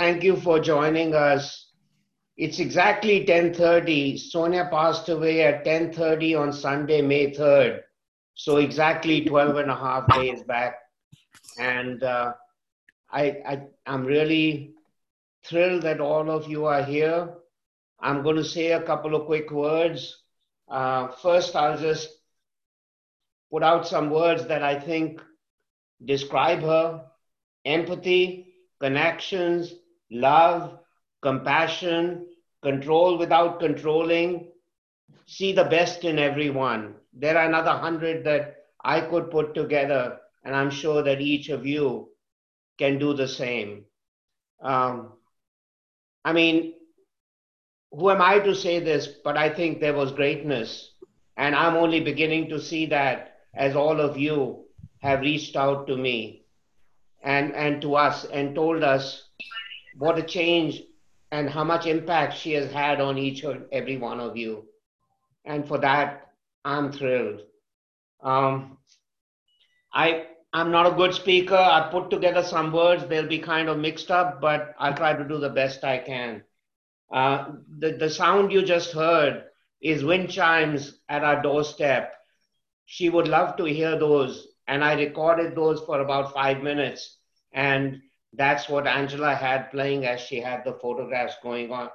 thank you for joining us. It's exactly 10:30. Sonia passed away at 10:30 on Sunday, May 3rd. So exactly 12 and a half days back. And I'm really thrilled that all of you are here. I'm going to say a couple of quick words. First, I'll just put out some words that I think describe her: empathy, connections, love, compassion, control without controlling, see the best in everyone. There are another 100 that I could put together, and I'm sure that each of you can do the same. Um, I mean, who am I to say this? But I think there was greatness. And I'm only beginning to see that as all of you have reached out to me and to us and told us what a change and how much impact she has had on each and every one of you. And for that, I'm thrilled. Um, I'm not a good speaker. I put together some words. They'll be kind of mixed up, but I'll try to do the best I can. The sound you just heard is wind chimes at our doorstep. She would love to hear those. And I recorded those for about 5 minutes. And that's what Angela had playing as she had the photographs going on,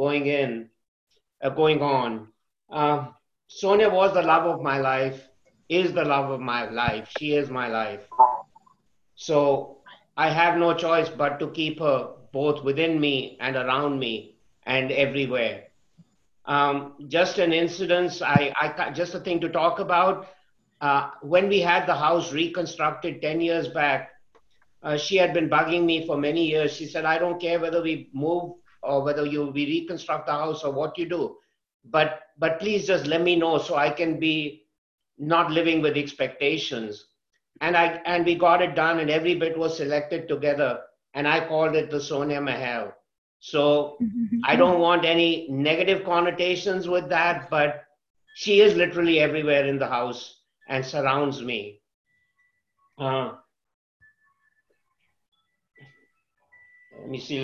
going on. Sonia was the love of my life, is the love of my life. She is my life. So I have no choice but to keep her both within me and around me and everywhere. Just an incident, just a thing to talk about. When we had the house reconstructed 10 years back, she had been bugging me for many years. She said, I don't care whether we move or whether we reconstruct the house or what you do, but please just let me know so I can be not living with expectations. And we got it done, and every bit was selected together, and I called it the Sonia Mahal. So I don't want any negative connotations with that, but she is literally everywhere in the house and surrounds me. Let me see.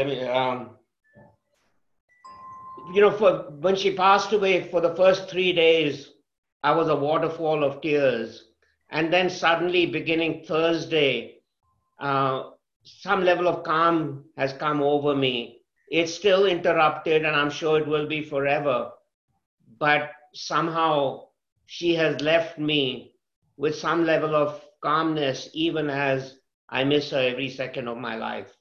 When she passed away, for the first 3 days, I was a waterfall of tears. And then suddenly, beginning Thursday, some level of calm has come over me. It's still interrupted, and I'm sure it will be forever. But somehow she has left me with some level of calmness, even as I miss her every second of my life.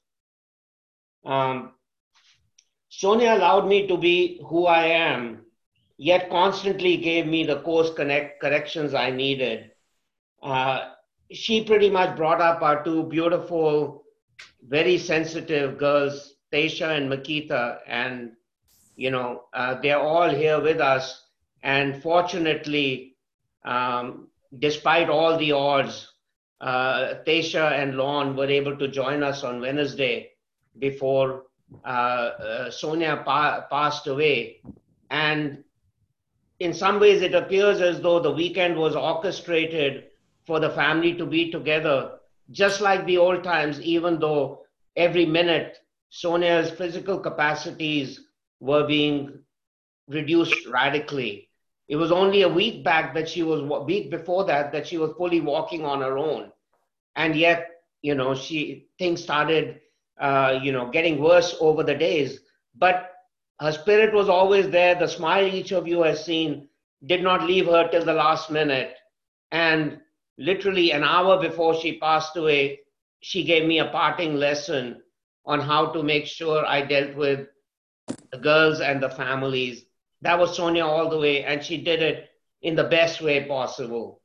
Sonia allowed me to be who I am, yet constantly gave me the course corrections I needed. She pretty much brought up our two beautiful, very sensitive girls, Tesha and Makita, and they're all here with us. And fortunately, despite all the odds, Tesha and Lon were able to join us on Wednesday before Sonia passed away. And in some ways, it appears as though the weekend was orchestrated for the family to be together, just like the old times, even though every minute Sonia's physical capacities were being reduced radically. It was only a week before that she was fully walking on her own. And yet, things started, getting worse over the days. But her spirit was always there. The smile each of you has seen did not leave her till the last minute. And literally an hour before she passed away, she gave me a parting lesson on how to make sure I dealt with the girls and the families. That was Sonia all the way, and she did it in the best way possible.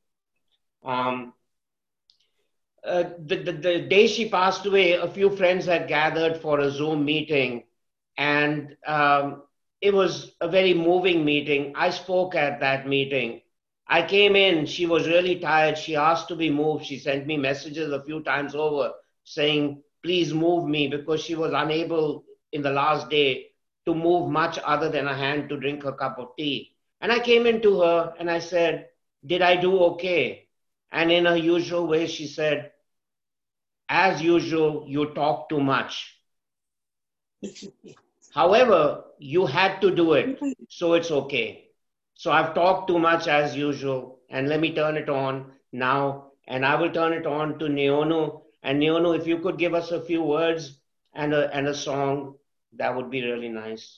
The day she passed away, a few friends had gathered for a Zoom meeting, and it was a very moving meeting. I spoke at that meeting. I came in, she was really tired. She asked to be moved. She sent me messages a few times over saying, please move me, because she was unable in the last day to move much other than a hand to drink a cup of tea. And I came into her and I said, did I do okay? And in her usual way, she said, as usual, you talk too much. However, you had to do it, so it's okay. So I've talked too much as usual, and let me turn it on now, and I will turn it on to Neonu. And Neonu, if you could give us a few words and a song, that would be really nice.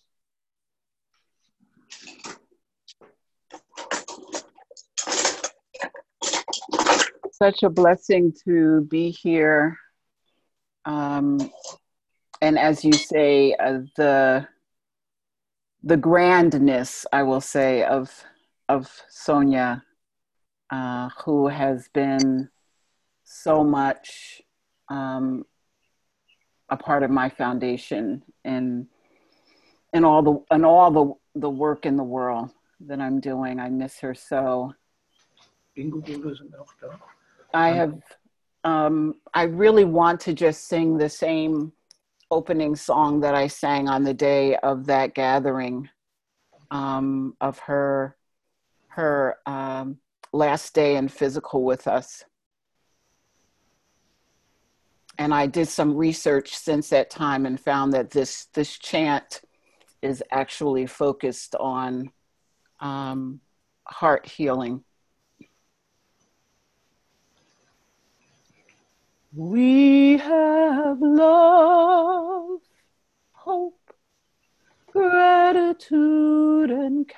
Such a blessing to be here. And as you say, the grandness, I will say, of Sonia, who has been so much a part of my foundation and all the work in the world that I'm doing. I miss her so. I really want to just sing the same opening song that I sang on the day of that gathering, of her last day in physical with us. And I did some research since that time and found that this chant is actually focused on heart healing. We have love, hope, gratitude, and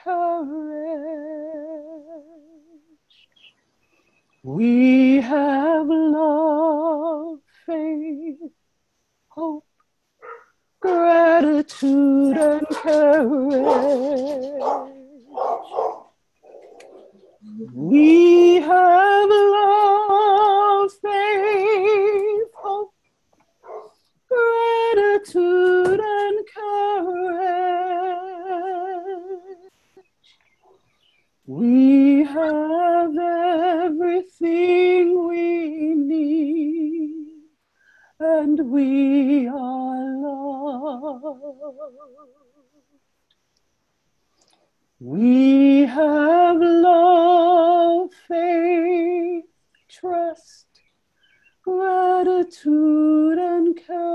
courage. We have love, faith, hope, gratitude, and courage. We have love, faith, hope, gratitude, and courage. We have everything we need, and we are loved. We have love, faith, trust, gratitude, and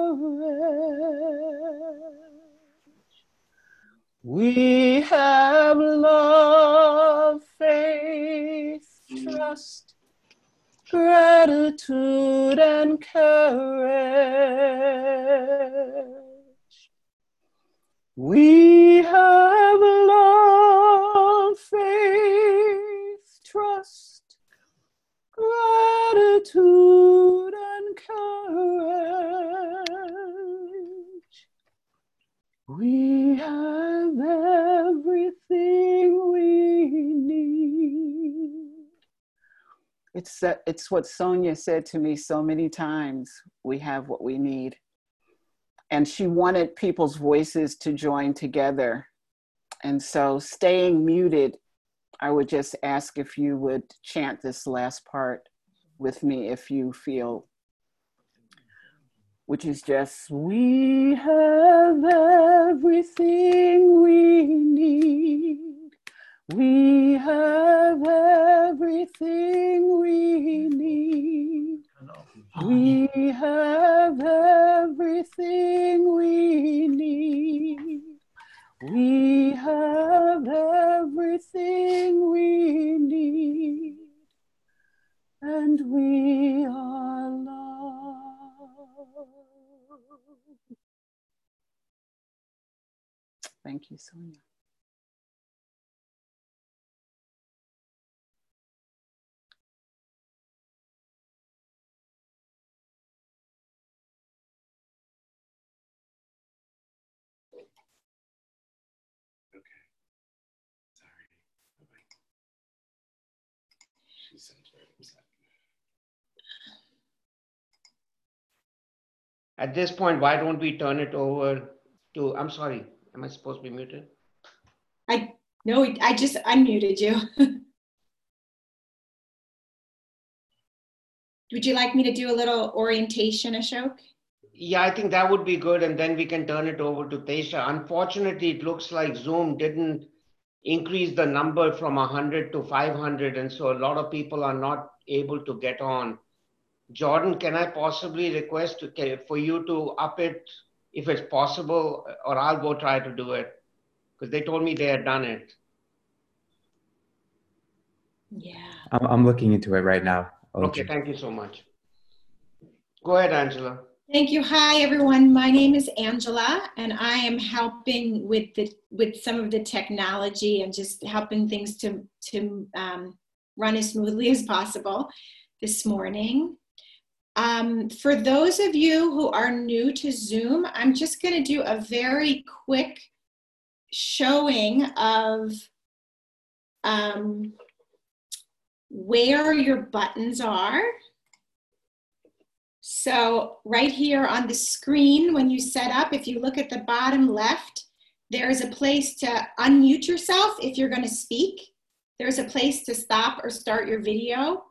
courage. We have love, faith, trust, gratitude, and courage. We have love, faith, trust, gratitude, and courage. We have everything we need. It's what Sonia said to me so many times. We have what we need. And she wanted people's voices to join together. And so staying muted, I would just ask if you would chant this last part with me if you feel, which is just, we have everything we need. We have everything we need. We have everything we need. We have everything we need. And we are loved. Thank you, Sonia. At this point, why don't we turn it over to, I'm sorry, am I supposed to be muted? No, I just unmuted you. Would you like me to do a little orientation, Ashok? Yeah, I think that would be good. And then we can turn it over to Tesha. Unfortunately, it looks like Zoom didn't increase the number from 100 to 500. And so a lot of people are not able to get on. Jordan, can I possibly request for you to up it if it's possible, or I'll go try to do it because they told me they had done it. Yeah. I'm looking into it right now. Okay, thank you so much. Go ahead, Angela. Thank you. Hi, everyone. My name is Angela, and I am helping with some of the technology and just helping things to run as smoothly as possible this morning. For those of you who are new to Zoom, I'm just going to do a very quick showing of where your buttons are. So right here on the screen, when you set up, if you look at the bottom left, there is a place to unmute yourself if you're going to speak. There's a place to stop or start your video.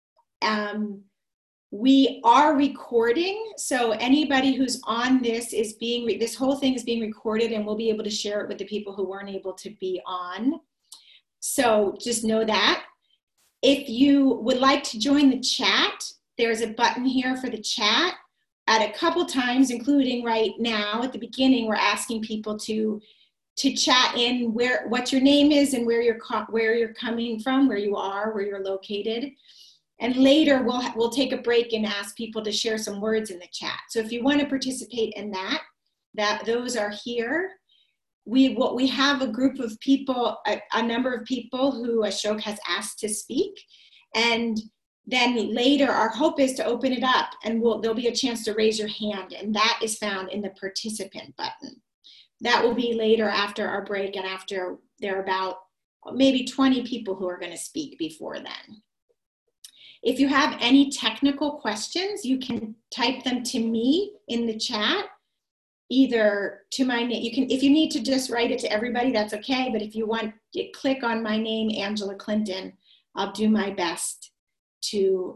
We are recording, so anybody who's on this is this whole thing is being recorded, and we'll be able to share it with the people who weren't able to be on. So just know that. If you would like to join the chat, there's a button here for the chat. At a couple times, including right now at the beginning, we're asking people to chat in what your name is and where you're coming from, where you are, where you're located. And later we'll take a break and ask people to share some words in the chat. So if you want to participate in that those are here. We have a group of people, a number of people who Ashok has asked to speak, and then later our hope is to open it up, and there'll be a chance to raise your hand, and that is found in the participant button. That will be later after our break, and after there are about maybe 20 people who are going to speak before then. If you have any technical questions, you can type them to me in the chat, either to my name. If you need to just write it to everybody, that's okay. But if you want to click on my name, Angela Clinton, I'll do my best to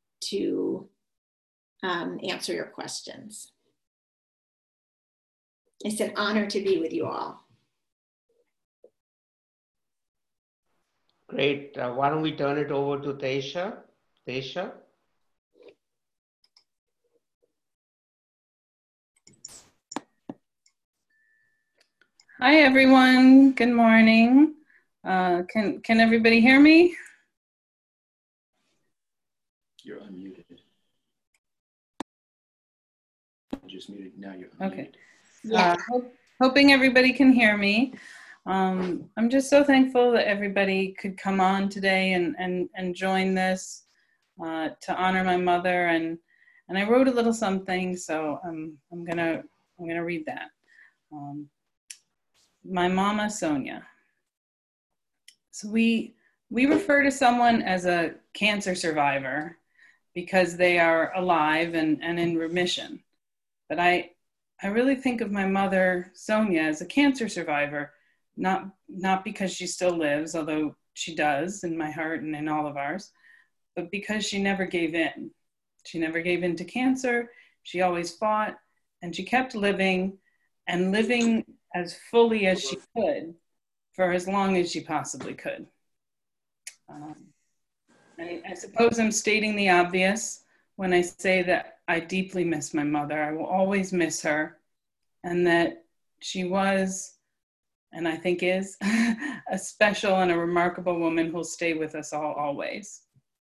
answer your questions. It's an honor to be with you all. Great. Why don't we turn it over to Tesha? Tesha? Hi, everyone. Good morning. Can everybody hear me? You're unmuted. Just muted. Now you're unmuted. Okay. Yeah. Hoping everybody can hear me. I'm just so thankful that everybody could come on today and join this to honor my mother. And I wrote a little something, so I'm gonna read that. My mama, Sonia. So we refer to someone as a cancer survivor because they are alive and in remission. But I really think of my mother, Sonia, as a cancer survivor, not because she still lives, although she does in my heart and in all of ours, but because she never gave in. She never gave in to cancer. She always fought, and she kept living, and living as fully as she could for as long as she possibly could. I suppose I'm stating the obvious when I say that I deeply miss my mother. I will always miss her, and that she was, and I think is, a special and a remarkable woman who'll stay with us all always.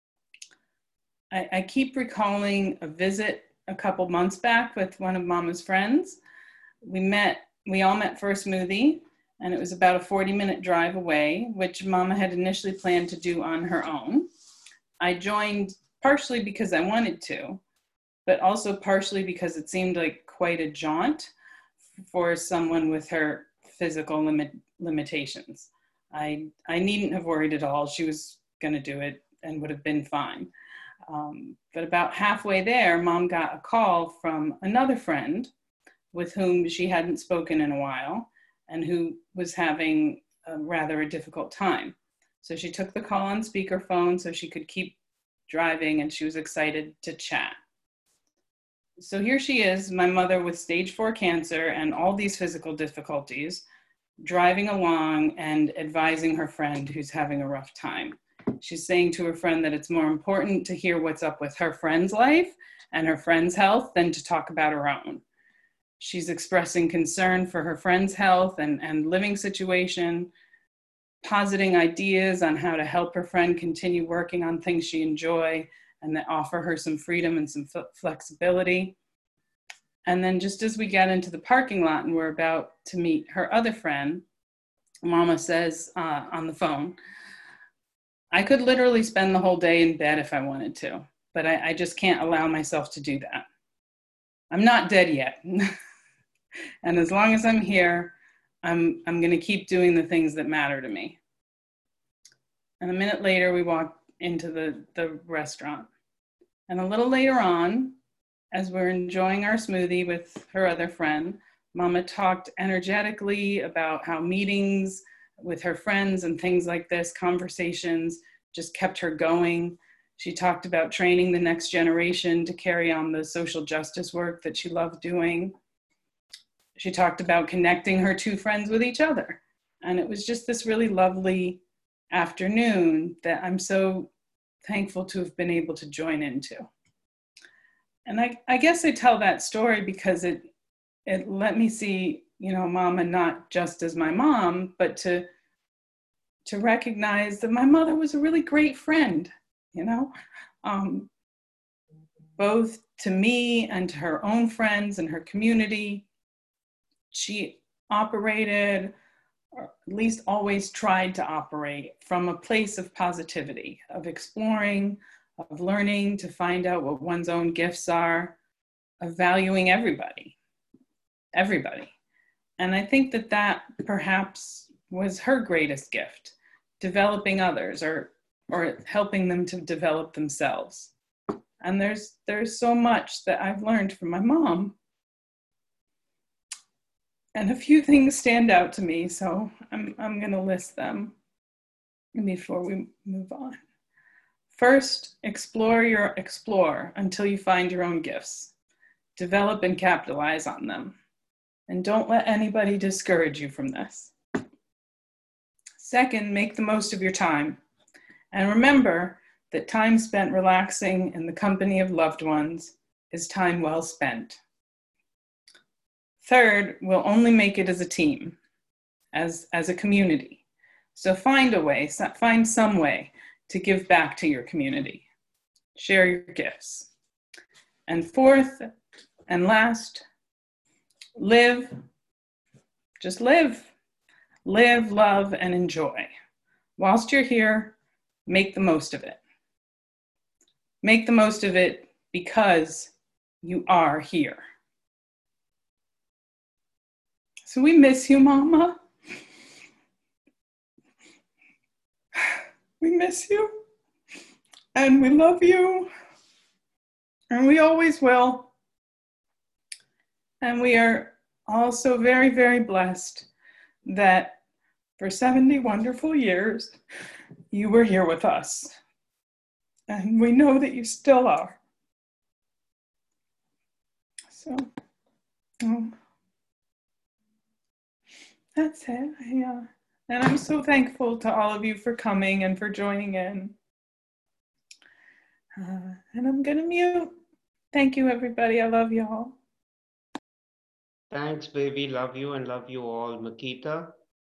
I keep recalling a visit a couple months back with one of Mama's friends. We all met for a smoothie, and it was about a 40-minute drive away, which Mama had initially planned to do on her own. I joined partially because I wanted to, but also partially because it seemed like quite a jaunt for someone with her physical limitations. I needn't have worried at all. She was going to do it and would have been fine. But about halfway there, Mom got a call from another friend with whom she hadn't spoken in a while and who was having rather a difficult time. So she took the call on speakerphone so she could keep driving, and she was excited to chat. So here she is, my mother with stage 4 cancer and all these physical difficulties, driving along and advising her friend who's having a rough time. She's saying to her friend that it's more important to hear what's up with her friend's life and her friend's health than to talk about her own. She's expressing concern for her friend's health and living situation, positing ideas on how to help her friend continue working on things she enjoys and that offer her some freedom and some flexibility. And then just as we get into the parking lot and we're about to meet her other friend, Mama says on the phone, I could literally spend the whole day in bed if I wanted to, but I just can't allow myself to do that. I'm not dead yet. And as long as I'm here, I'm going to keep doing the things that matter to me. And a minute later, we walk into the restaurant. And a little later on, as we're enjoying our smoothie with her other friend, Mama talked energetically about how meetings with her friends and things like this, conversations, just kept her going. She talked about training the next generation to carry on the social justice work that she loved doing. She talked about connecting her two friends with each other. And it was just this really lovely afternoon that I'm so thankful to have been able to join into. And I guess I tell that story because it let me see, Mama not just as my mom, but to recognize that my mother was a really great friend, both to me and to her own friends and her community. She operated, or at least always tried to operate, from a place of positivity, of exploring, of learning to find out what one's own gifts are, of valuing everybody. And I think that perhaps was her greatest gift, developing others or helping them to develop themselves. And there's so much that I've learned from my mom. And a few things stand out to me, so I'm going to list them before we move on. First, explore until you find your own gifts. Develop and capitalize on them. And don't let anybody discourage you from this. Second, make the most of your time. And remember that time spent relaxing in the company of loved ones is time well spent. Third, we'll only make it as a team, as a community. So find some way to give back to your community. Share your gifts. And fourth and last, live. Just live. Live, love, and enjoy. Whilst you're here, make the most of it. Make the most of it because you are here. So we miss you, Mama. We miss you. And we love you. And we always will. And we are also very, very blessed that for 70 wonderful years, you were here with us. And we know that you still are. So, that's it. And I'm so thankful to all of you for coming and for joining in. And I'm going to mute. Thank you, everybody. I love you all. Thanks, baby. Love you and love you all. Makita?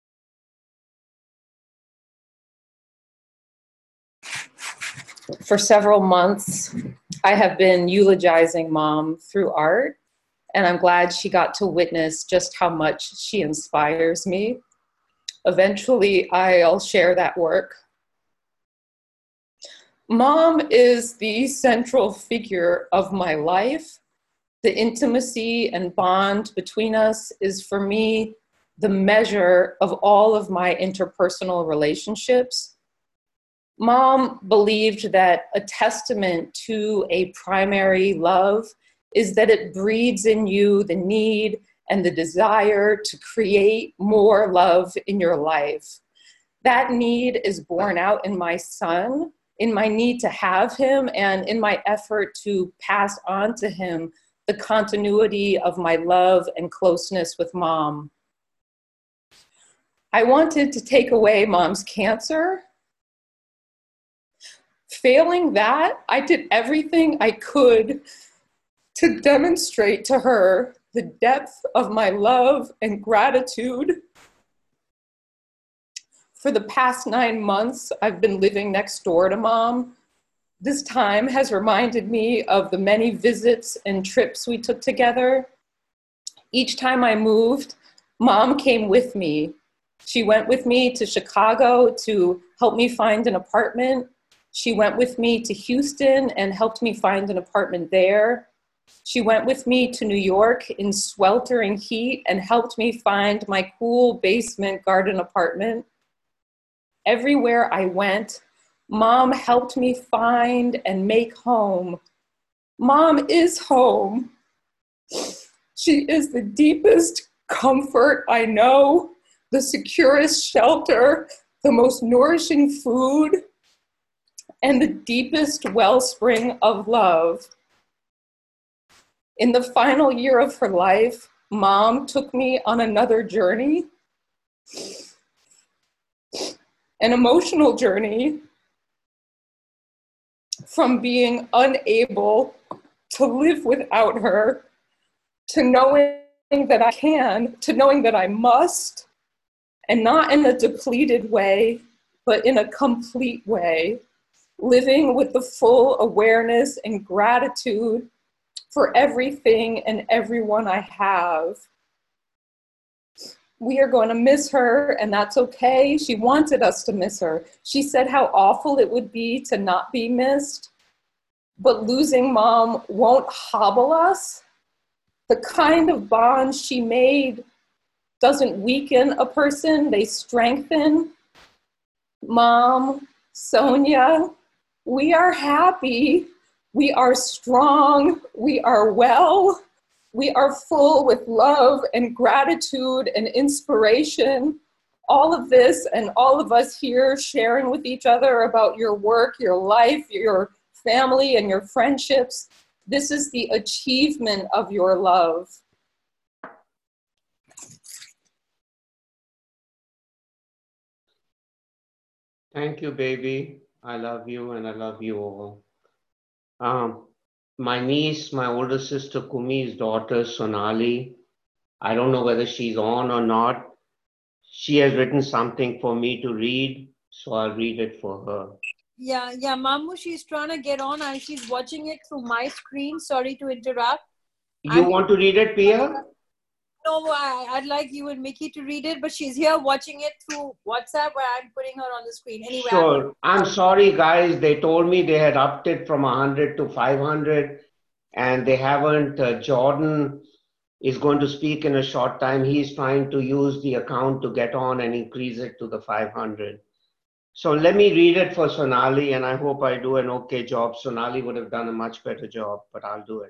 For several months, I have been eulogizing Mom through art, and I'm glad she got to witness just how much she inspires me. Eventually, I'll share that work. Mom is the central figure of my life. The intimacy and bond between us is, for me, the measure of all of my interpersonal relationships. Mom believed that a testament to a primary love is that it breeds in you the need and the desire to create more love in your life. That need is borne out in my son, in my need to have him, and in my effort to pass on to him the continuity of my love and closeness with Mom. I wanted to take away Mom's cancer. Failing that, I did everything I could to demonstrate to her the depth of my love and gratitude. For the past 9 months, I've been living next door to Mom. This time has reminded me of the many visits and trips we took together. Each time I moved, Mom came with me. She went with me to Chicago to help me find an apartment. She went with me to Houston and helped me find an apartment there. She went with me to New York in sweltering heat and helped me find my cool basement garden apartment. Everywhere I went, Mom helped me find and make home. Mom is home. She is the deepest comfort I know, the securest shelter, the most nourishing food, and the deepest wellspring of love. In the final year of her life, Mom took me on another journey, an emotional journey, from being unable to live without her, to knowing that I can, to knowing that I must, and not in a depleted way, but in a complete way, living with the full awareness and gratitude for everything and everyone I have. We are going to miss her, and that's okay. She wanted us to miss her. She said how awful it would be to not be missed, but losing Mom won't hobble us. The kind of bond she made doesn't weaken a person, they strengthen. Mom, Sonia, we are happy, we are strong, we are well. We are full with love and gratitude and inspiration. All of this and all of us here sharing with each other about your work, your life, your family, and your friendships. This is the achievement of your love. Thank you, baby. I love you and I love you all. My niece, my older sister Kumi's daughter, Sonali, I don't know whether she's on or not. She has written something for me to read, so I'll read it for her. Yeah, Mamu, she's trying to get on and she's watching it through my screen. Sorry to interrupt. You want to read it, Pia? No, I'd like you and Mickey to read it, but she's here watching it through WhatsApp where I'm putting her on the screen. Anyway, sure. I'm sorry, guys. They told me they had upped it from 100 to 500 and they haven't. Jordan is going to speak in a short time. He's trying to use the account to get on and increase it to the 500. So let me read it for Sonali, and I hope I do an okay job. Sonali would have done a much better job, but I'll do it.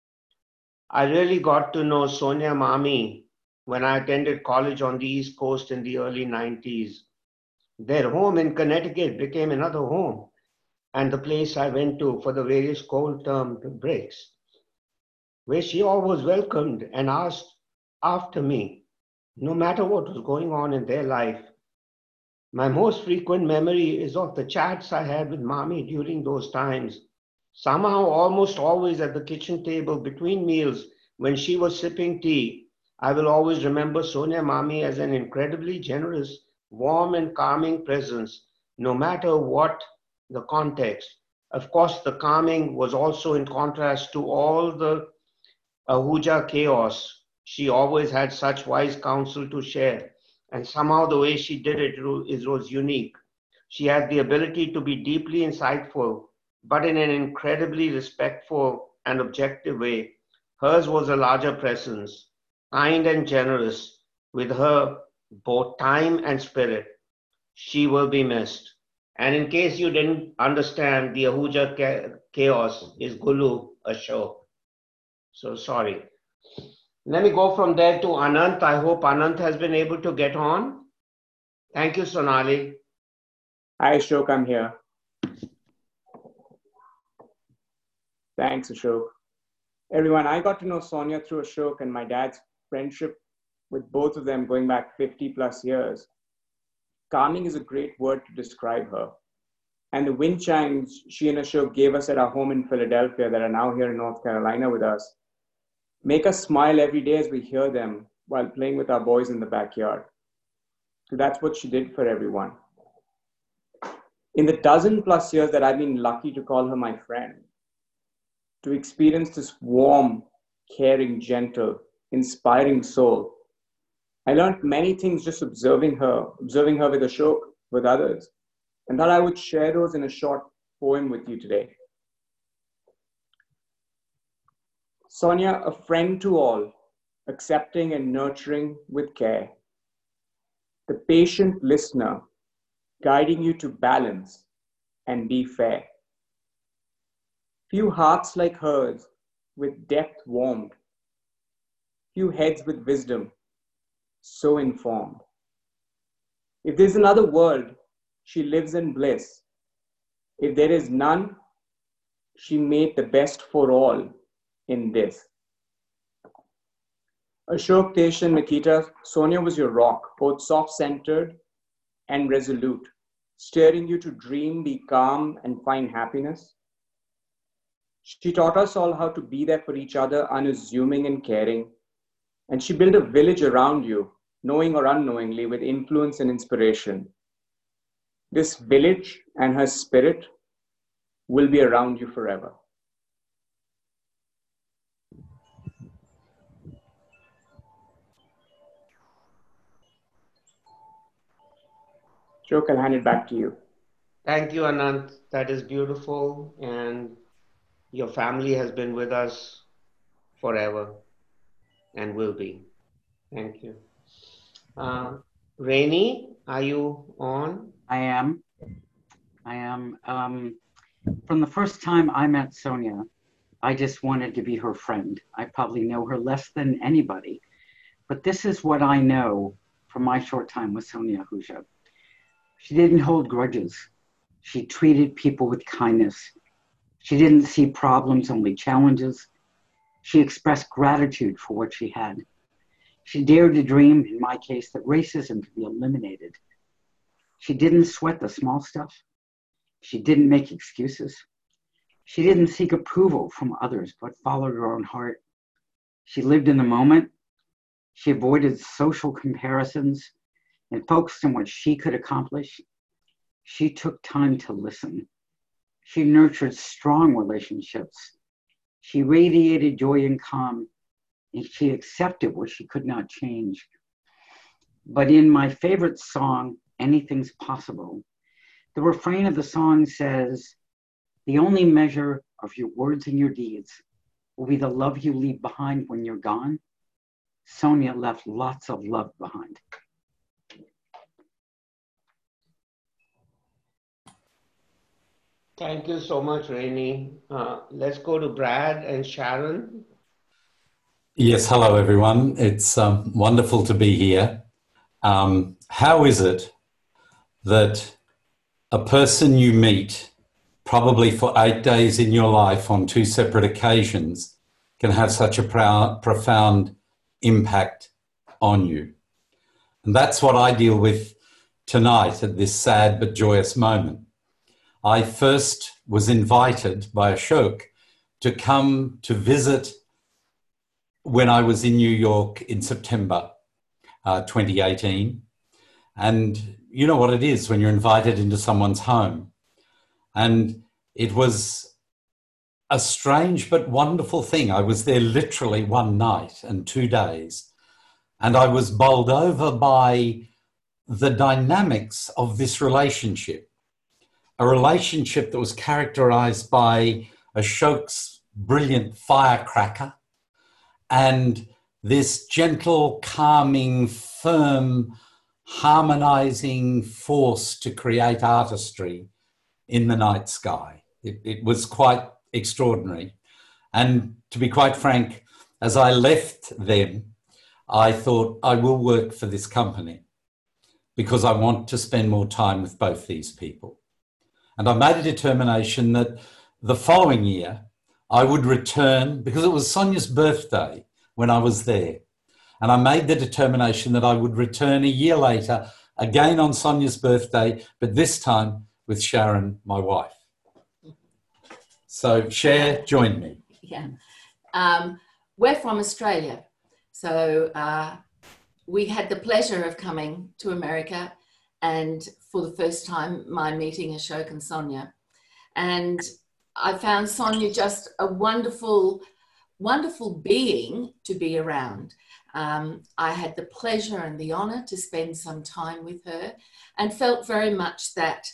I really got to know Sonia Mami when I attended college on the East Coast in the early 90s. Their home in Connecticut became another home, and the place I went to for the various cold-term breaks, where she always welcomed and asked after me, no matter what was going on in their life. My most frequent memory is of the chats I had with Mami during those times. Somehow, almost always at the kitchen table between meals, when she was sipping tea, I will always remember Sonia Mami as an incredibly generous, warm and calming presence, no matter what the context. Of course, the calming was also in contrast to all the Ahuja chaos. She always had such wise counsel to share, and somehow the way she did it was unique. She had the ability to be deeply insightful, but in an incredibly respectful and objective way. Hers was a larger presence, kind and generous, with her both time and spirit. She will be missed. And in case you didn't understand, the Ahuja chaos is Gulu Ashok. So sorry. Let me go from there to Anant. I hope Anant has been able to get on. Thank you, Sonali. Hi, Ashok, I'm here. Thanks, Ashok. Everyone, I got to know Sonia through Ashok and my dad's friendship with both of them going back 50 plus years. Calming is a great word to describe her. And the wind chimes she and Ashok gave us at our home in Philadelphia that are now here in North Carolina with us make us smile every day as we hear them while playing with our boys in the backyard. So that's what she did for everyone. In the dozen-plus years that I've been lucky to call her my friend, to experience this warm, caring, gentle, inspiring soul, I learned many things just observing her with Ashok, with others, and thought I would share those in a short poem with you today. Sonia, a friend to all, accepting and nurturing with care. The patient listener, guiding you to balance and be fair. Few hearts like hers, with depth warmed. Few heads with wisdom, so informed. If there's another world, she lives in bliss. If there is none, she made the best for all in this. Ashok, Tesh, and Nikita, Sonia was your rock, both soft-centered and resolute, steering you to dream, be calm, and find happiness. She taught us all how to be there for each other, unassuming and caring. And she built a village around you, knowing or unknowingly, with influence and inspiration. This village and her spirit will be around you forever. Ashok, I'll hand it back to you. Thank you, Anant. That is beautiful. And your family has been with us forever and will be. Thank you. Rainey, are you on? I am. From the first time I met Sonia, I just wanted to be her friend. I probably know her less than anybody, but this is what I know from my short time with Sonia Ahuja. She didn't hold grudges. She treated people with kindness. She didn't see problems, only challenges. She expressed gratitude for what she had. She dared to dream, in my case, that racism could be eliminated. She didn't sweat the small stuff. She didn't make excuses. She didn't seek approval from others, but followed her own heart. She lived in the moment. She avoided social comparisons and focused on what she could accomplish. She took time to listen. She nurtured strong relationships. She radiated joy and calm, and she accepted what she could not change. But in my favorite song, Anything's Possible, the refrain of the song says, the only measure of your words and your deeds will be the love you leave behind when you're gone. Sonia left lots of love behind. Thank you so much, Rainey. Let's go to Brad and Sharon. Yes, hello, everyone. It's wonderful to be here. How is it that a person you meet probably for 8 days in your life on 2 separate occasions can have such a profound impact on you? And that's what I deal with tonight at this sad but joyous moment. I first was invited by Ashok to come to visit when I was in New York in September 2018. And you know what it is when you're invited into someone's home. And it was a strange but wonderful thing. I was there literally 1 night and 2 days. And I was bowled over by the dynamics of this relationship. A relationship that was characterized by Ashok's brilliant firecracker and this gentle, calming, firm, harmonizing force to create artistry in the night sky. It was quite extraordinary. And to be quite frank, as I left them, I thought I will work for this company because I want to spend more time with both these people. And I made a determination that the following year I would return, because it was Sonia's birthday when I was there. And I made the determination that I would return a year later, again on Sonia's birthday, but this time with Sharon, my wife. So Cher, join me. Yeah. we're from Australia. So we had the pleasure of coming to America, and for the first time, my meeting Ashok and Sonia. And I found Sonia just a wonderful, wonderful being to be around. I had the pleasure and the honor to spend some time with her, and felt very much that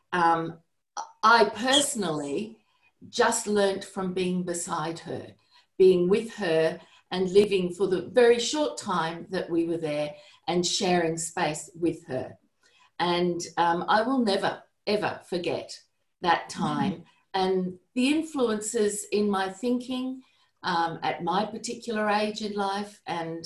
I personally just learnt from being beside her, being with her and living for the very short time that we were there and sharing space with her. And I will never, ever forget that time and the influences in my thinking at my particular age in life, and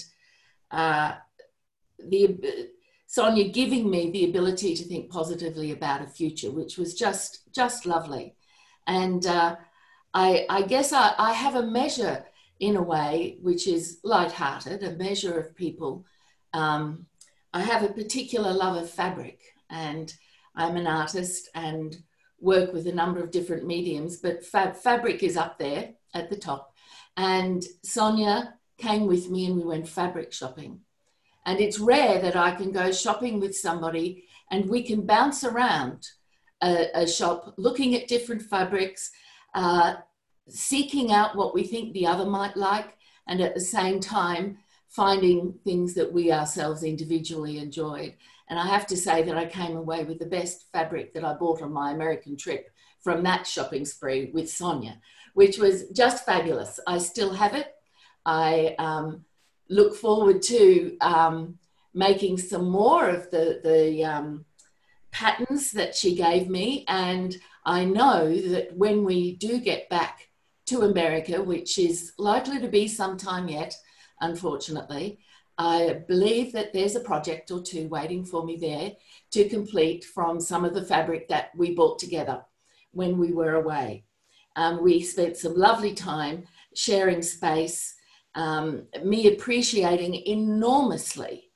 Sonia giving me the ability to think positively about a future, which was just lovely. And I guess I have a measure in a way which is lighthearted, a measure of people. I have a particular love of fabric, and I'm an artist and work with a number of different mediums, but fabric is up there at the top. And Sonia came with me and we went fabric shopping. And it's rare that I can go shopping with somebody and we can bounce around a shop, looking at different fabrics, seeking out what we think the other might like, and at the same time finding things that we ourselves individually enjoyed. And I have to say that I came away with the best fabric that I bought on my American trip from that shopping spree with Sonia, which was just fabulous. I still have it. I look forward to making some more of the patterns that she gave me. And I know that when we do get back to America, which is likely to be some time yet, unfortunately, I believe that there's a project or two waiting for me there to complete from some of the fabric that we bought together when we were away. We spent some lovely time sharing space, me appreciating enormously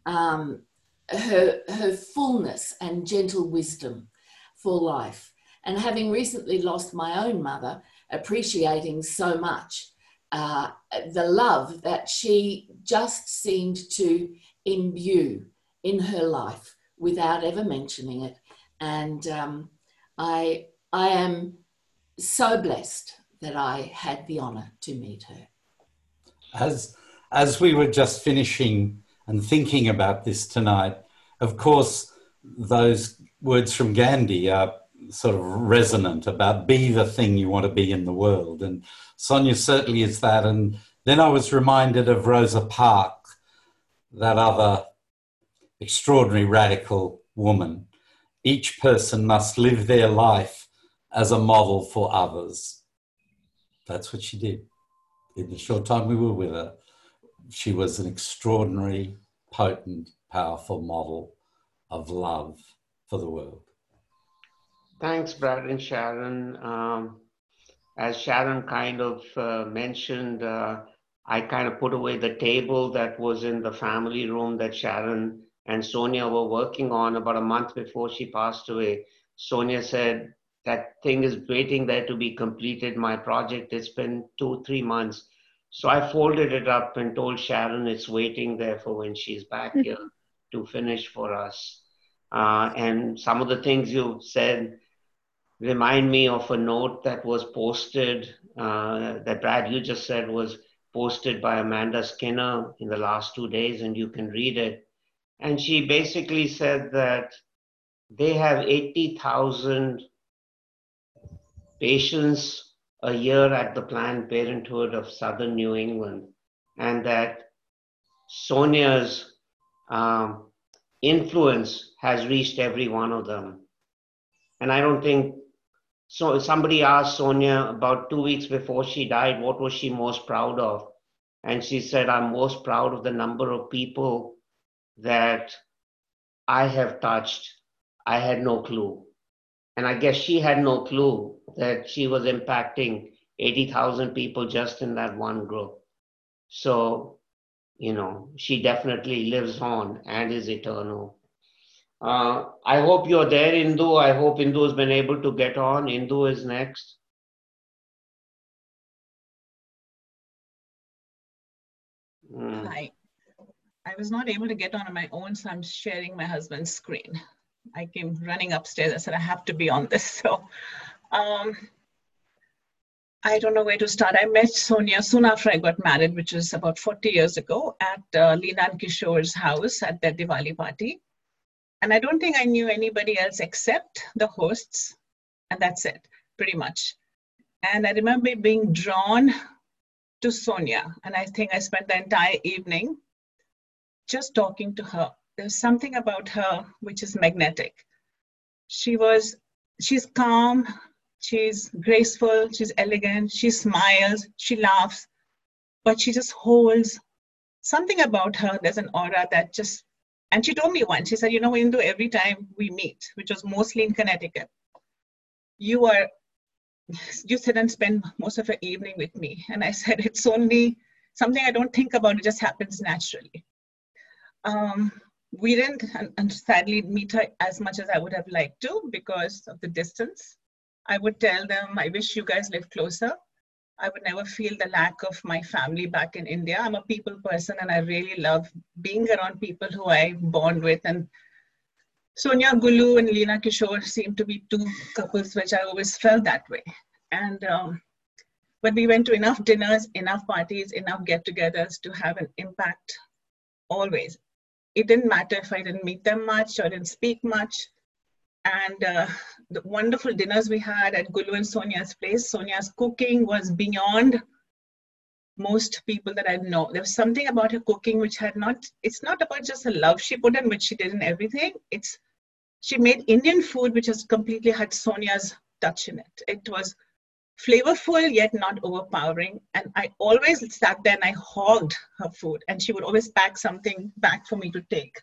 her fullness and gentle wisdom for life. And having recently lost my own mother, appreciating so much the love that she just seemed to imbue in her life without ever mentioning it. And I am so blessed that I had the honor to meet her. As we were just finishing and thinking about this tonight, of course, those words from Gandhi are sort of resonant about be the thing you want to be in the world. And Sonia certainly is that. And then I was reminded of Rosa Parks, that other extraordinary radical woman. Each person must live their life as a model for others. That's what she did. In the short time we were with her, she was an extraordinary, potent, powerful model of love for the world. Thanks, Brad and Sharon. As Sharon kind of mentioned, I kind of put away the table that was in the family room that Sharon and Sonia were working on about a month before she passed away. Sonia said, that thing is waiting there to be completed, my project. It's been 2-3 months. So I folded it up and told Sharon it's waiting there for when she's back here to finish for us. And some of the things you said remind me of a note that was posted, that Brad, you just said was posted by Amanda Skinner in the last 2 days, and you can read it. And she basically said that they have 80,000 patients a year at the Planned Parenthood of Southern New England, and that Sonia's influence has reached every one of them. And I don't think, so somebody asked Sonia about 2 weeks before she died, what was she most proud of? And she said, I'm most proud of the number of people that I have touched. I had no clue. And I guess she had no clue that she was impacting 80,000 people just in that one group. So, you know, she definitely lives on and is eternal. I hope you're there, Indu. I hope Indu has been able to get on. Indu is next. Hi. I was not able to get on my own, so I'm sharing my husband's screen. I came running upstairs. I said, I have to be on this. So I don't know where to start. I met Sonia soon after I got married, which was about 40 years ago, at Leena and Kishore's house at their Diwali party. And I don't think I knew anybody else except the hosts. And that's it, pretty much. And I remember being drawn to Sonia. And I think I spent the entire evening just talking to her. There's something about her which is magnetic. She's calm, she's graceful, she's elegant, she smiles, she laughs, but she just holds something about her. There's an aura that just, and she told me once, she said, you know, Indu, every time we meet, which was mostly in Connecticut, you sit and spend most of the evening with me. And I said, it's only something I don't think about, it just happens naturally. We didn't, and sadly, meet her as much as I would have liked to because of the distance. I would tell them, I wish you guys lived closer. I would never feel the lack of my family back in India. I'm a people person and I really love being around people who I bond with. And Sonia Gulu and Leena Kishore seem to be two couples which I always felt that way. And but we went to enough dinners, enough parties, enough get-togethers to have an impact always. It didn't matter if I didn't meet them much or didn't speak much. And the wonderful dinners we had at Gulu and Sonia's place, Sonia's cooking was beyond most people that I know. There was something about her cooking which it's not about just the love she put in, which she did in everything. She made Indian food which has completely had Sonia's touch in it. It was flavorful yet not overpowering. And I always sat there and I hogged her food and she would always pack something back for me to take.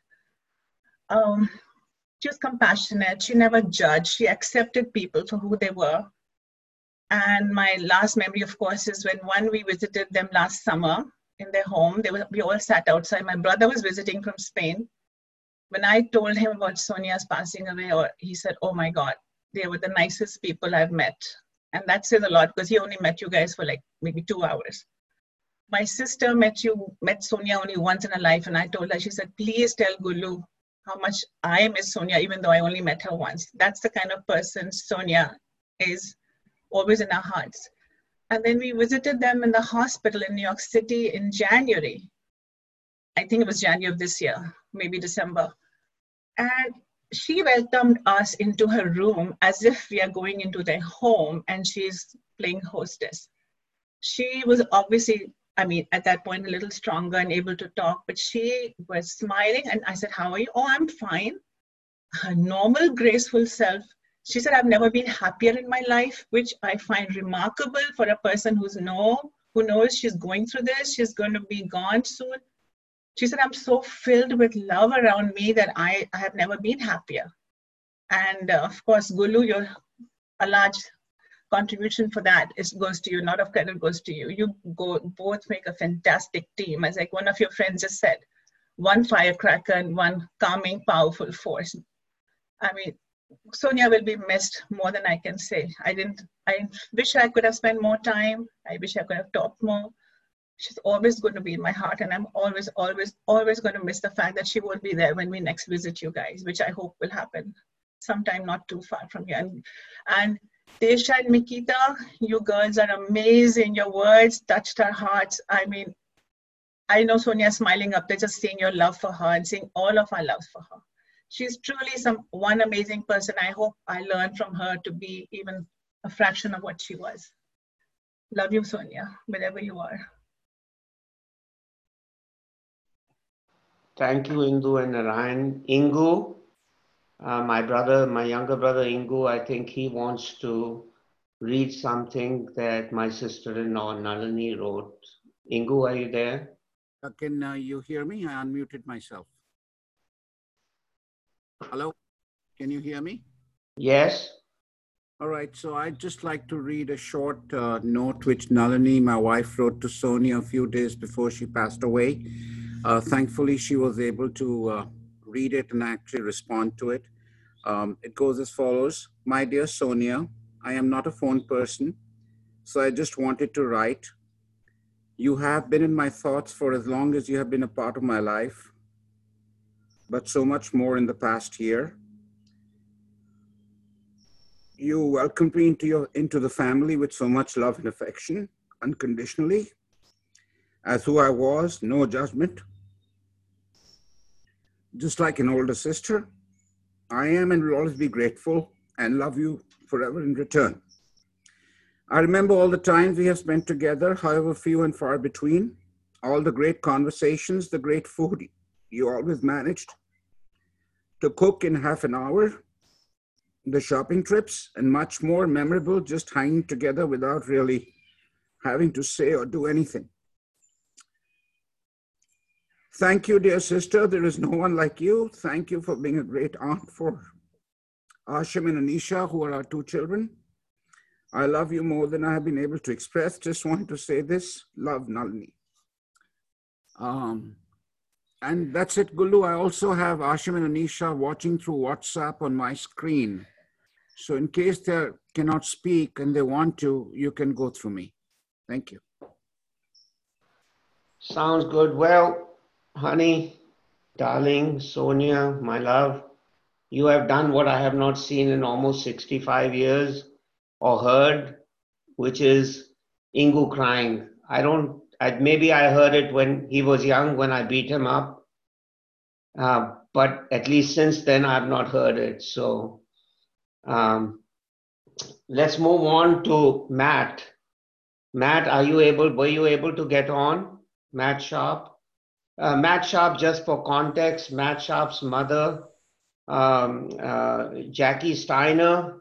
She was compassionate. She never judged. She accepted people for who they were. And my last memory, of course, is when we visited them last summer in their home. We all sat outside. My brother was visiting from Spain. When I told him about Sonia's passing away, he said, oh my God, they were the nicest people I've met. And that says a lot because he only met you guys for like maybe 2 hours. My sister met Sonia only once in her life. And I told her, she said, please tell Gulu how much I miss Sonia, even though I only met her once. That's the kind of person Sonia is, always in our hearts. And then we visited them in the hospital in New York City in January. I think it was January of this year, maybe December. And she welcomed us into her room as if we are going into their home and she's playing hostess. She was obviously, at that point, a little stronger and able to talk, but she was smiling. And I said, how are you? Oh, I'm fine. Her normal, graceful self. She said, I've never been happier in my life, which I find remarkable for a person who knows she's going through this. She's going to be gone soon. She said, I'm so filled with love around me that I have never been happier. And of course, Gulu, a large contribution for that goes to you. A lot of credit goes to you. You both make a fantastic team. As like one of your friends just said, one firecracker and one calming, powerful force. Sonia will be missed more than I can say. I wish I could have spent more time. I wish I could have talked more. She's always going to be in my heart, and I'm always, always, always going to miss the fact that she won't be there when we next visit you guys, which I hope will happen sometime not too far from here. And Desha and Mikita, you girls are amazing. Your words touched our hearts. I know Sonia smiling up there, just seeing your love for her and seeing all of our love for her. She's truly one amazing person. I hope I learned from her to be even a fraction of what she was. Love you, Sonia, wherever you are. Thank you, Indu and Narayan. Ingu, my younger brother Ingu, I think he wants to read something that my sister-in-law Nalini wrote. Ingu, are you there? Can you hear me? I unmuted myself. Hello, can you hear me? Yes. All right, so I'd just like to read a short note which Nalini, my wife, wrote to Sonia a few days before she passed away. Thankfully, she was able to read it and actually respond to it. It goes as follows. My dear Sonia, I am not a phone person, so I just wanted to write. You have been in my thoughts for as long as you have been a part of my life, but so much more in the past year. You welcomed me into the family with so much love and affection, unconditionally, as who I was, no judgment. Just like an older sister, I am and will always be grateful and love you forever in return. I remember all the times we have spent together, however few and far between, all the great conversations, the great food you always managed to cook in half an hour, the shopping trips, and much more memorable, just hanging together without really having to say or do anything. Thank you, dear sister. There is no one like you. Thank you for being a great aunt for Ashim and Anisha, who are our two children. I love you more than I have been able to express. Just wanted to say this. Love, Nalini. And that's it, Gulu. I also have Ashim and Anisha watching through WhatsApp on my screen. So in case they cannot speak and they want to, you can go through me. Thank you. Sounds good. Well, honey, darling, Sonia, my love, you have done what I have not seen in almost 65 years or heard, which is Ingu crying. Maybe I heard it when he was young, when I beat him up. But at least since then, I have not heard it. So let's move on to Matt. Matt, were you able to get on? Matt Sharp? Matt Sharp, just for context, Matt Sharp's mother, Jackie Steiner,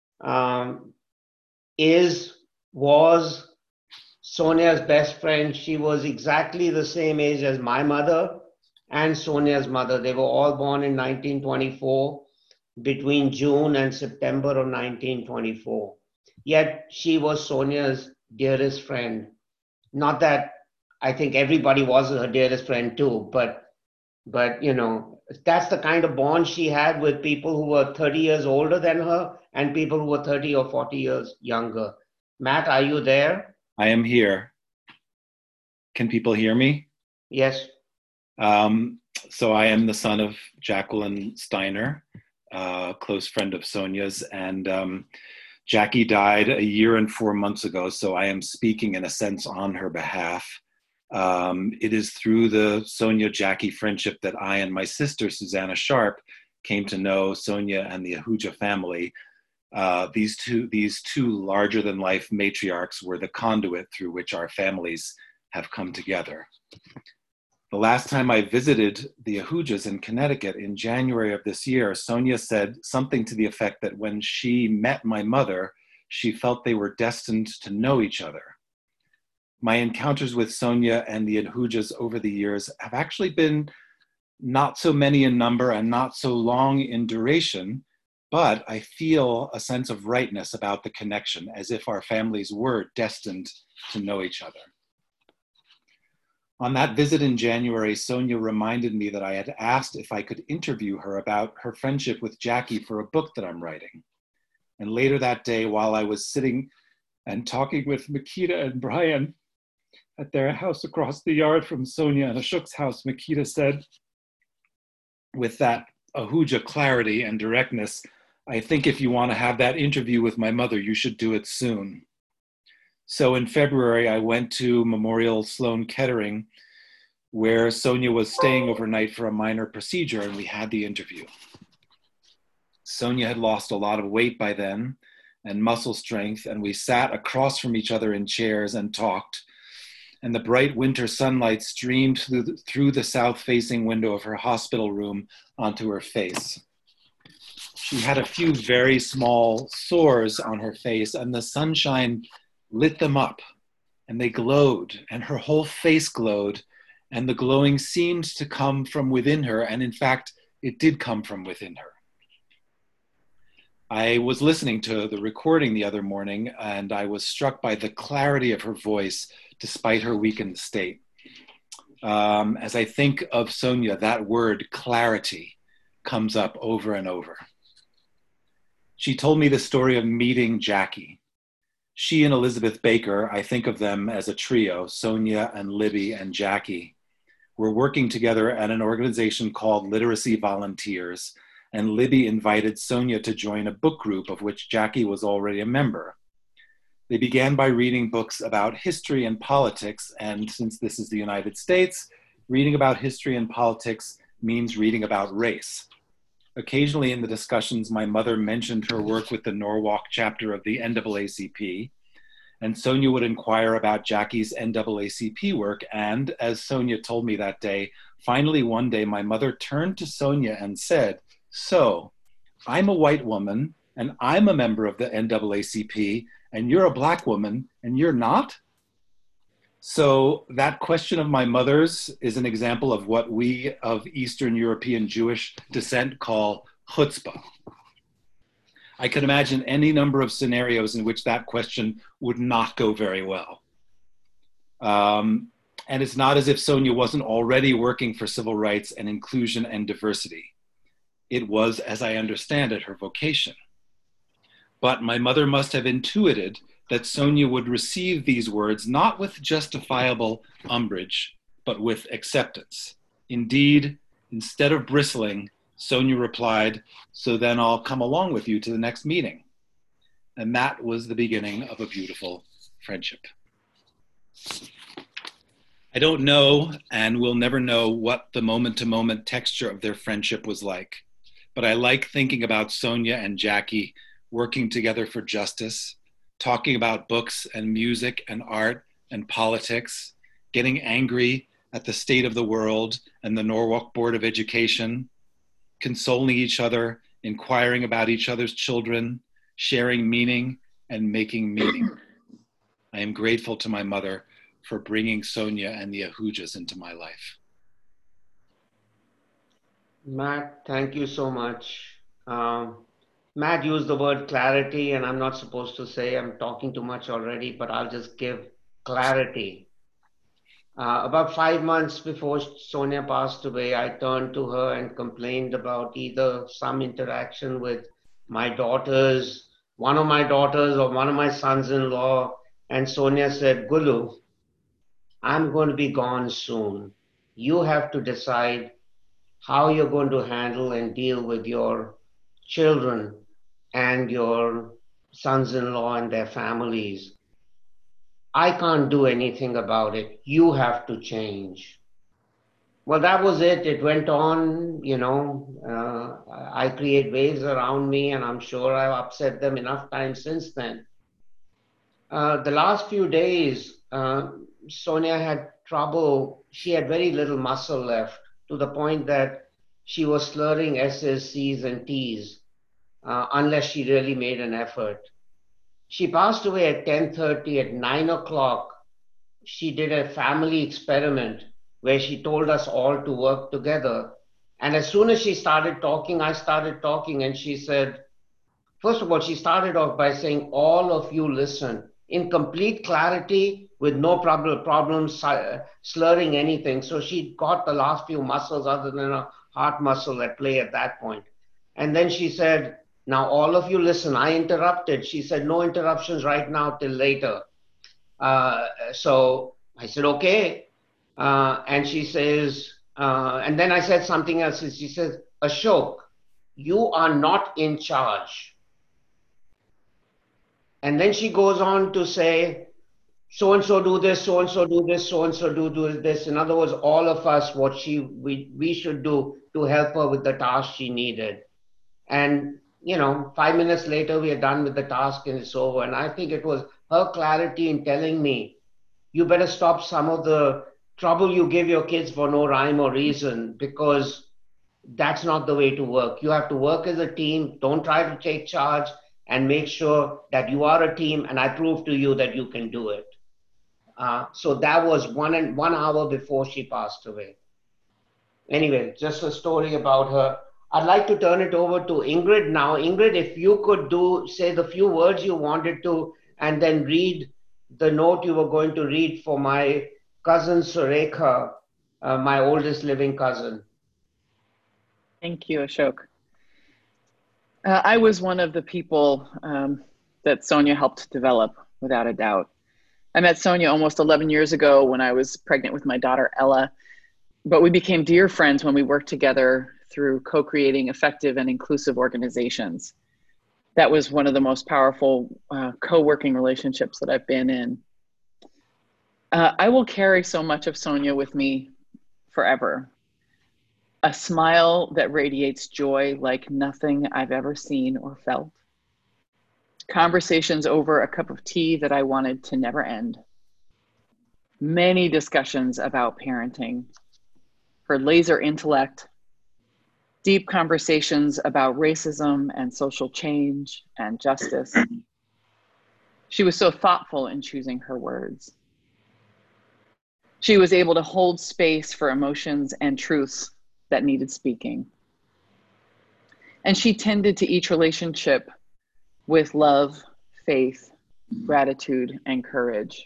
was Sonia's best friend. She was exactly the same age as my mother and Sonia's mother. They were all born in 1924, between June and September of 1924. Yet she was Sonia's dearest friend. Not that I think everybody was her dearest friend too, but you know, that's the kind of bond she had with people who were 30 years older than her and people who were 30 or 40 years younger. Matt, are you there? I am here. Can people hear me? Yes. So I am the son of Jacqueline Steiner, a close friend of Sonia's, and Jackie died a year and 4 months ago, so I am speaking in a sense on her behalf. It is through the Sonia-Jackie friendship that I and my sister, Susanna Sharp, came to know Sonia and the Ahuja family. These two larger-than-life matriarchs were the conduit through which our families have come together. The last time I visited the Ahujas in Connecticut in January of this year, Sonia said something to the effect that when she met my mother, she felt they were destined to know each other. My encounters with Sonia and the Ahujas over the years have actually been not so many in number and not so long in duration, but I feel a sense of rightness about the connection, as if our families were destined to know each other. On that visit in January, Sonia reminded me that I had asked if I could interview her about her friendship with Jackie for a book that I'm writing. And later that day, while I was sitting and talking with Makita and Brian at their house across the yard from Sonia and Ashok's house, Makita said, with that Ahuja clarity and directness, I think if you want to have that interview with my mother, you should do it soon. So in February, I went to Memorial Sloan Kettering, where Sonia was staying overnight for a minor procedure, and we had the interview. Sonia had lost a lot of weight by then and muscle strength, and we sat across from each other in chairs and talked, and the bright winter sunlight streamed through the south-facing window of her hospital room onto her face. She had a few very small sores on her face, and the sunshine lit them up, and they glowed, and her whole face glowed, and the glowing seemed to come from within her, and in fact, it did come from within her. I was listening to the recording the other morning, and I was struck by the clarity of her voice, despite her weakened state. As I think of Sonia, that word, clarity, comes up over and over. She told me the story of meeting Jackie. She and Elizabeth Baker, I think of them as a trio, Sonia and Libby and Jackie, were working together at an organization called Literacy Volunteers, and Libby invited Sonia to join a book group of which Jackie was already a member. They began by reading books about history and politics, and since this is the United States, reading about history and politics means reading about race. Occasionally in the discussions, my mother mentioned her work with the Norwalk chapter of the NAACP, and Sonia would inquire about Jackie's NAACP work, and as Sonia told me that day, finally one day my mother turned to Sonia and said, "So, I'm a white woman, and I'm a member of the NAACP, and you're a Black woman, and you're not?" So that question of my mother's is an example of what we of Eastern European Jewish descent call chutzpah. I can imagine any number of scenarios in which that question would not go very well. And it's not as if Sonia wasn't already working for civil rights and inclusion and diversity. It was, as I understand it, her vocation. But my mother must have intuited that Sonia would receive these words not with justifiable umbrage, but with acceptance. Indeed, instead of bristling, Sonia replied, "So then I'll come along with you to the next meeting." And that was the beginning of a beautiful friendship. I don't know and will never know what the moment-to-moment texture of their friendship was like, but I like thinking about Sonia and Jackie working together for justice, talking about books and music and art and politics, getting angry at the state of the world and the Norwalk Board of Education, consoling each other, inquiring about each other's children, sharing meaning and making meaning. I am grateful to my mother for bringing Sonia and the Ahujas into my life. Matt, thank you so much. Matt used the word clarity, and I'm not supposed to say I'm talking too much already, but I'll just give clarity. About 5 months before Sonia passed away, I turned to her and complained about either some interaction with my daughters, one of my daughters or one of my sons-in-law, and Sonia said, "Gulu, I'm going to be gone soon. You have to decide how you're going to handle and deal with your children and your sons-in-law and their families. I can't do anything about it. You have to change." Well, that was it. It went on, I create waves around me, and I'm sure I've upset them enough times since then. The last few days, Sonia had trouble. She had very little muscle left, to the point that she was slurring S's, C's, and T's. Unless she really made an effort. She passed away at 10:30. At 9 o'clock, she did a family experiment where she told us all to work together. And as soon as she started talking, I started talking, and she said, first of all, she started off by saying, "All of you listen," in complete clarity, with no problems slurring anything. So she got the last few muscles other than a heart muscle at play at that point. And then she said, "Now all of you listen." I interrupted. She said, "No interruptions right now till later." So I said, "Okay." And she says, and then I said something else. She says, "Ashok, you are not in charge." And then she goes on to say, "So-and-so do this, so-and-so do this, so-and-so do this." In other words, all of us, what we should do to help her with the task she needed. And 5 minutes later, we are done with the task and it's over. And I think it was her clarity in telling me, "You better stop some of the trouble you give your kids for no rhyme or reason, because that's not the way to work. You have to work as a team. Don't try to take charge, and make sure that you are a team. And I prove to you that you can do it." So that was 1 hour before she passed away. Anyway, just a story about her. I'd like to turn it over to Ingrid now. Ingrid, if you could say the few words you wanted to, and then read the note you were going to read for my cousin Surekha, my oldest living cousin. Thank you, Ashok. I was one of the people that Sonia helped develop. without a doubt. I met Sonia almost 11 years ago when I was pregnant with my daughter, Ella, but we became dear friends when we worked together through co-creating effective and inclusive organizations. That was one of the most powerful co-working relationships that I've been in. I will carry so much of Sonia with me forever. A smile that radiates joy like nothing I've ever seen or felt. Conversations over a cup of tea that I wanted to never end. Many discussions about parenting. Her laser intellect. Deep conversations about racism and social change and justice. She was so thoughtful in choosing her words. She was able to hold space for emotions and truths that needed speaking. And she tended to each relationship with love, faith, gratitude, and courage.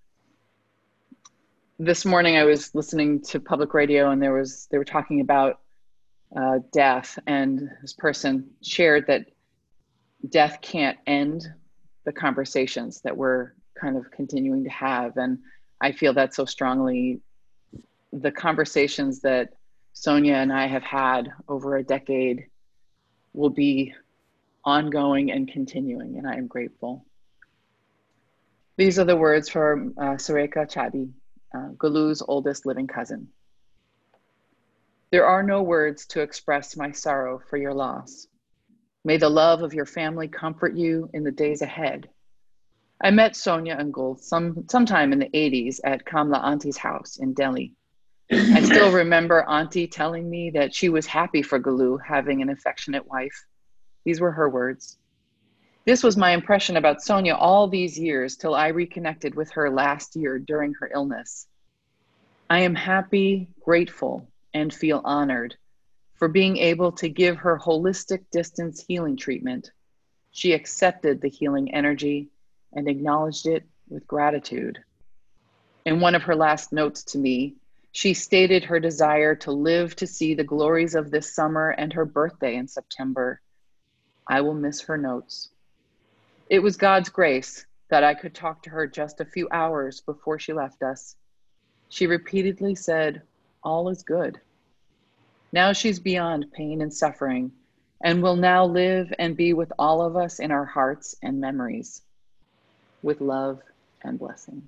This morning I was listening to public radio and they were talking about death, and this person shared that death can't end the conversations that we're kind of continuing to have. And I feel that so strongly. The conversations that Sonia and I have had over a decade will be ongoing and continuing, and I am grateful. These are the words from Sareka Chadi, Gulu's oldest living cousin. There are no words to express my sorrow for your loss. May the love of your family comfort you in the days ahead. I met Sonia and Gul sometime in the 80s at Kamla Auntie's house in Delhi. I still remember Auntie telling me that she was happy for Gulu having an affectionate wife. These were her words. This was my impression about Sonia all these years till I reconnected with her last year during her illness. I am happy, grateful, and feel honored for being able to give her holistic distance healing treatment. She accepted the healing energy and acknowledged it with gratitude. In one of her last notes to me, she stated her desire to live to see the glories of this summer and her birthday in September. I will miss her notes. It was God's grace that I could talk to her just a few hours before she left us. She repeatedly said, "All is good." Now she's beyond pain and suffering and will now live and be with all of us in our hearts and memories. With love and blessings.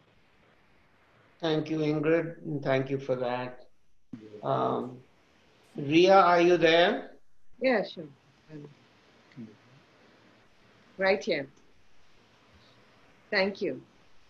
Thank you, Ingrid, and thank you for that. Ria, are you there? Yeah, sure. Right here. Thank you.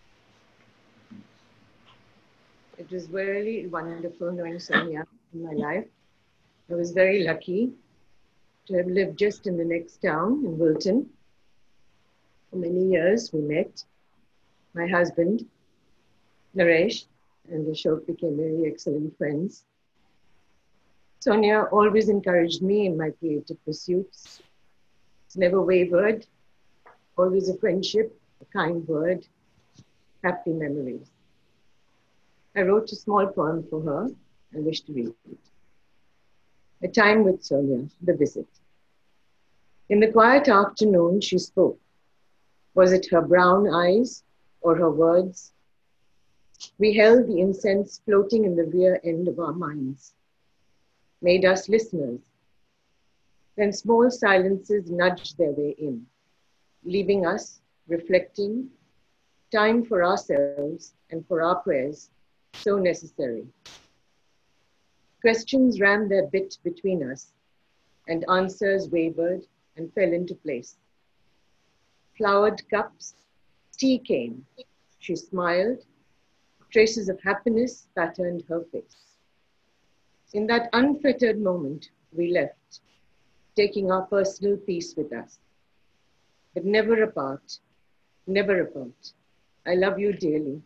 It was really wonderful knowing Sonia in my life. I was very lucky to have lived just in the next town in Wilton. For many years we met. My husband, Naresh, and Ashok became very excellent friends. Sonia always encouraged me in my creative pursuits. Never wavered, always a friendship, a kind word, happy memories. I wrote a small poem for her. I wish to read it. A time with Sonia, the visit. In the quiet afternoon, she spoke. Was it her brown eyes or her words? We held the incense floating in the rear end of our minds, made us listeners. Then small silences nudged their way in, leaving us reflecting, time for ourselves and for our prayers, so necessary. Questions ran their bit between us, and answers wavered and fell into place. Flowered cups, tea came. She smiled. Traces of happiness patterned her face. In that unfettered moment, we left, taking our personal peace with us. But never apart, never apart. I love you dearly.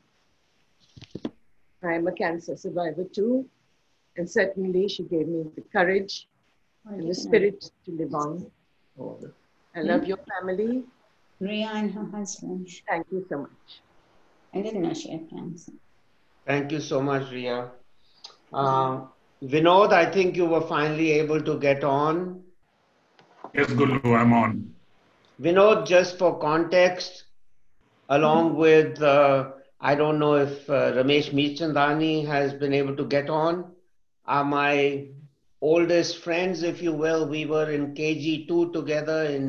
I am a cancer survivor too, and certainly she gave me the courage and the spirit to live on. I love your family. Ria and her husband. Thank you so much. I didn't know she had cancer. Thank you so much, Ria. Vinod, I think you were finally able to get on. Yes, Gulu, I'm on. Vinod, just for context, along with, I don't know if Ramesh Meechandani has been able to get on, are my oldest friends, if you will. We were in KG2 together in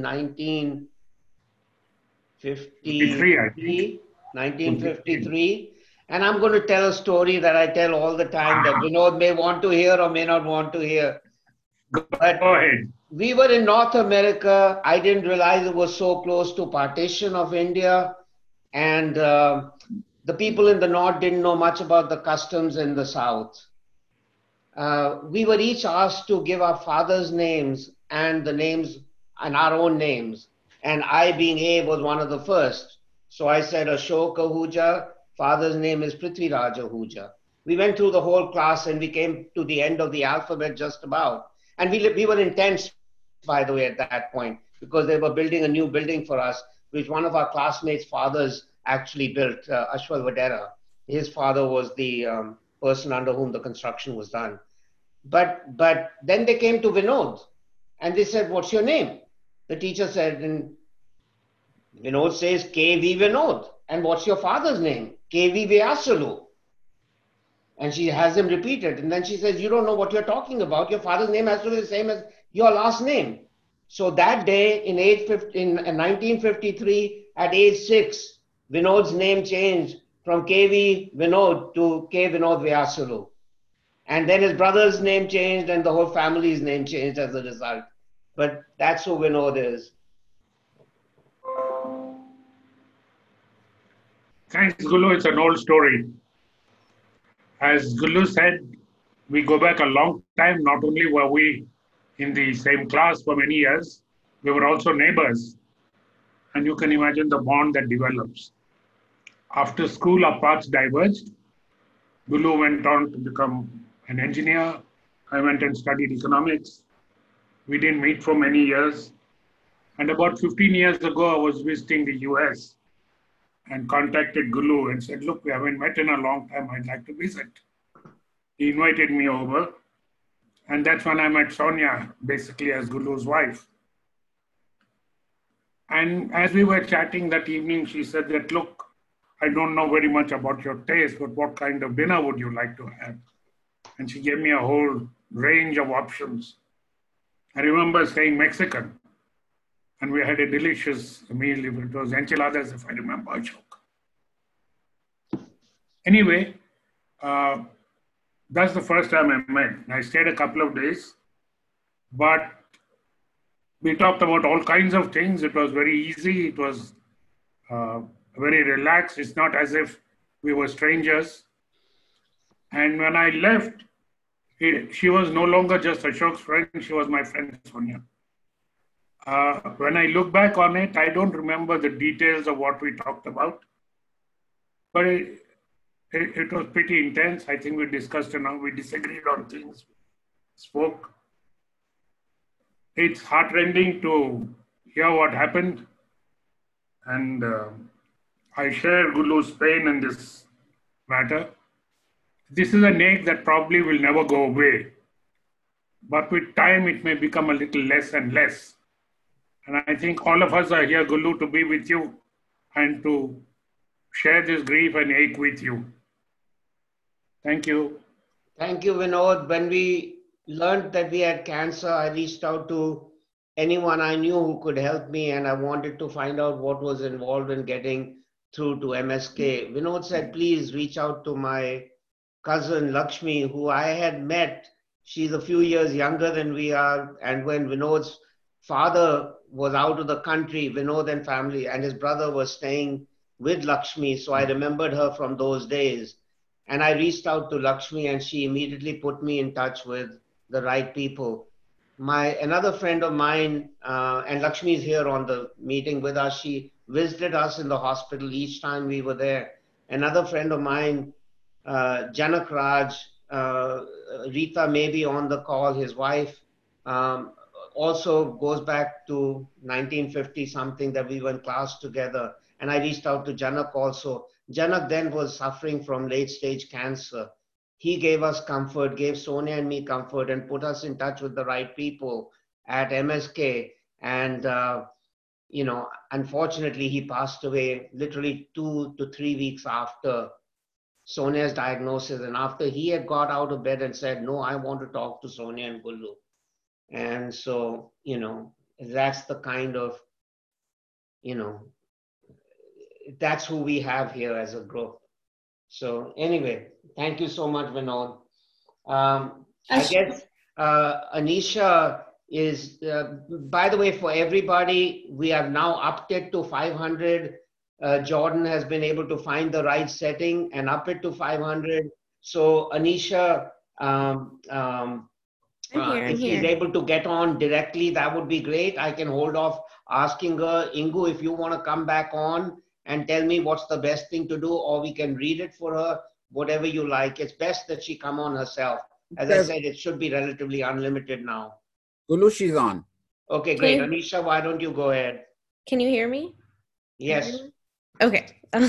1953. And I'm going to tell a story that I tell all the time that Vinod may want to hear or may not want to hear. But we were in North America. I didn't realize it was so close to partition of India. And the people in the North didn't know much about the customs in the South. We were each asked to give our father's names and the names and our own names. And I, being A, was one of the first. So I said Ashok Ahuja, father's name is Prithviraj Ahuja. We went through the whole class and we came to the end of the alphabet just about. And we were intense, by the way, at that point, because they were building a new building for us, which one of our classmates' fathers actually built, Ashwal Vadera. His father was the person under whom the construction was done. But then they came to Vinod and they said, what's your name? The teacher said, and Vinod says, K.V. Vinod. And what's your father's name? K.V. Vyasalu. And she has him repeat it. And then she says, you don't know what you're talking about. Your father's name has to be the same as your last name. So that day in 1953, at age 6, Vinod's name changed from K.V. Vinod to K. Vinod Vyasalu. And then his brother's name changed and the whole family's name changed as a result. But that's who Vinod is. Thanks, Gulu. It's an old story. As Gulu said, we go back a long time. Not only were we in the same class for many years, we were also neighbors. And you can imagine the bond that develops. After school, our paths diverged. Gulu went on to become an engineer. I went and studied economics. We didn't meet for many years. And about 15 years ago, I was visiting the US and contacted Gulu and said, look, we haven't met in a long time. I'd like to visit. He invited me over. And that's when I met Sonia, basically as Gulu's wife. And as we were chatting that evening, she said that, look, I don't know very much about your taste, but what kind of dinner would you like to have? And she gave me a whole range of options. I remember saying Mexican. And we had a delicious meal. It was enchiladas, if I remember, Ashok. Anyway, that's the first time I met. I stayed a couple of days, but we talked about all kinds of things. It was very easy. It was very relaxed. It's not as if we were strangers. And when I left, she was no longer just Ashok's friend. She was my friend, Sonia. When I look back on it, I don't remember the details of what we talked about, but it was pretty intense. I think we discussed enough. We disagreed on things, spoke. It's heartrending to hear what happened. And I share Gulu's pain in this matter. This is an ache that probably will never go away. But with time, it may become a little less and less. And I think all of us are here, Gulu, to be with you and to share this grief and ache with you. Thank you. Thank you, Vinod. When we learned that we had cancer, I reached out to anyone I knew who could help me, and I wanted to find out what was involved in getting through to MSK. Vinod said, please reach out to my cousin Lakshmi, who I had met. She's a few years younger than we are. And when Vinod's father was out of the country, Vinod and family and his brother were staying with Lakshmi. So I remembered her from those days. And I reached out to Lakshmi and she immediately put me in touch with the right people. Another friend of mine, and Lakshmi is here on the meeting with us, she visited us in the hospital each time we were there. Another friend of mine, Janak Raj, Rita may be on the call, his wife, also goes back to 1950 something that we were in class together. And I reached out to Janak also. Janak then was suffering from late stage cancer. He gave us comfort, gave Sonia and me comfort and put us in touch with the right people at MSK. And unfortunately, he passed away literally 2 to 3 weeks after Sonia's diagnosis. And after he had got out of bed and said, no, I want to talk to Sonia and Gullu. And so, that's the kind of, that's who we have here as a group. So anyway, thank you so much, Vinod. I guess Anisha is, by the way, for everybody, we have now upped it to 500. Jordan has been able to find the right setting and up it to 500. So Anisha, if she's able to get on directly, that would be great. I can hold off asking her. Ingu, if you want to come back on and tell me what's the best thing to do, or we can read it for her, whatever you like. It's best that she come on herself. As I said, it should be relatively unlimited now. Gullu, she's on. Okay, great. Anisha, why don't you go ahead? Can you hear me? Yes. Okay.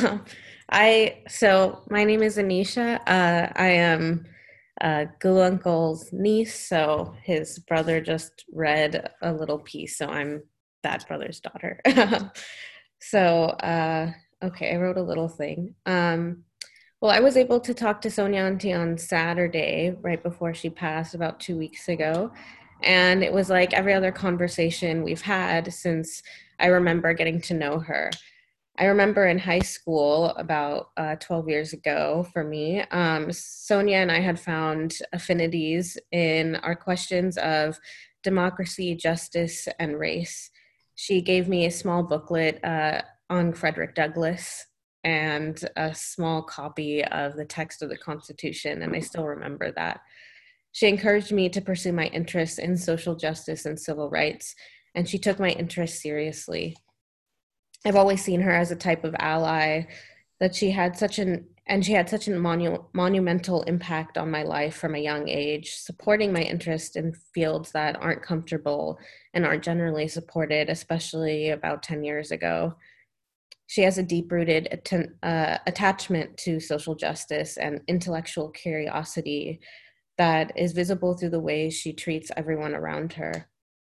So my name is Anisha. I am Gullu Uncle's niece. So his brother just read a little piece. So I'm that brother's daughter. So, okay, I wrote a little thing. Well, I was able to talk to Sonia Auntie on Saturday, right before she passed, about 2 weeks ago. And it was like every other conversation we've had since I remember getting to know her. I remember in high school, about 12 years ago for me, Sonia and I had found affinities in our questions of democracy, justice, and race. She gave me a small booklet on Frederick Douglass and a small copy of the text of the Constitution, and I still remember that. She encouraged me to pursue my interests in social justice and civil rights, and she took my interests seriously. I've always seen her as a type of ally that she had such a monumental impact on my life from a young age, supporting my interest in fields that aren't comfortable and aren't generally supported, especially about 10 years ago. She has a deep-rooted attachment to social justice and intellectual curiosity that is visible through the ways she treats everyone around her.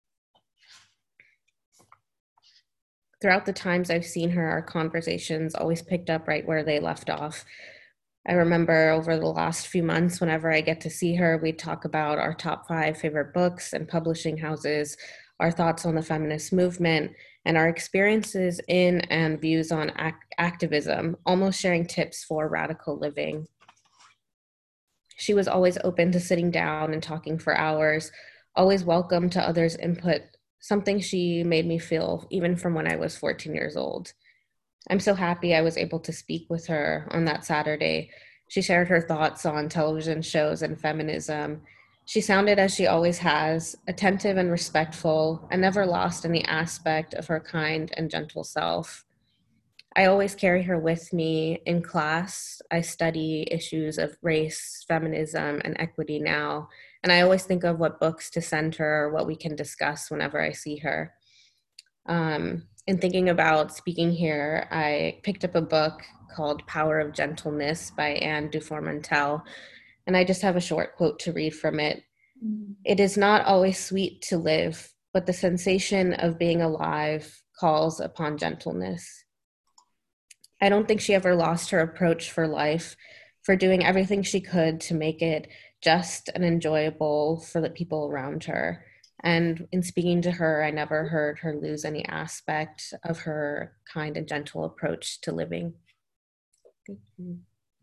Throughout the times I've seen her, our conversations always picked up right where they left off. I remember over the last few months, whenever I get to see her, we talk about our top 5 favorite books and publishing houses, our thoughts on the feminist movement, and our experiences in and views on activism, almost sharing tips for radical living. She was always open to sitting down and talking for hours, always welcome to others' input, something she made me feel even from when I was 14 years old. I'm so happy I was able to speak with her on that Saturday. She shared her thoughts on television shows and feminism. She sounded as she always has, attentive and respectful, and never lost any aspect of her kind and gentle self. I always carry her with me in class. I study issues of race, feminism, and equity now, and I always think of what books to send her, what we can discuss whenever I see her. In thinking about speaking here, I picked up a book called Power of Gentleness by Anne Dufour-Mantell, and I just have a short quote to read from it. It is not always sweet to live, but the sensation of being alive calls upon gentleness. I don't think she ever lost her approach for life, for doing everything she could to make it just and enjoyable for the people around her. And in speaking to her, I never heard her lose any aspect of her kind and gentle approach to living. Thank you.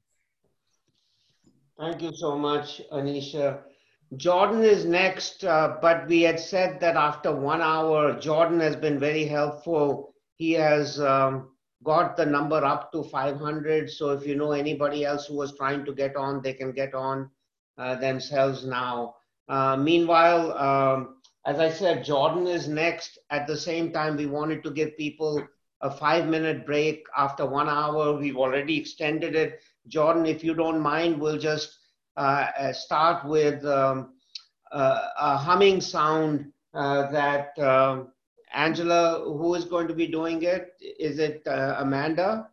Thank you so much, Anisha. Jordan is next, but we had said that after 1 hour, Jordan has been very helpful. He has got the number up to 500. So if you know anybody else who was trying to get on, they can get on themselves now. Meanwhile, as I said, Jordan is next. At the same time, we wanted to give people a 5-minute break after 1 hour. We've already extended it. Jordan, if you don't mind, we'll just start with a humming sound that Angela, who is going to be doing it? Is it Amanda?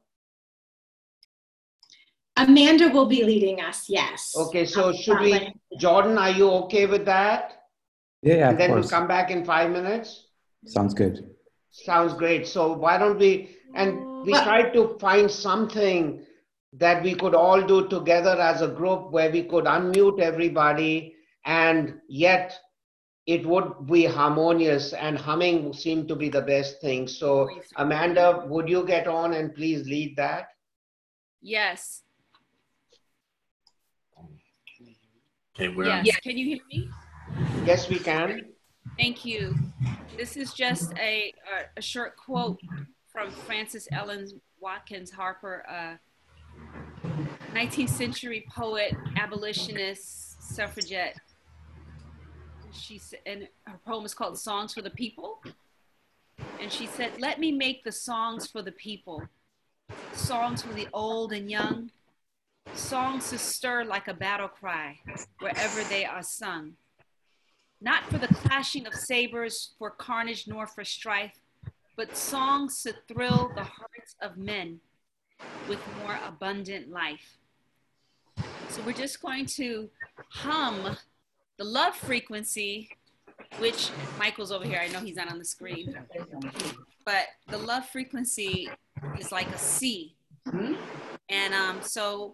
Amanda will be leading us, yes. Okay, so should we, Jordan, are you okay with that? Yeah, and then of we'll course. come back in 5 minutes. Sounds good. Sounds great. So why don't we, and we tried to find something that we could all do together as a group where we could unmute everybody and yet it would be harmonious, and humming seemed to be the best thing. So Amanda, would you get on and please lead that? Yes. Okay, Yes. Can you hear me? Yes, we can. Thank you. This is just a short quote from Frances Ellen Watkins Harper, 19th century poet, abolitionist, suffragette. And her poem is called Songs for the People. And she said, "Let me make the songs for the people, songs for the old and young, songs to stir like a battle cry wherever they are sung. Not for the clashing of sabers, for carnage nor for strife, but songs to thrill the hearts of men with more abundant life." So we're just going to hum the love frequency, which Michael's over here. I know he's not on the screen, but the love frequency is like a C. And so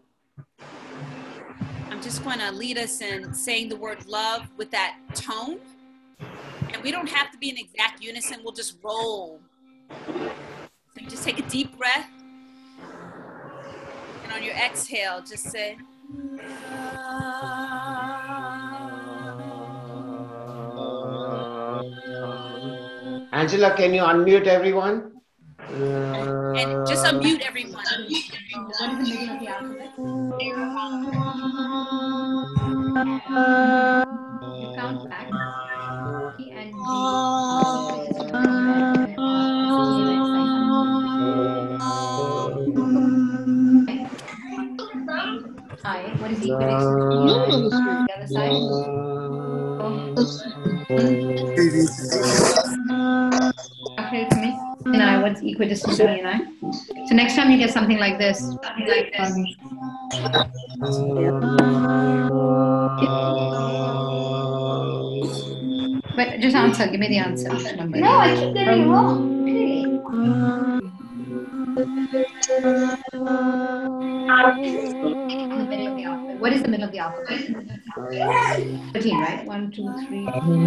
I'm just going to lead us in saying the word love with that tone. And we don't have to be in exact unison. We'll just roll. So you just take a deep breath. And on your exhale, just say, Angela, can you unmute everyone? and just unmute everyone. What is the middle of the alphabet? You count back. T and I. What is equidistant? The other side. Okay, for me. And I. What's equidistant to me and I? So next time you get something like this. But just answer. Give me the answer. Which number? No, I keep getting it wrong. The middle of the alphabet. What is the middle of the alphabet? 13, right? 1, 2, 3.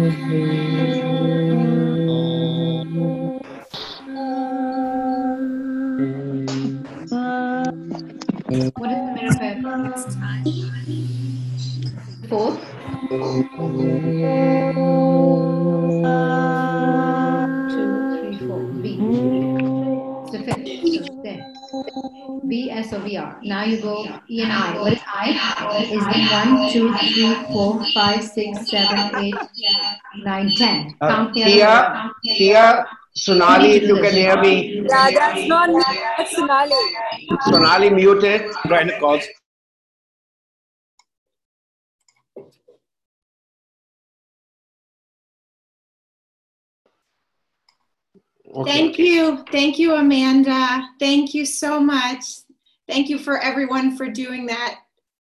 What is the middle of it? 4. 2, 3, 4. B. So 5th. So there. B, S, or V, R. Now you go E and I. What is I? Is the 1, 2, 3, 4, 5, 6, 7, 8, 9, 10. Count the other Tia, Sonali, if you can hear me. Yeah, that's not me. That's Sonali. Sonali, mute it. Trying to call. Okay. Thank you. Thank you, Amanda. Thank you so much. Thank you for everyone for doing that.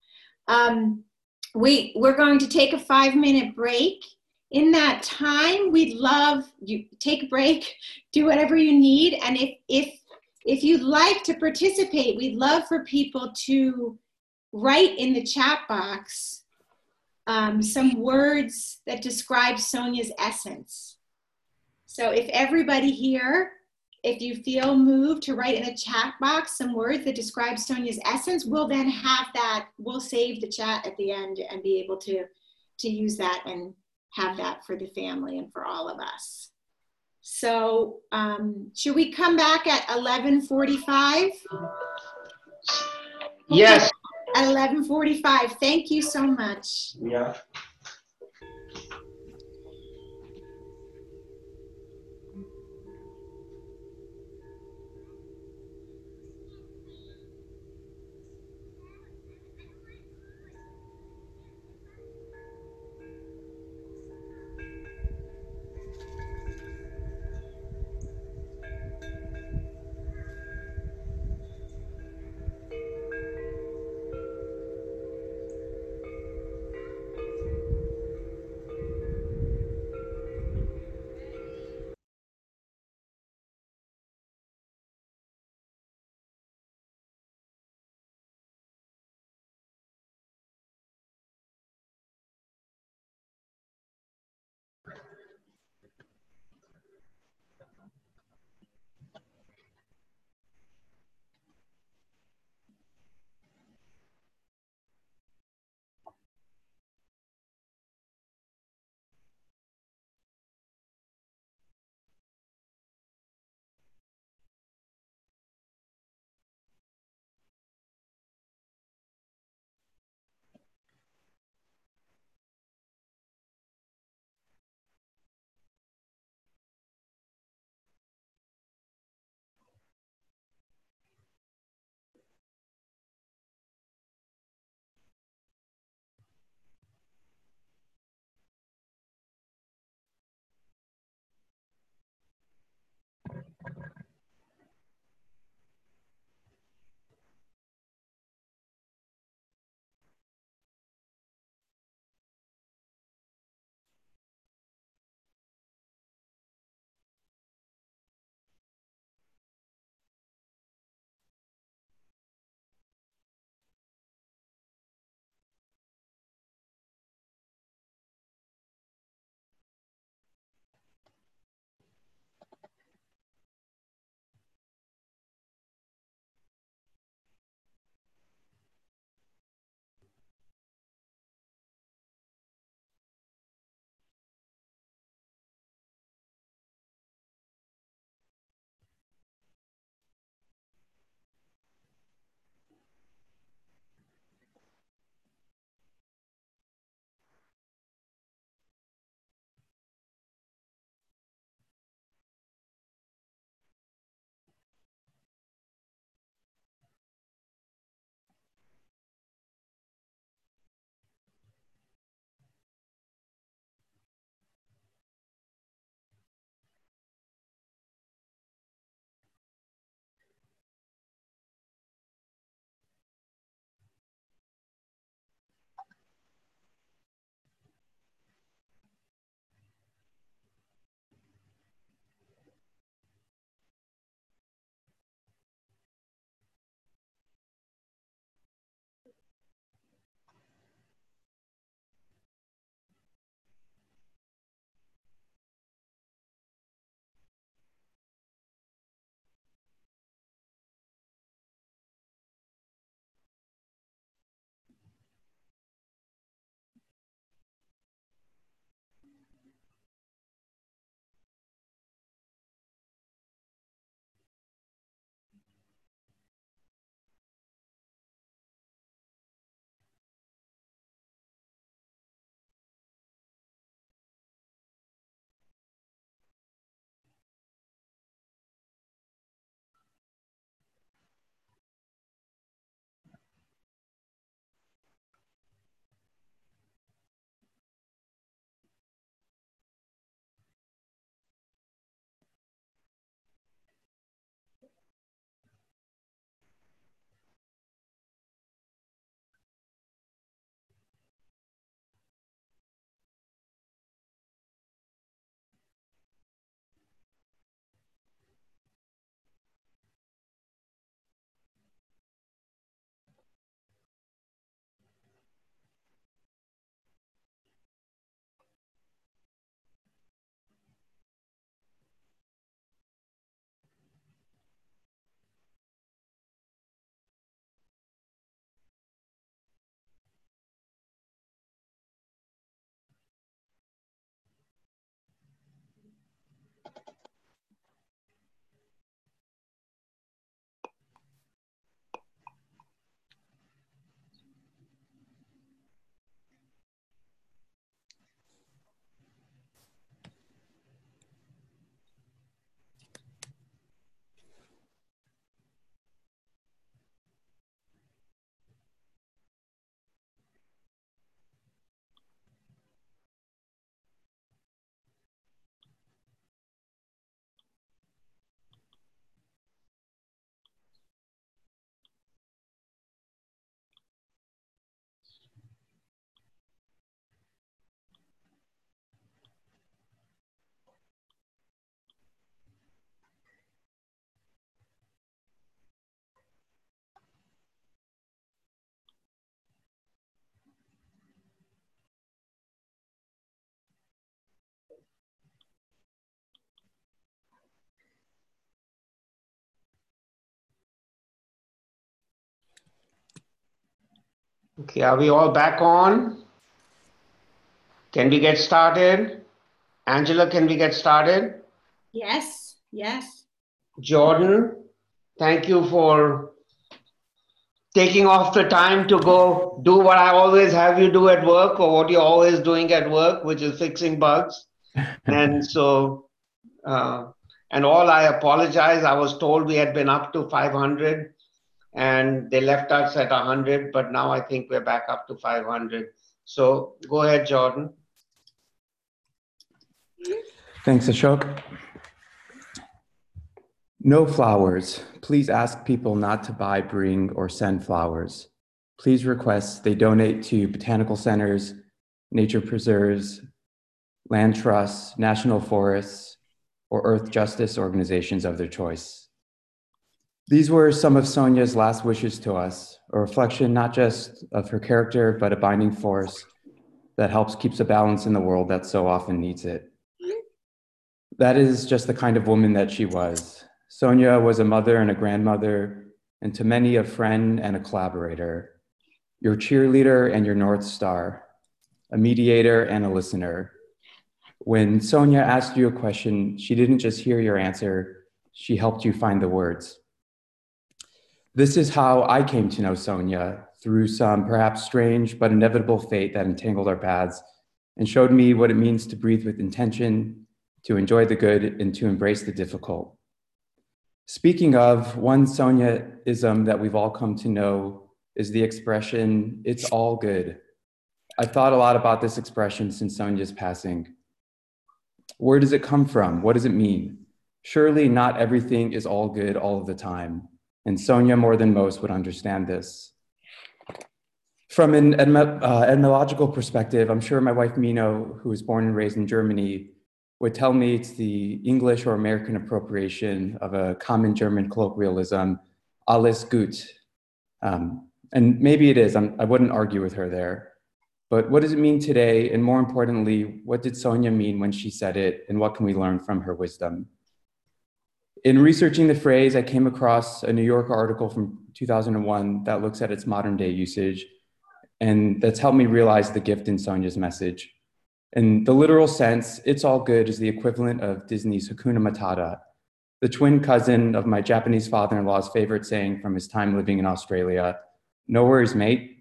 We're going to take a 5-minute break. In that time, we'd love you take a break, do whatever you need. And if you'd like to participate, we'd love for people to write in the chat box some words that describe Sonia's essence. So if everybody here, if you feel moved to write in the chat box some words that describe Sonia's essence, we'll then have that, we'll save the chat at the end and be able to use that and have that for the family and for all of us. So should we come back at 11:45? Yes. At 11:45. Thank you so much. Yeah. Okay, are we all back on? Can we get started? Angela, can we get started? Yes, yes. Jordan, thank you for taking off the time to go do what I always have you do at work, or what you're always doing at work, which is fixing bugs. And so, and all, I apologize. I was told we had been up to 500 and they left us at 100, but now I think we're back up to 500. So go ahead, Jordan. Thanks, Ashok. No flowers. Please ask people not to buy, bring, or send flowers. Please request they donate to botanical centers, nature preserves, land trusts, national forests, or earth justice organizations of their choice. These were some of Sonia's last wishes to us, a reflection not just of her character, but a binding force that helps keep a balance in the world that so often needs it. That is just the kind of woman that she was. Sonia was a mother and a grandmother, and to many a friend and a collaborator, your cheerleader and your North Star, a mediator and a listener. When Sonia asked you a question, she didn't just hear your answer, she helped you find the words. This is how I came to know Sonia, through some perhaps strange but inevitable fate that entangled our paths and showed me what it means to breathe with intention, to enjoy the good, and to embrace the difficult. Speaking of, one Sonia-ism that we've all come to know is the expression, "It's all good." I've thought a lot about this expression since Sonia's passing. Where does it come from? What does it mean? Surely not everything is all good all of the time, and Sonia more than most would understand this. From an etymological perspective, I'm sure my wife Mino, who was born and raised in Germany, would tell me it's the English or American appropriation of a common German colloquialism, alles gut. And maybe it is, I wouldn't argue with her there. But what does it mean today? And more importantly, what did Sonia mean when she said it? And what can we learn from her wisdom? In researching the phrase, I came across a New Yorker article from 2001 that looks at its modern day usage. And that's helped me realize the gift in Sonia's message. In the literal sense, "it's all good" is the equivalent of Disney's Hakuna Matata, the twin cousin of my Japanese father-in-law's favorite saying from his time living in Australia, "No worries, mate."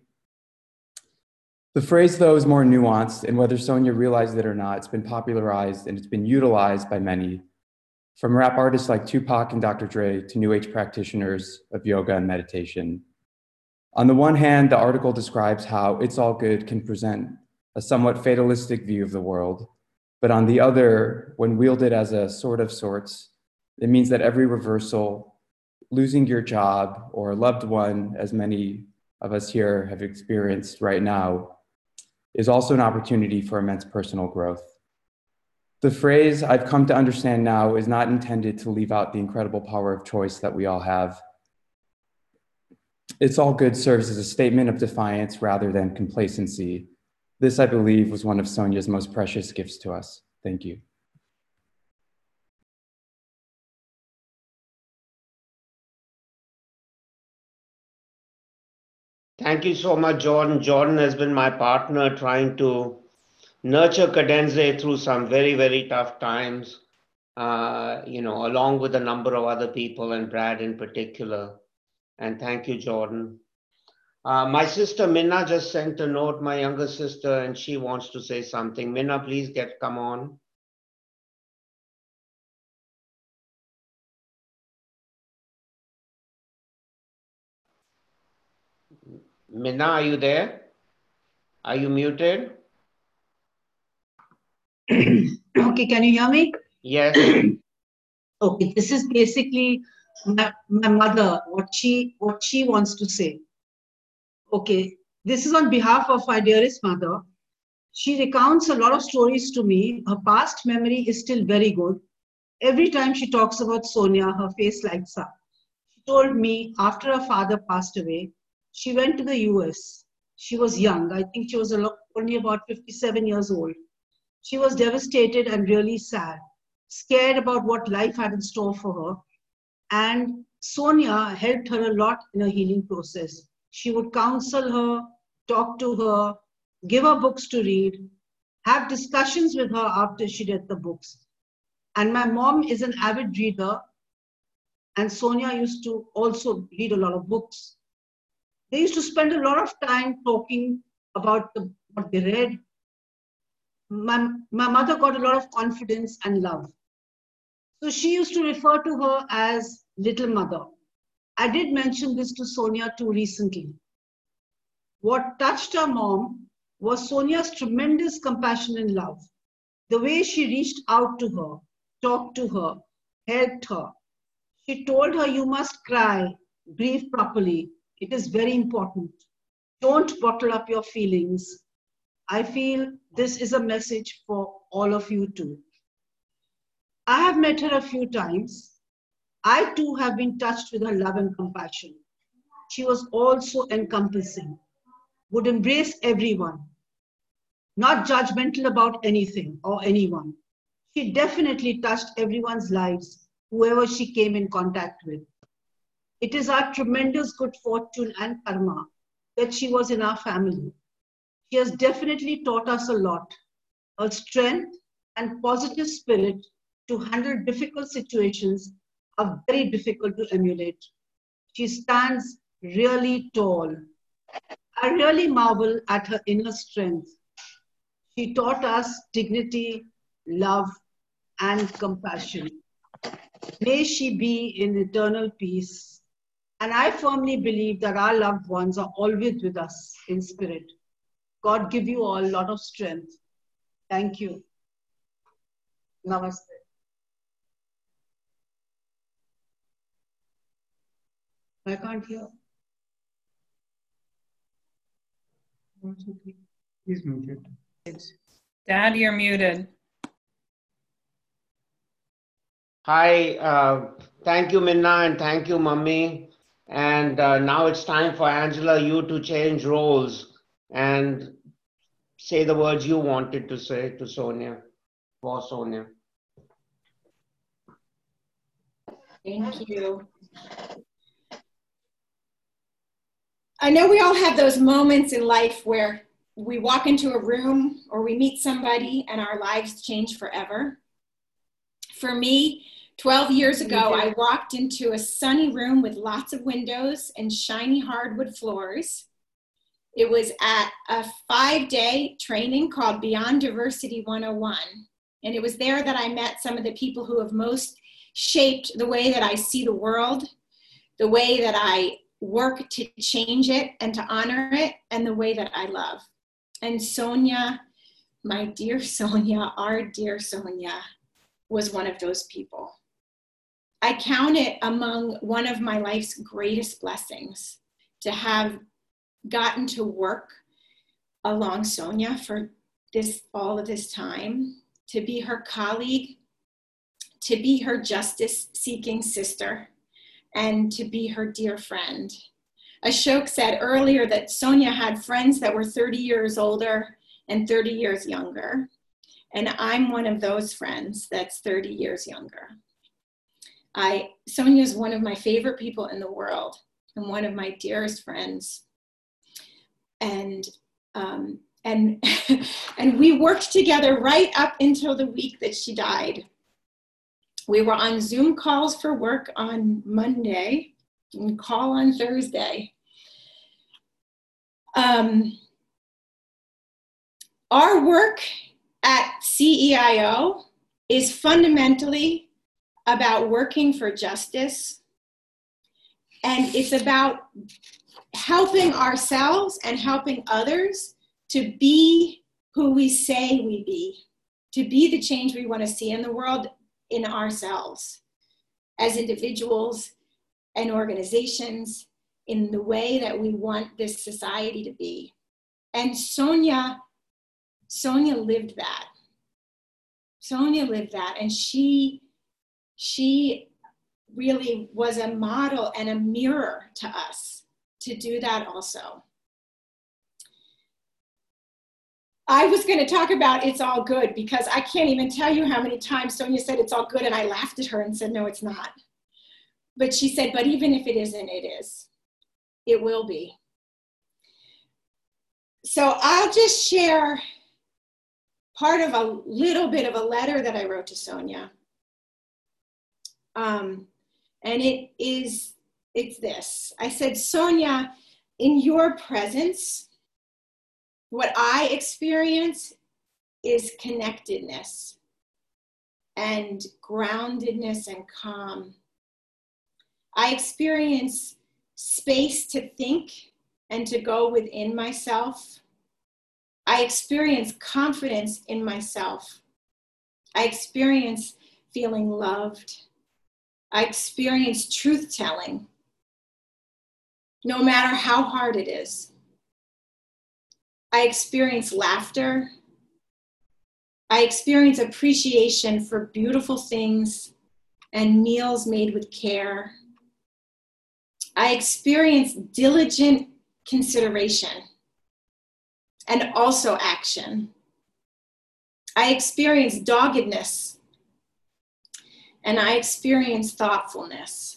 The phrase, though, is more nuanced, and whether Sonia realized it or not, it's been popularized and it's been utilized by many, from rap artists like Tupac and Dr. Dre to New Age practitioners of yoga and meditation. On the one hand, the article describes how "it's all good" can present a somewhat fatalistic view of the world. But on the other, when wielded as a sword of sorts, it means that every reversal, losing your job or a loved one, as many of us here have experienced right now, is also an opportunity for immense personal growth. The phrase, I've come to understand now, is not intended to leave out the incredible power of choice that we all have. "It's all good" serves as a statement of defiance rather than complacency. This, I believe, was one of Sonia's most precious gifts to us. Thank you. Thank you so much, Jordan. Jordan has been my partner trying to nurture Cadenza through some very, very tough times, along with a number of other people and Brad in particular. And thank you, Jordan. My sister Minna just sent a note, my younger sister, and she wants to say something. Minna, please come on. Minna, are you there? Are you muted? Okay, can you hear me? Yes. Okay, this is basically my mother, what she wants to say. Okay, this is on behalf of our dearest mother. She recounts a lot of stories to me. Her past memory is still very good. Every time she talks about Sonia, her face lights up. She told me after her father passed away, she went to the US. She was young. I think she was only about 57 years old. She was devastated and really sad, scared about what life had in store for her. And Sonia helped her a lot in her healing process. She would counsel her, talk to her, give her books to read, have discussions with her after she read the books. And my mom is an avid reader, and Sonia used to also read a lot of books. They used to spend a lot of time talking about what they read. My mother got a lot of confidence and love. So she used to refer to her as Little Mother. I did mention this to Sonia too recently. What touched her mom was Sonia's tremendous compassion and love. The way she reached out to her, talked to her, helped her. She told her, you must cry, grieve properly. It is very important. Don't bottle up your feelings. I feel this is a message for all of you too. I have met her a few times. I too have been touched with her love and compassion. She was also encompassing, would embrace everyone, not judgmental about anything or anyone. She definitely touched everyone's lives, whoever she came in contact with. It is our tremendous good fortune and karma that she was in our family. She has definitely taught us a lot. Her strength and positive spirit to handle difficult situations are very difficult to emulate. She stands really tall. I really marvel at her inner strength. She taught us dignity, love, and compassion. May she be in eternal peace. And I firmly believe that our loved ones are always with us in spirit. God give you all a lot of strength. Thank you. Namaste. I can't hear. He's muted. Dad, you're muted. Hi, thank you, Minna, and thank you, Mummy. And now it's time for Angela, you to change roles and say the words you wanted to say to Sonia, for Sonia. Thank you. I know we all have those moments in life where we walk into a room or we meet somebody and our lives change forever. For me, 12 years ago, I walked into a sunny room with lots of windows and shiny hardwood floors. It was at a 5-day training called Beyond Diversity 101. And it was there that I met some of the people who have most shaped the way that I see the world, the way that I work to change it and to honor it, and the way that I love. And Sonia, my dear Sonia, our dear Sonia, was one of those people. I count it among one of my life's greatest blessings to have gotten to work along Sonia for all of this time, to be her colleague, to be her justice-seeking sister, and to be her dear friend. Ashok said earlier that Sonia had friends that were 30 years older and 30 years younger. And I'm one of those friends that's 30 years younger. Sonia is one of my favorite people in the world and one of my dearest friends. And we worked together right up until the week that she died. We were on Zoom calls for work on Monday and call on Thursday. Our work at CEIO is fundamentally about working for justice, and it's about helping ourselves and helping others to be who we say we be, to be the change we want to see in the world, in ourselves, as individuals and organizations, in the way that we want this society to be. And Sonia lived that. Sonia lived that, and she really was a model and a mirror to us to do that also. I was going to talk about It's All Good because I can't even tell you how many times Sonia said it's all good, and I laughed at her and said, no, it's not. But she said, but even if it isn't, it is. It will be. So I'll just share part of a little bit of a letter that I wrote to Sonia. And it's this. I said, Sonia, in your presence, what I experience is connectedness and groundedness and calm. I experience space to think and to go within myself. I experience confidence in myself. I experience feeling loved. I experience truth-telling, no matter how hard it is. I experience laughter. I experience appreciation for beautiful things and meals made with care. I experience diligent consideration and also action. I experience doggedness and I experience thoughtfulness.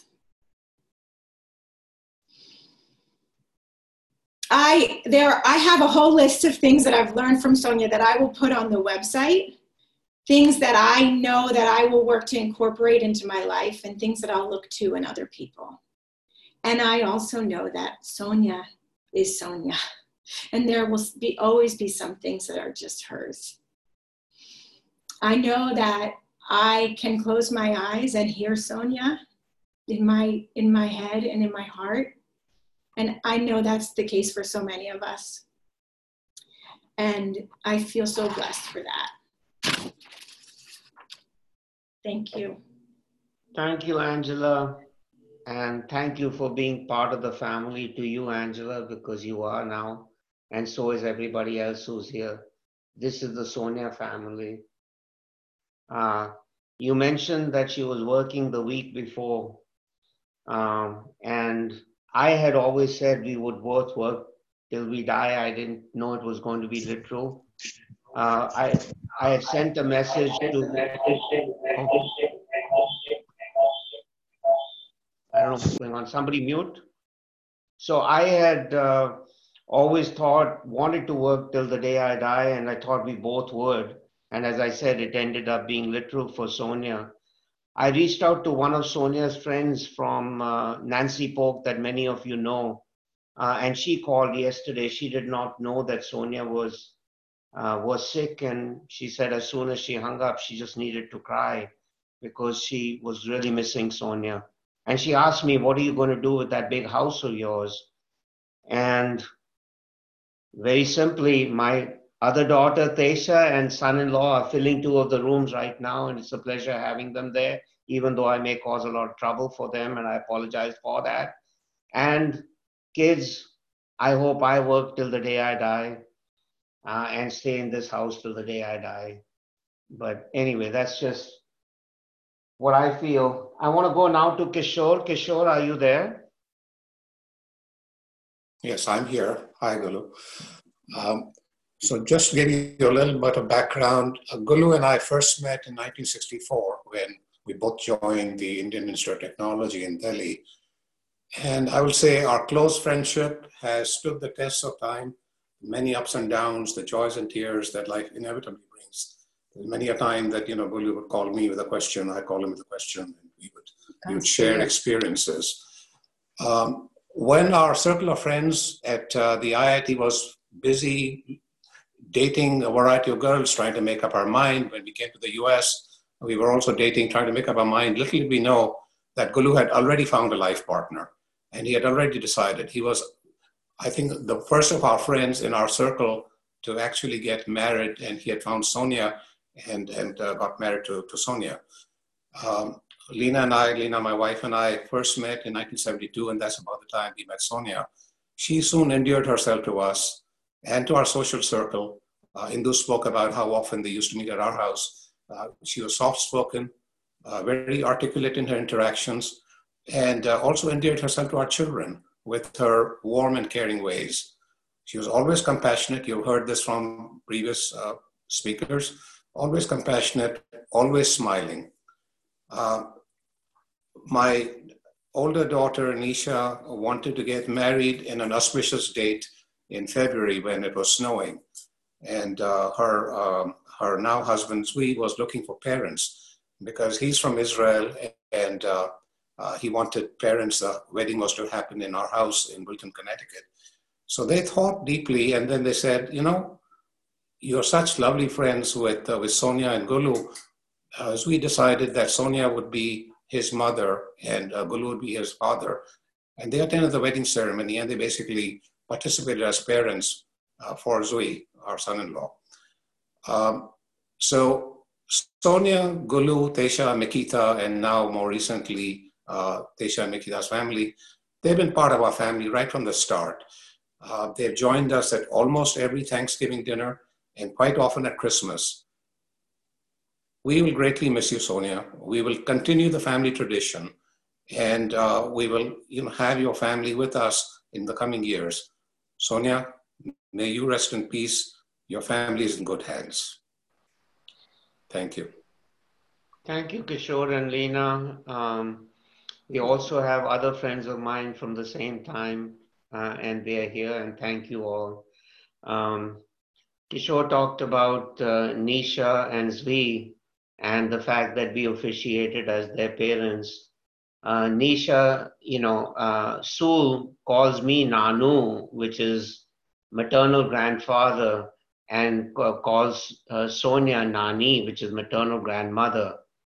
I have a whole list of things that I've learned from Sonia that I will put on the website, things that I know that I will work to incorporate into my life and things that I'll look to in other people. And I also know that Sonia is Sonia, and there will always be some things that are just hers. I know that I can close my eyes and hear Sonia in my head and in my heart. And I know that's the case for so many of us. And I feel so blessed for that. Thank you. Thank you, Angela. And thank you for being part of the family, to you, Angela, because you are now. And so is everybody else who's here. This is the Sonia family. You mentioned that she was working the week before. And I had always said we would both work till we die. I didn't know it was going to be literal. I had sent a message to... I don't know what's going on. Somebody mute. So I had always wanted to work till the day I die, and I thought we both would. And as I said, it ended up being literal for Sonia. I reached out to one of Sonia's friends from Nancy Polk that many of you know, and she called yesterday. She did not know that Sonia was sick, and she said as soon as she hung up, she just needed to cry because she was really missing Sonia. And she asked me, what are you going to do with that big house of yours? And very simply, my other daughter, Tesha, and son-in-law are filling 2 of the rooms right now, and it's a pleasure having them there, even though I may cause a lot of trouble for them, and I apologize for that. And kids, I hope I work till the day I die and stay in this house till the day I die. But anyway, that's just what I feel. I want to go now to Kishore. Kishore, are you there? Yes, I'm here. Hi, Gulu. So just to give you a little bit of background, Gulu and I first met in 1964 when we both joined the Indian Institute of Technology in Delhi. And I will say our close friendship has stood the test of time, many ups and downs, the joys and tears that life inevitably brings. There's many a time that, Gulu would call me with a question, I call him with a question, and we would share experiences. When our circle of friends at the IIT was busy dating a variety of girls, trying to make up our mind, when we came to the US, we were also dating, trying to make up our mind. Little did we know that Gulu had already found a life partner, and he had already decided. He was, I think, the first of our friends in our circle to actually get married, and he had found Sonia and got married to Sonia. Lena, my wife and I first met in 1972, and that's about the time we met Sonia. She soon endeared herself to us and to our social circle. Indu spoke about how often they used to meet at our house. She was soft-spoken, very articulate in her interactions, and also endeared herself to our children with her warm and caring ways. She was always compassionate. You've heard this from previous speakers. Always compassionate, always smiling. My older daughter, Nisha, wanted to get married in an auspicious date in February when it was snowing. And her now husband, Zvi, was looking for parents because he's from Israel, and he wanted parents. The wedding was to happen in our house in Wilton, Connecticut. So they thought deeply, and then they said, you know, you're such lovely friends with Sonia and Gulu. Zvi decided that Sonia would be his mother and Gulu would be his father. And they attended the wedding ceremony, and they basically participated as parents for Zvi, our son-in-law. So Sonia, Gulu, Tesha, Mikita, and now more recently, Tesha and Mikita's family, they've been part of our family right from the start. They've joined us at almost every Thanksgiving dinner and quite often at Christmas. We will greatly miss you, Sonia. We will continue the family tradition, and we will, have your family with us in the coming years. Sonia, may you rest in peace. Your family is in good hands. Thank you. Thank you, Kishore and Leena. We also have other friends of mine from the same time, and they are here, and thank you all. Kishore talked about Nisha and Zvi and the fact that we officiated as their parents. Nisha, Sul calls me Nanu, which is maternal grandfather, and calls Sonia Nani, which is maternal grandmother.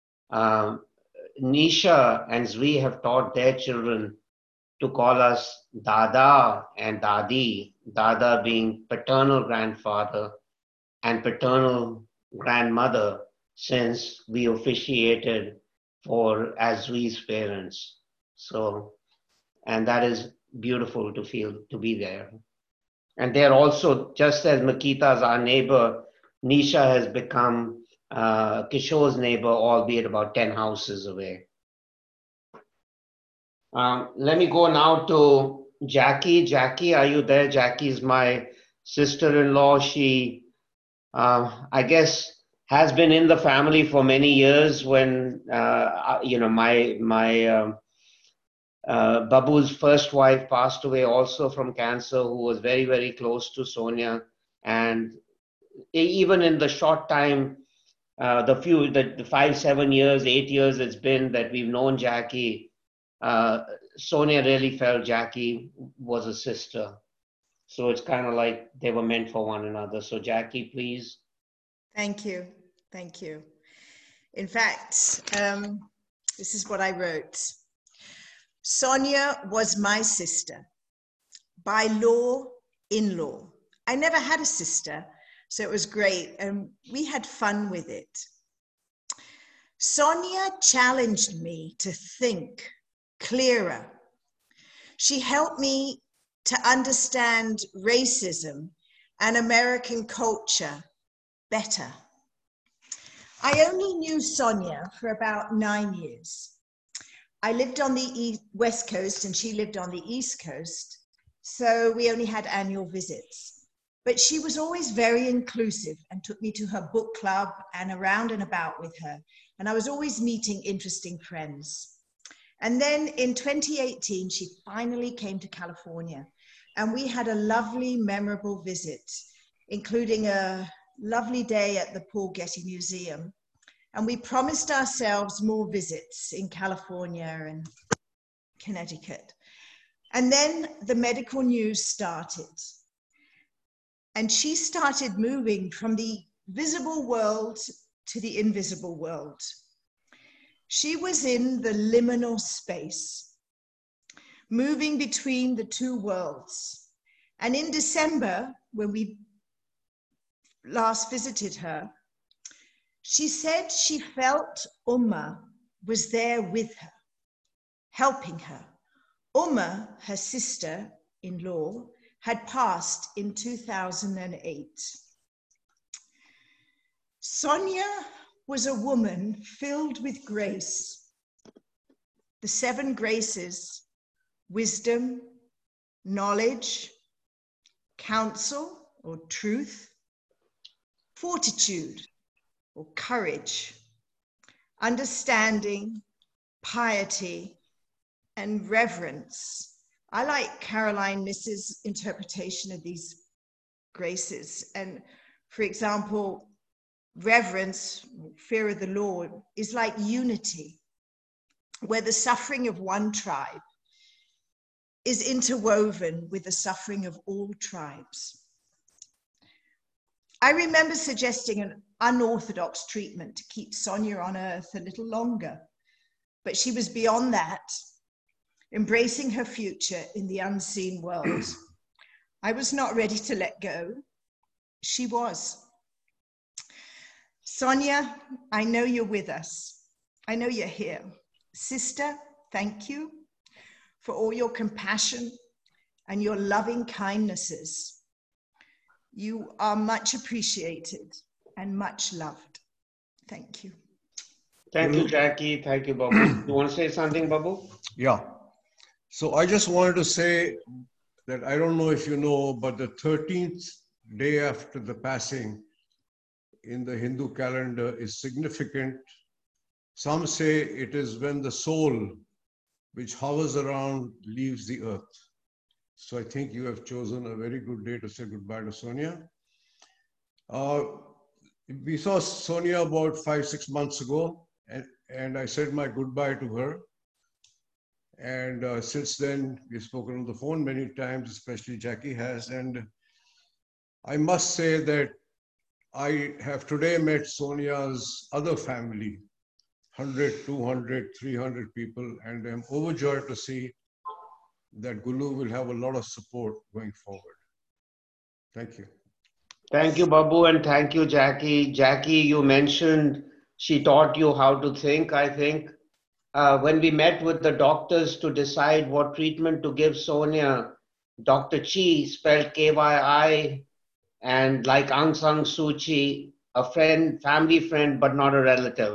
Nisha and Zvi have taught their children to call us Dada and Dadi, Dada being paternal grandfather and paternal grandmother, since we officiated as Zvi's parents. So, and that is beautiful to be there. And they're also, just as Makita's our neighbor, Nisha has become Kishore's neighbor, albeit about 10 houses away. Let me go now to Jackie. Jackie, are you there? Jackie is my sister-in-law. She, I guess, has been in the family for many years. When, Babu's first wife passed away also from cancer, who was very, very close to Sonia. And even in the short time, the 5, 7 years, 8 years it's been that we've known Jackie, Sonia really felt Jackie was a sister. So it's kind of like they were meant for one another. So Jackie, please. Thank you. Thank you. In fact, this is what I wrote. Sonia was my sister. By law, in-law. I never had a sister, so it was great, and we had fun with it. Sonia challenged me to think clearer. She helped me to understand racism and American culture better. I only knew Sonia for about 9 years. I lived on the West Coast and she lived on the East Coast, so we only had annual visits. But she was always very inclusive and took me to her book club and around and about with her. And I was always meeting interesting friends. And then in 2018, she finally came to California, and we had a lovely, memorable visit, including a lovely day at the Paul Getty Museum. And we promised ourselves more visits in California and Connecticut. And then the medical news started. And she started moving from the visible world to the invisible world. She was in the liminal space, moving between the two worlds. And in December, when we last visited her, she said she felt Uma was there with her, helping her. Uma, her sister-in-law, had passed in 2008. Sonia was a woman filled with grace. The 7 graces: wisdom, knowledge, counsel or truth, fortitude or courage, understanding, piety, and reverence I like Caroline Miss's interpretation of these graces. And for example, reverence, fear of the Lord, is like unity, where the suffering of one tribe is interwoven with the suffering of all tribes. I remember suggesting an unorthodox treatment to keep Sonia on earth a little longer, but she was beyond that, embracing her future in the unseen world. I was not ready to let go. She was. Sonia, I know you're with us. I know you're here. Sister, thank you for all your compassion and your loving kindnesses. You are much appreciated and much loved. Thank you. Thank you, Jackie. Thank you, Babu. You want to say something, Babu? Yeah. So I just wanted to say that I don't know if you know, but the 13th day after the passing in the Hindu calendar is significant. Some say it is when the soul which hovers around leaves the earth. So I think you have chosen a very good day to say goodbye to Sonia. We saw Sonia about 5-6 months ago, and I said my goodbye to her. And since then, we've spoken on the phone many times, especially Jackie has. And I must say that I have today met Sonia's other family, 100, 200, 300 people, and I'm overjoyed to see that Gulu will have a lot of support going forward. Thank you. Thank you, Babu, and thank you, Jackie. Jackie, you mentioned she taught you how to think, I think. When we met with the doctors to decide what treatment to give Sonia, Dr. Chi, spelled K-Y-I, and like Aung San Suu Kyi, a friend, family friend, but not a relative,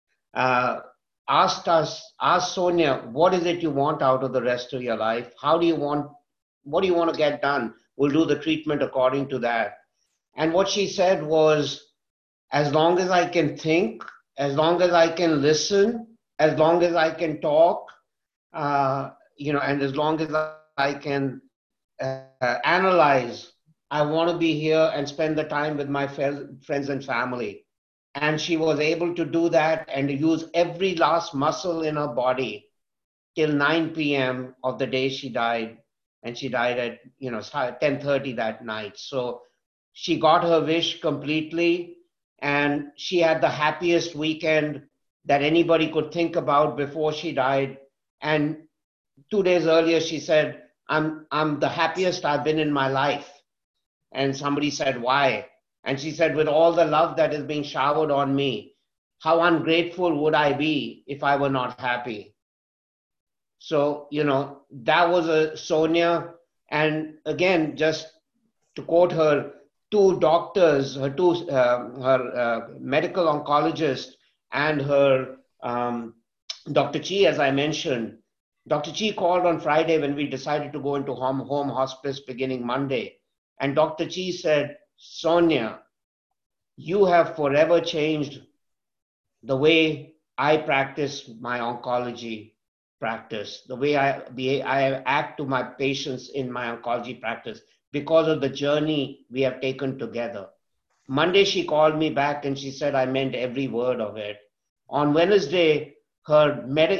asked Sonia, what is it you want out of the rest of your life? What do you want to get done? We'll do the treatment according to that. And what she said was, as long as I can think, as long as I can listen, as long as I can talk, and as long as I can analyze, I want to be here and spend the time with my friends and family. And she was able to do that and use every last muscle in her body till 9 p.m. of the day she died. And she died at 10:30 that night. So she got her wish completely, and she had the happiest weekend that anybody could think about before she died. And 2 days earlier, she said, I'm the happiest I've been in my life. And somebody said, why? And she said, with all the love that is being showered on me, how ungrateful would I be if I were not happy? So, that was a Sonia. And again, just to quote her two doctors, her medical oncologist and her Dr. Chi, as I mentioned. Dr. Chi called on Friday when we decided to go into home hospice beginning Monday. And Dr. Chi said, Sonia, you have forever changed the way I practice my oncology practice, the way I act to my patients in my oncology practice because of the journey we have taken together. Monday, she called me back and she said, I meant every word of it. On Wednesday, her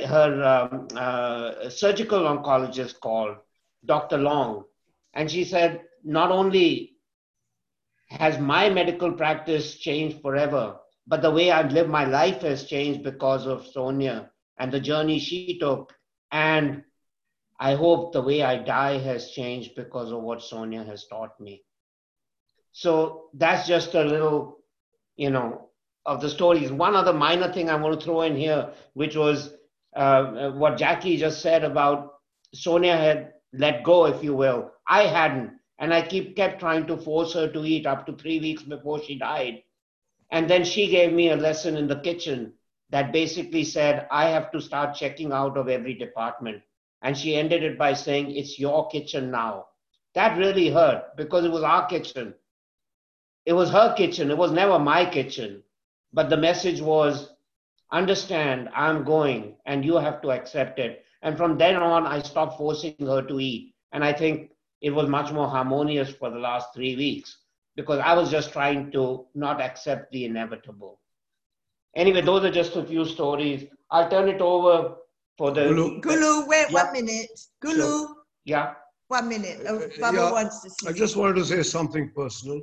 surgical oncologist called, Dr. Long, and she said, not only has my medical practice changed forever, but the way I've lived my life has changed because of Sonia and the journey she took. And I hope the way I die has changed because of what Sonia has taught me. So that's just a little, of the stories. One other minor thing I want to throw in here, which was what Jackie just said about Sonia had let go, if you will. I hadn't. And I kept trying to force her to eat up to 3 weeks before she died. And then she gave me a lesson in the kitchen that basically said, I have to start checking out of every department. And she ended it by saying, it's your kitchen now. That really hurt because it was our kitchen. It was her kitchen. It was never my kitchen. But the message was, understand, I'm going and you have to accept it. And from then on, I stopped forcing her to eat. And I think it was much more harmonious for the last 3 weeks because I was just trying to not accept the inevitable. Anyway, those are just a few stories. I'll turn it over for the... Gulu, wait 1 minute. Gulu. Sure. Yeah. 1 minute. Baba wants to say. I just wanted to say something personal.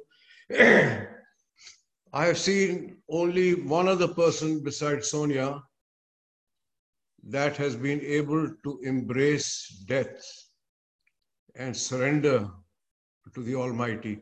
I have seen only one other person besides Sonia that has been able to embrace death and surrender to the Almighty.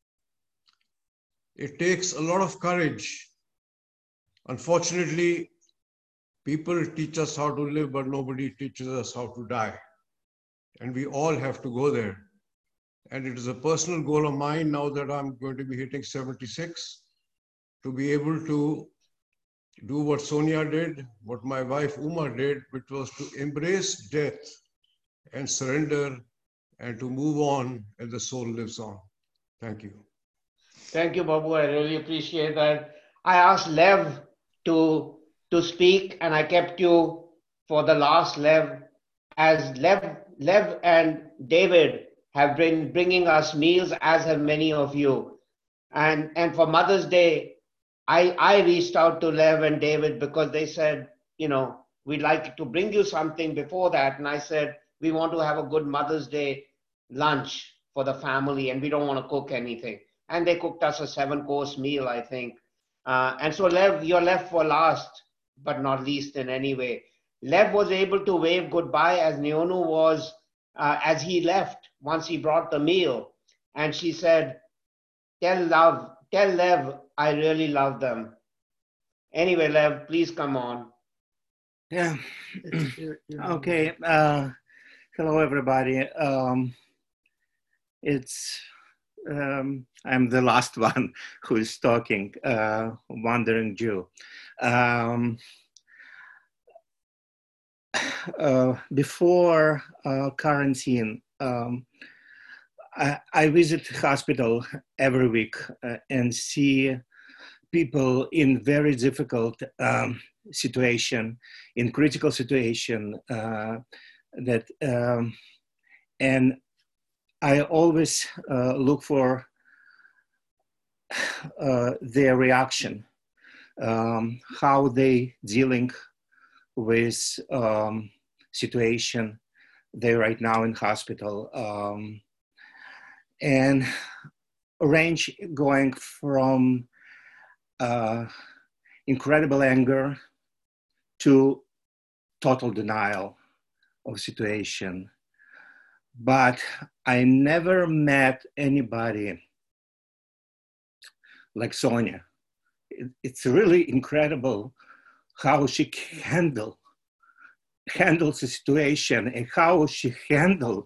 It takes a lot of courage. Unfortunately, people teach us how to live, but nobody teaches us how to die. And we all have to go there. And it is a personal goal of mine now that I'm going to be hitting 76, to be able to do what Sonia did, what my wife Uma did, which was to embrace death and surrender and to move on as the soul lives on. Thank you. Thank you, Babu. I really appreciate that. I asked Lev to speak and I kept you for the last, Lev, as Lev and David have been bringing us meals, as have many of you. And for Mother's Day, I reached out to Lev and David because they said, you know, we'd like to bring you something before that. And I said, we want to have a good Mother's Day lunch for the family and we don't want to cook anything. And they cooked us a 7-course meal, I think. And so Lev, you're left for last, but not least in any way. Lev was able to wave goodbye as Neonu was, as he left once he brought the meal. And she said, tell Lev, I really love them. Anyway, Lev, please come on. Yeah. Okay. Hello, everybody. I'm the last one who is talking, Wandering Jew. Before quarantine, I visit hospital every week and see people in very difficult situation, in critical situation, and I always look for their reaction, how they dealing with situation they right now in hospital, and range going from incredible anger to total denial of situation. But I never met anybody like Sonia. It's really incredible how she handles the situation and how she handled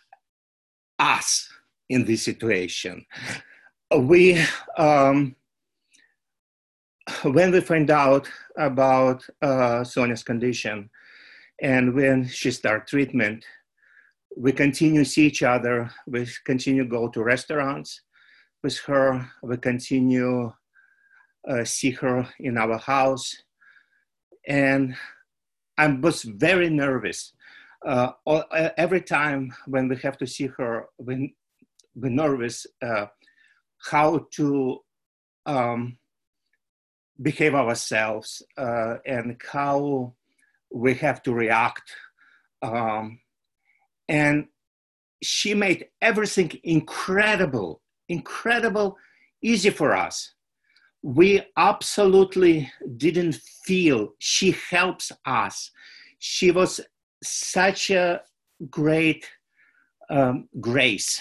us in this situation. When we find out about Sonia's condition and when she started treatment, we continue to see each other. We continue to go to restaurants with her. We continue see her in our house. And I was very nervous. Every time when we have to see her, we're nervous how to behave ourselves and how we have to react. And she made everything incredible, easy for us. We absolutely didn't feel she helps us. She was such a great grace,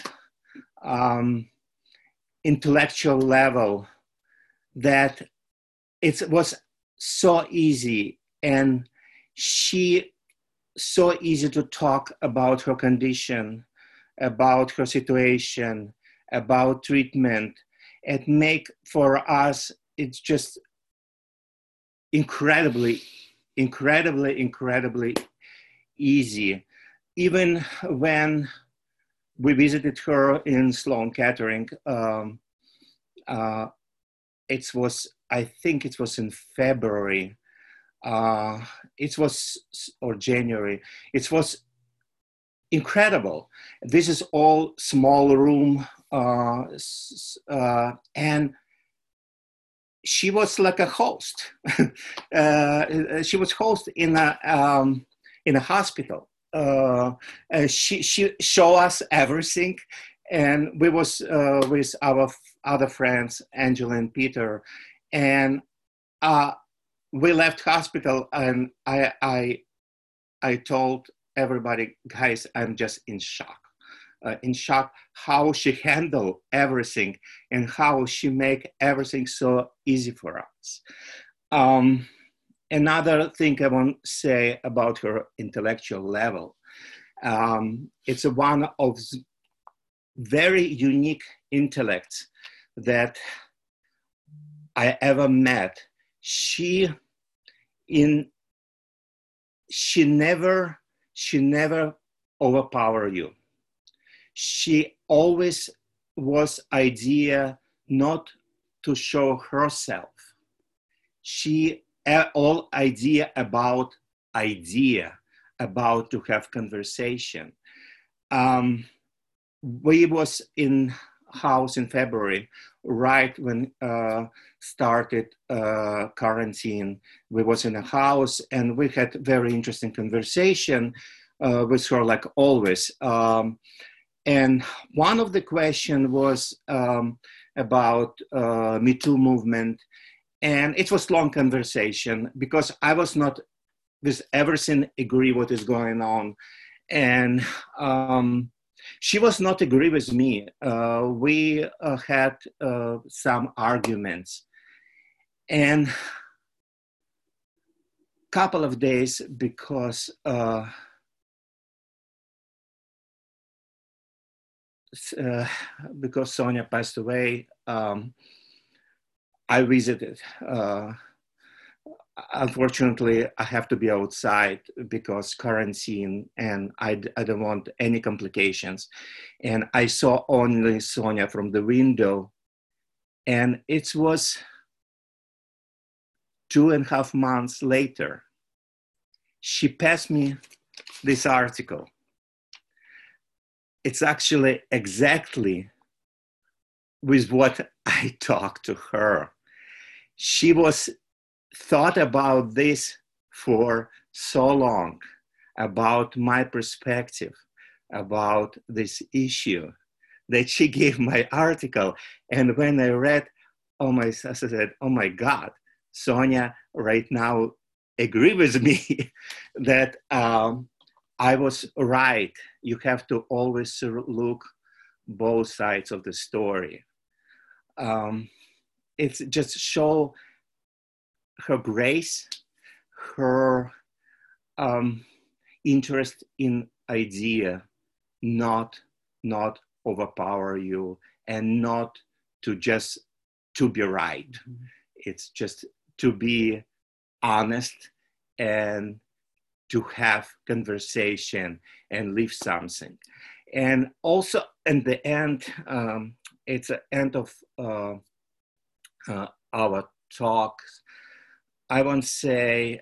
intellectual level, that it was so easy, and she so easy to talk about her condition, about her situation, about treatment. It make for us, it's just incredibly easy. Even when we visited her in Sloan Kettering, I think it was in February, It was, or January, it was incredible. This is all small room, and she was like a host. She was host in a hospital. She showed us everything, and we was with our other friends, Angela and Peter, and we left hospital, and I told everybody, guys, I'm just in shock how she handled everything and how she make everything so easy for us. Another thing I want to say about her intellectual level, it's one of very unique intellects that I ever met. She never overpower you. She always was idea not to show herself. She all idea about to have conversation. We was in house in February, right when started quarantine. We was in a house and we had very interesting conversation with her, like always. And one of the question was about Me Too movement. And it was long conversation because I was not with everything agree what is going on. And she was not agree with me. We had some arguments. And couple of days because Sonia passed away, I visited. Unfortunately, I have to be outside because quarantine, and I don't want any complications. And I saw only Sonia from the window, and it was 2.5 months later, she passed me this article. It's actually exactly with what I talked to her. She was thought about this for so long, about my perspective, about this issue, that she gave my article. And when I read, I said, oh my God, Sonia right now agree with me that I was right. You have to always look both sides of the story. It's just show her grace, her interest in idea, not overpower you, and not to just to be right. Mm-hmm. It's just to be honest and to have conversation and leave something. And also in the end, it's the end of our talks. I want to say,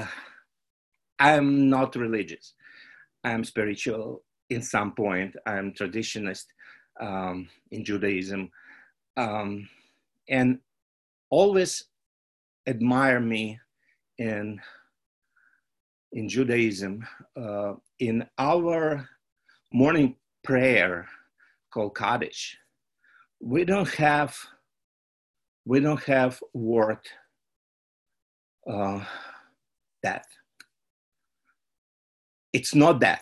I'm not religious. I'm spiritual in some point. I'm traditionalist in Judaism. And always admire me in Judaism. In our morning prayer called Kaddish, we don't have word death. It's not death.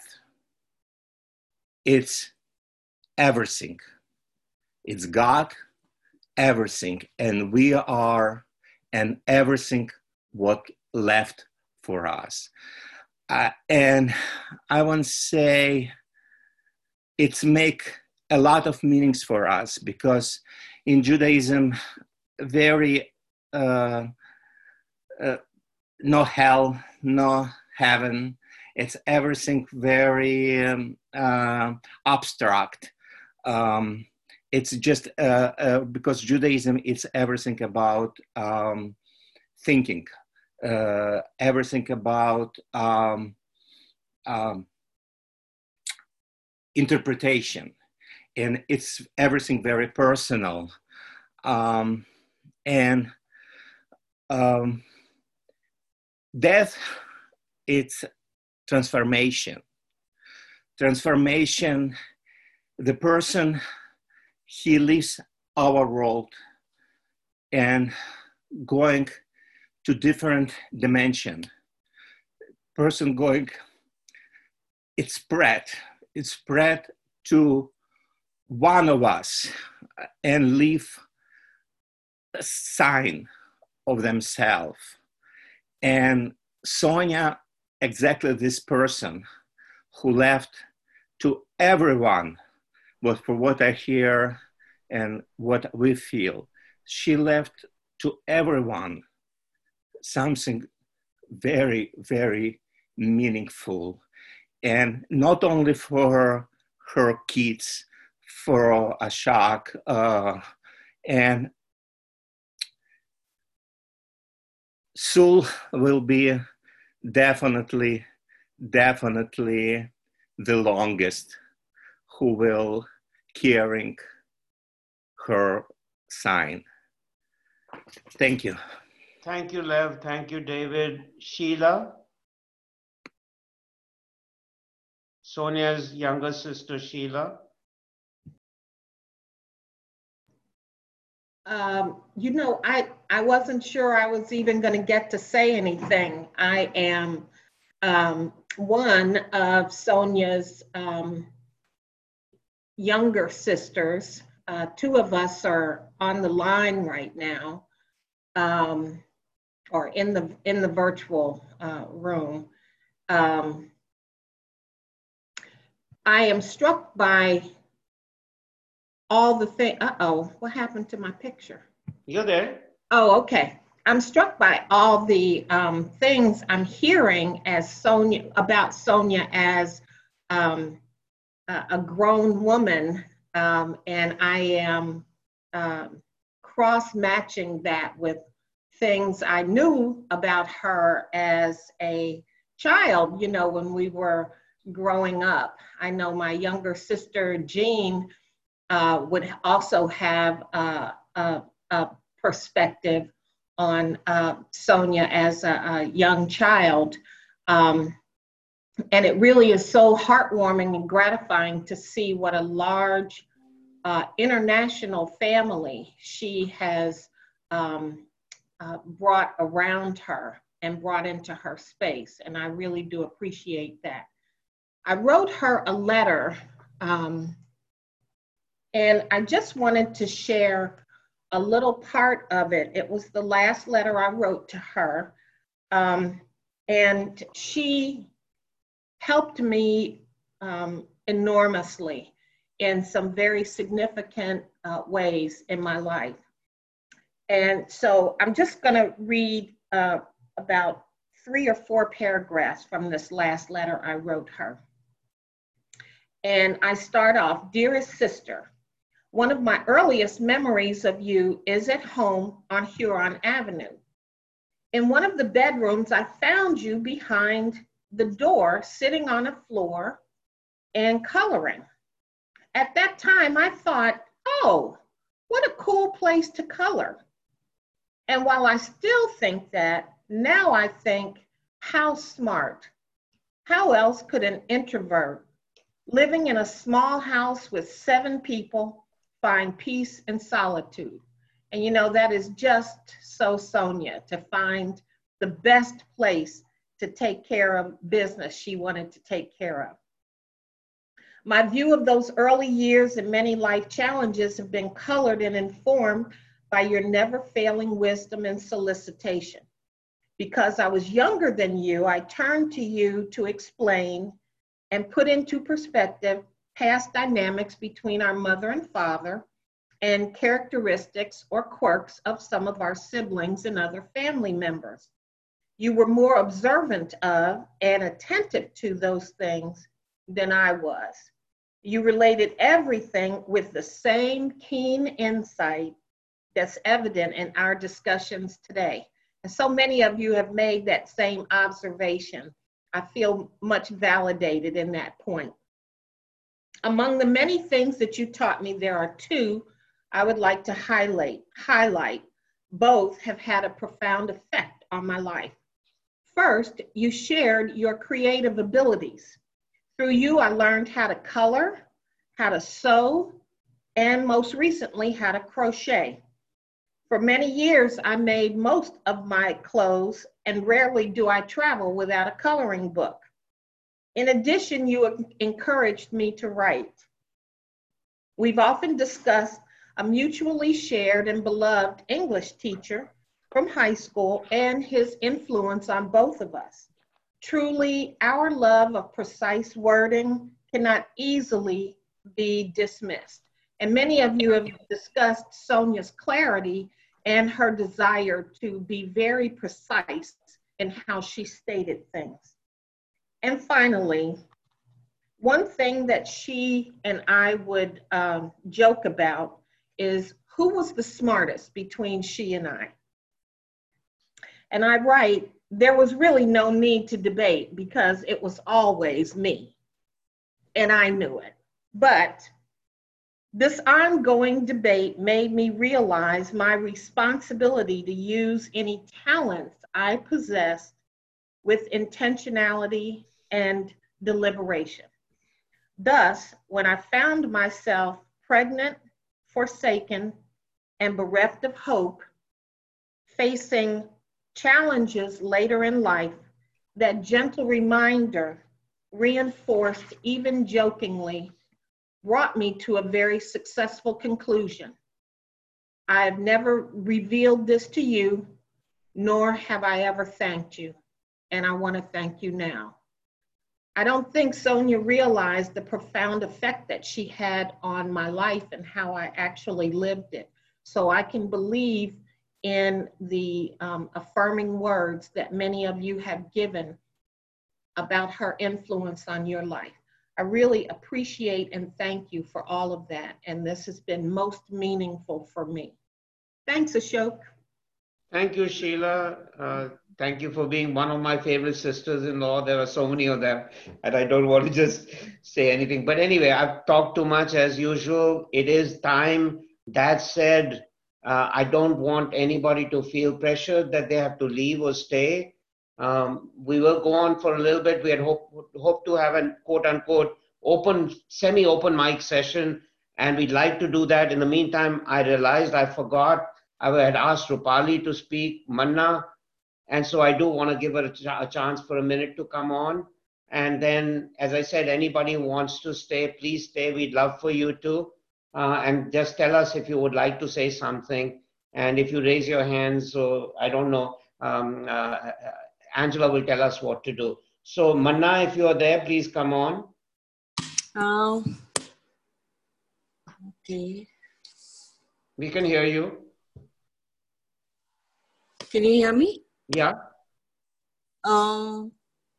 It's everything. It's God, everything, and we are, and everything what left for us. And I want to say it's make a lot of meanings for us, because in Judaism, very no hell, no heaven. It's everything very abstract. It's just because Judaism, it's everything about thinking, everything about interpretation, and it's everything very personal. Death, it's transformation. Transformation, the person, he leaves our world and going to different dimension. Person going, it's spread to one of us and leave a sign of themselves. And Sonia, exactly this person who left to everyone, but for what I hear and what we feel, she left to everyone something very, very meaningful. And not only for her kids, for Ashok, and Sul will be definitely the longest who will carrying her sign. Thank you. Thank you, Lev. Thank you, David. Sheila? Sonia's younger sister, Sheila. You know, I wasn't sure I was even going to get to say anything. I am one of Sonia's younger sisters. Two of us are on the line right now, or in the virtual room. I am struck by all the things. Uh-oh, what happened to my picture? You're there. Oh, okay. I'm struck by all the things I'm hearing about Sonia as a grown woman, and I am cross-matching that with things I knew about her as a child, you know, when we were growing up. I know my younger sister, Jean, would also have a perspective on Sonia as a young child. And it really is so heartwarming and gratifying to see what a large international family she has brought around her and brought into her space. And I really do appreciate that. I wrote her a letter, and I just wanted to share a little part of it. It was the last letter I wrote to her, and she helped me enormously in some very significant ways in my life. And so I'm just gonna read about 3 or 4 paragraphs from this last letter I wrote her. And I start off, dearest sister, one of my earliest memories of you is at home on Huron Avenue. In one of the bedrooms, I found you behind the door, sitting on a floor and coloring. At that time, I thought, oh, what a cool place to color. And while I still think that, now I think, how smart. How else could an introvert living in a small house with 7 people find peace and solitude? And you know, that is just so Sonia, to find the best place to take care of business she wanted to take care of. My view of those early years and many life challenges have been colored and informed by your never failing wisdom and solicitation. Because I was younger than you, I turned to you to explain and put into perspective past dynamics between our mother and father and characteristics or quirks of some of our siblings and other family members. You were more observant of and attentive to those things than I was. You related everything with the same keen insight that's evident in our discussions today. And so many of you have made that same observation. I feel much validated in that point. Among the many things that you taught me, there are two I would like to highlight. Both have had a profound effect on my life. First, you shared your creative abilities. Through you, I learned how to color, how to sew, and most recently, how to crochet. For many years, I made most of my clothes, and rarely do I travel without a coloring book. In addition, you encouraged me to write. We've often discussed a mutually shared and beloved English teacher from high school and his influence on both of us. Truly, our love of precise wording cannot easily be dismissed. And many of you have discussed Sonia's clarity and her desire to be very precise in how she stated things. And finally, one thing that she and I would joke about is who was the smartest between she and I? And I write, there was really no need to debate because it was always me, and I knew it. But this ongoing debate made me realize my responsibility to use any talents I possessed with intentionality and deliberation. Thus, when I found myself pregnant, forsaken, and bereft of hope, facing challenges later in life, that gentle reminder, reinforced even jokingly, brought me to a very successful conclusion. I have never revealed this to you, nor have I ever thanked you, and I want to thank you now. I don't think Sonia realized the profound effect that she had on my life and how I actually lived it. So I can believe in the affirming words that many of you have given about her influence on your life. I really appreciate and thank you for all of that. And this has been most meaningful for me. Thanks, Ashok. Thank you, Sheila. Thank you for being one of my favorite sisters-in-law. There are so many of them, and I don't want to just say anything. But anyway, I've talked too much as usual. It is time. That said, I don't want anybody to feel pressured that they have to leave or stay. We will go on for a little bit. We had hoped to have a quote-unquote open, semi-open mic session, and we'd like to do that. In the meantime, I realized I forgot. I had asked Rupali to speak, Manna, and so I do want to give her a chance for a minute to come on. And then, as I said, anybody who wants to stay, please stay. We'd love for you to. And just tell us if you would like to say something. And if you raise your hands, so I don't know, Angela will tell us what to do. So Manna, if you're there, please come on. Okay. We can hear you. Can you hear me? Yeah. Hi,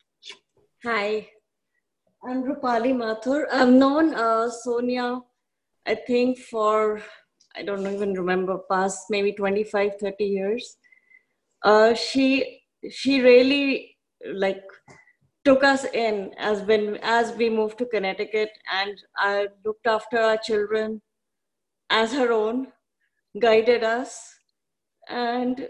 I'm Rupali Mathur. I've known Sonia, I think for, I don't even remember, past maybe 25, 30 years. She really like took us in as we moved to Connecticut, and I looked after our children as her own, guided us, and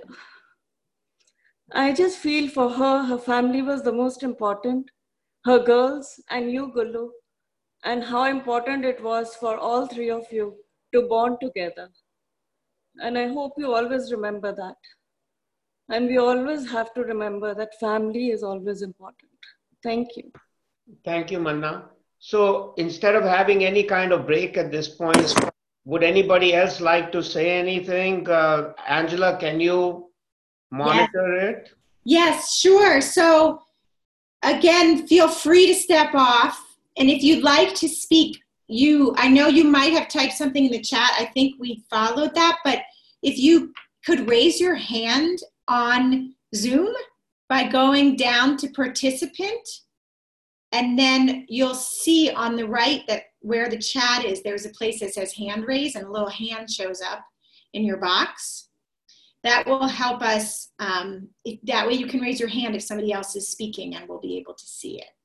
I just feel for her family was the most important, her girls and you, Gullu, and how important it was for all three of you to bond together. And I hope you always remember that. And we always have to remember that family is always important. Thank you. Thank you, Manna. So instead of having any kind of break at this point, would anybody else like to say anything? Angela, can you monitor it? Yes, sure. So again, feel free to step off. And if you'd like to speak, I know you might have typed something in the chat. I think we followed that, but if you could raise your hand on Zoom by going down to participant, and then you'll see on the right that where the chat is, there's a place that says hand raise, and a little hand shows up in your box. That will help us. That way you can raise your hand if somebody else is speaking and we'll be able to see it.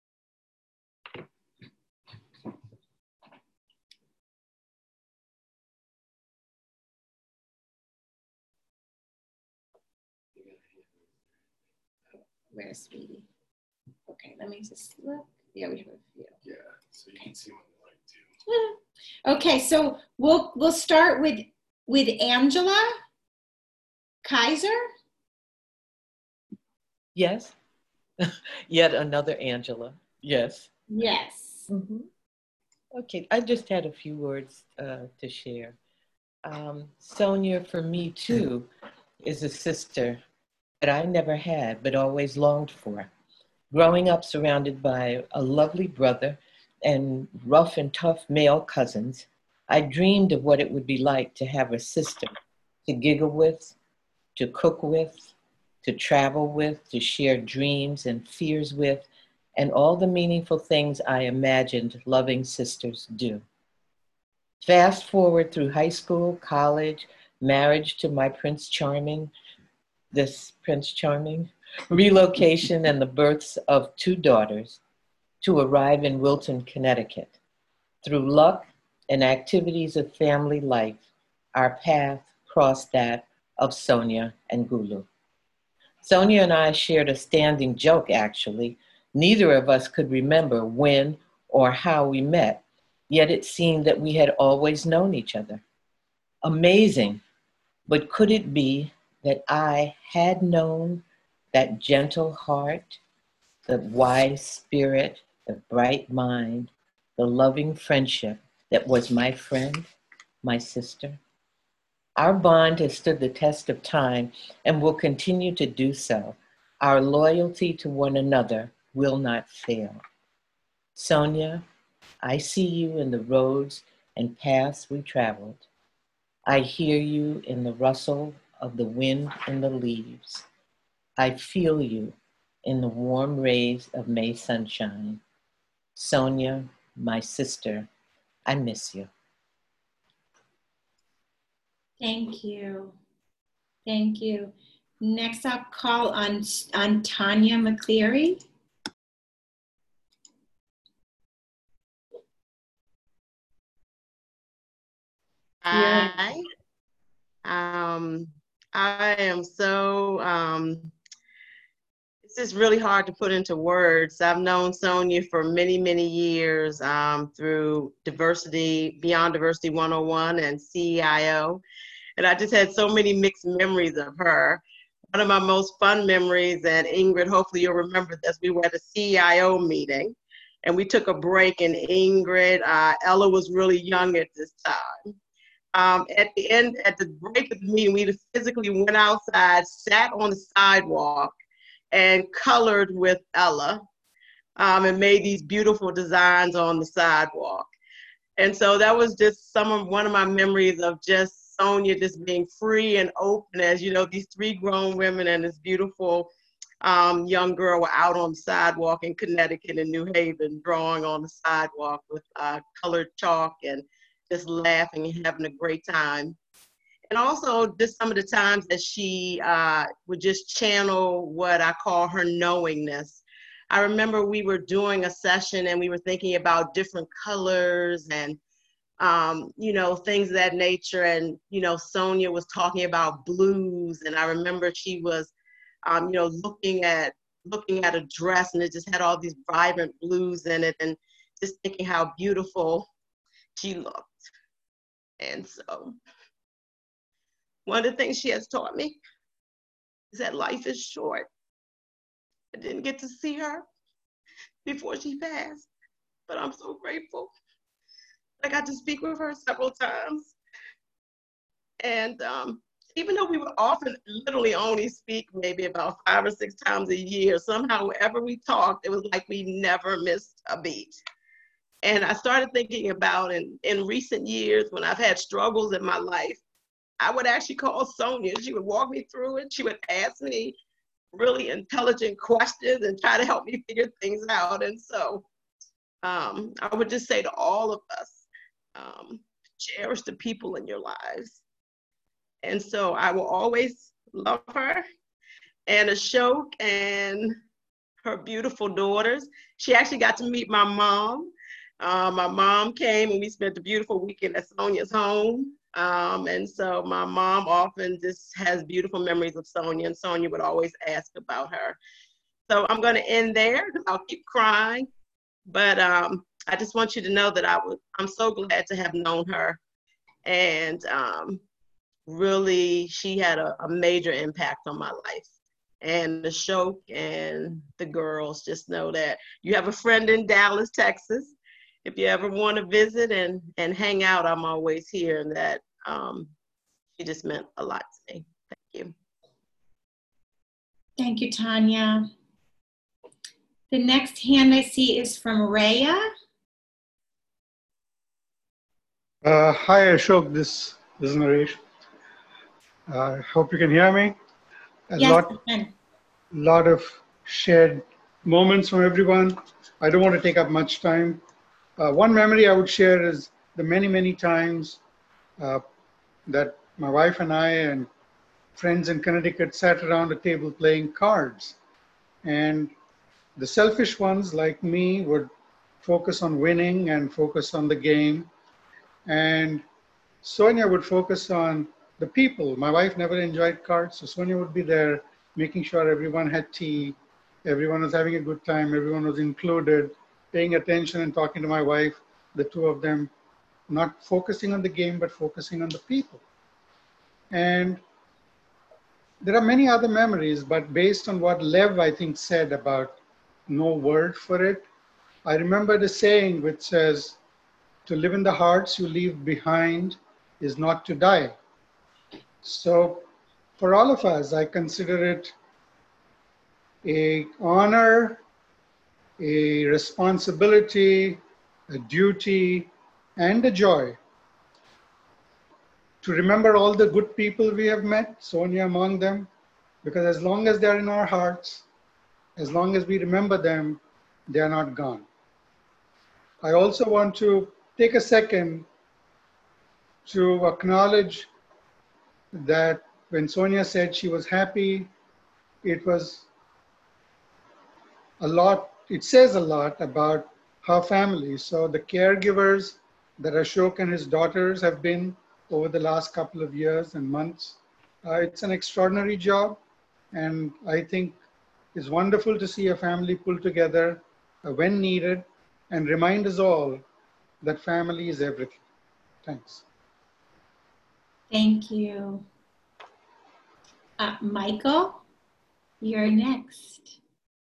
Where's Sweetie? Okay, let me just look. Yeah, we have a few. Yeah, so you can see on the right too. Okay, so we'll start with Angela Kaiser. Yes. Yet another Angela. Yes. Yes. Mm-hmm. Okay, I just had a few words to share. Sonia, for me too, is a sister that I never had but always longed for. Growing up surrounded by a lovely brother and rough and tough male cousins, I dreamed of what it would be like to have a sister to giggle with, to cook with, to travel with, to share dreams and fears with, and all the meaningful things I imagined loving sisters do. Fast forward through high school, college, marriage to my Prince Charming, this Prince Charming, relocation and the births of 2 daughters to arrive in Wilton, Connecticut. Through luck and activities of family life, our path crossed that of Sonia and Gulu. Sonia and I shared a standing joke, actually. Neither of us could remember when or how we met, yet it seemed that we had always known each other. Amazing, but could it be that I had known that gentle heart, the wise spirit, the bright mind, the loving friendship that was my friend, my sister? Our bond has stood the test of time and will continue to do so. Our loyalty to one another will not fail. Sonia, I see you in the roads and paths we traveled. I hear you in the rustle of the wind in the leaves. I feel you in the warm rays of May sunshine. Sonia, my sister, I miss you. Thank you. Thank you. Next up, call on Tanya McCleary. Hi. I am so, it's just really hard to put into words. I've known Sonia for many, many years through Diversity, Beyond Diversity 101 and CEIO. And I just had so many mixed memories of her. One of my most fun memories, and Ingrid, hopefully you'll remember this, we were at a CEIO meeting and we took a break, and Ingrid, Ella was really young at this time. At the end, at the break of the meeting, we physically went outside, sat on the sidewalk, and colored with Ella, and made these beautiful designs on the sidewalk. And so that was just one of my memories of just Sonia just being free and open, as you know, these 3 grown women and this beautiful young girl were out on the sidewalk in Connecticut and New Haven, drawing on the sidewalk with colored chalk and just laughing and having a great time. And also just some of the times that she would just channel what I call her knowingness. I remember we were doing a session and we were thinking about different colors and, you know, things of that nature. And, you know, Sonia was talking about blues. And I remember she was, you know, looking at a dress and it just had all these vibrant blues in it, and just thinking how beautiful she looked. And so one of the things she has taught me is that life is short. I didn't get to see her before she passed, but I'm so grateful. I got to speak with her several times. And even though we would often literally only speak maybe about 5 or 6 times a year, somehow wherever we talked, it was like we never missed a beat. And I started thinking about in recent years when I've had struggles in my life, I would actually call Sonia. She would walk me through it. She would ask me really intelligent questions and try to help me figure things out. And so I would just say to all of us, cherish the people in your lives. And so I will always love her, and Ashok and her beautiful daughters. She actually got to meet my mom. My mom came and we spent a beautiful weekend at Sonia's home. And so my mom often just has beautiful memories of Sonia, and Sonia would always ask about her. So I'm going to end there because I'll keep crying. But I just want you to know that I'm so glad to have known her. And really, she had a major impact on my life. And Ashok and the girls, just know that you have a friend in Dallas, Texas. If you ever want to visit and hang out, I'm always here. And that she just meant a lot to me. Thank you. Thank you, Tanya. The next hand I see is from Rhea. Hi, Ashok. This is Naresh. I hope you can hear me. Yes, I can. Lot of shared moments from everyone. I don't want to take up much time. One memory I would share is the many times that my wife and I and friends in Connecticut sat around a table playing cards. And the selfish ones like me would focus on winning and focus on the game. And Sonia would focus on the people. My wife never enjoyed cards, so Sonia would be there making sure everyone had tea, everyone was having a good time, everyone was included, paying attention and talking to my wife, the two of them, not focusing on the game, but focusing on the people. And there are many other memories, but based on what Lev, I think, said about no word for it, I remember the saying which says, to live in the hearts you leave behind is not to die. So for all of us, I consider it an honor, a responsibility, a duty, and a joy to remember all the good people we have met, Sonia among them, because as long as they're in our hearts, as long as we remember them, they are not gone. I also want to take a second to acknowledge that when Sonia said she was happy, it was a lot, it says a lot about her family. So the caregivers that Ashok and his daughters have been over the last couple of years and months, it's an extraordinary job. And I think it's wonderful to see a family pull together when needed and remind us all that family is everything. Thanks. Thank you. Michael, you're next.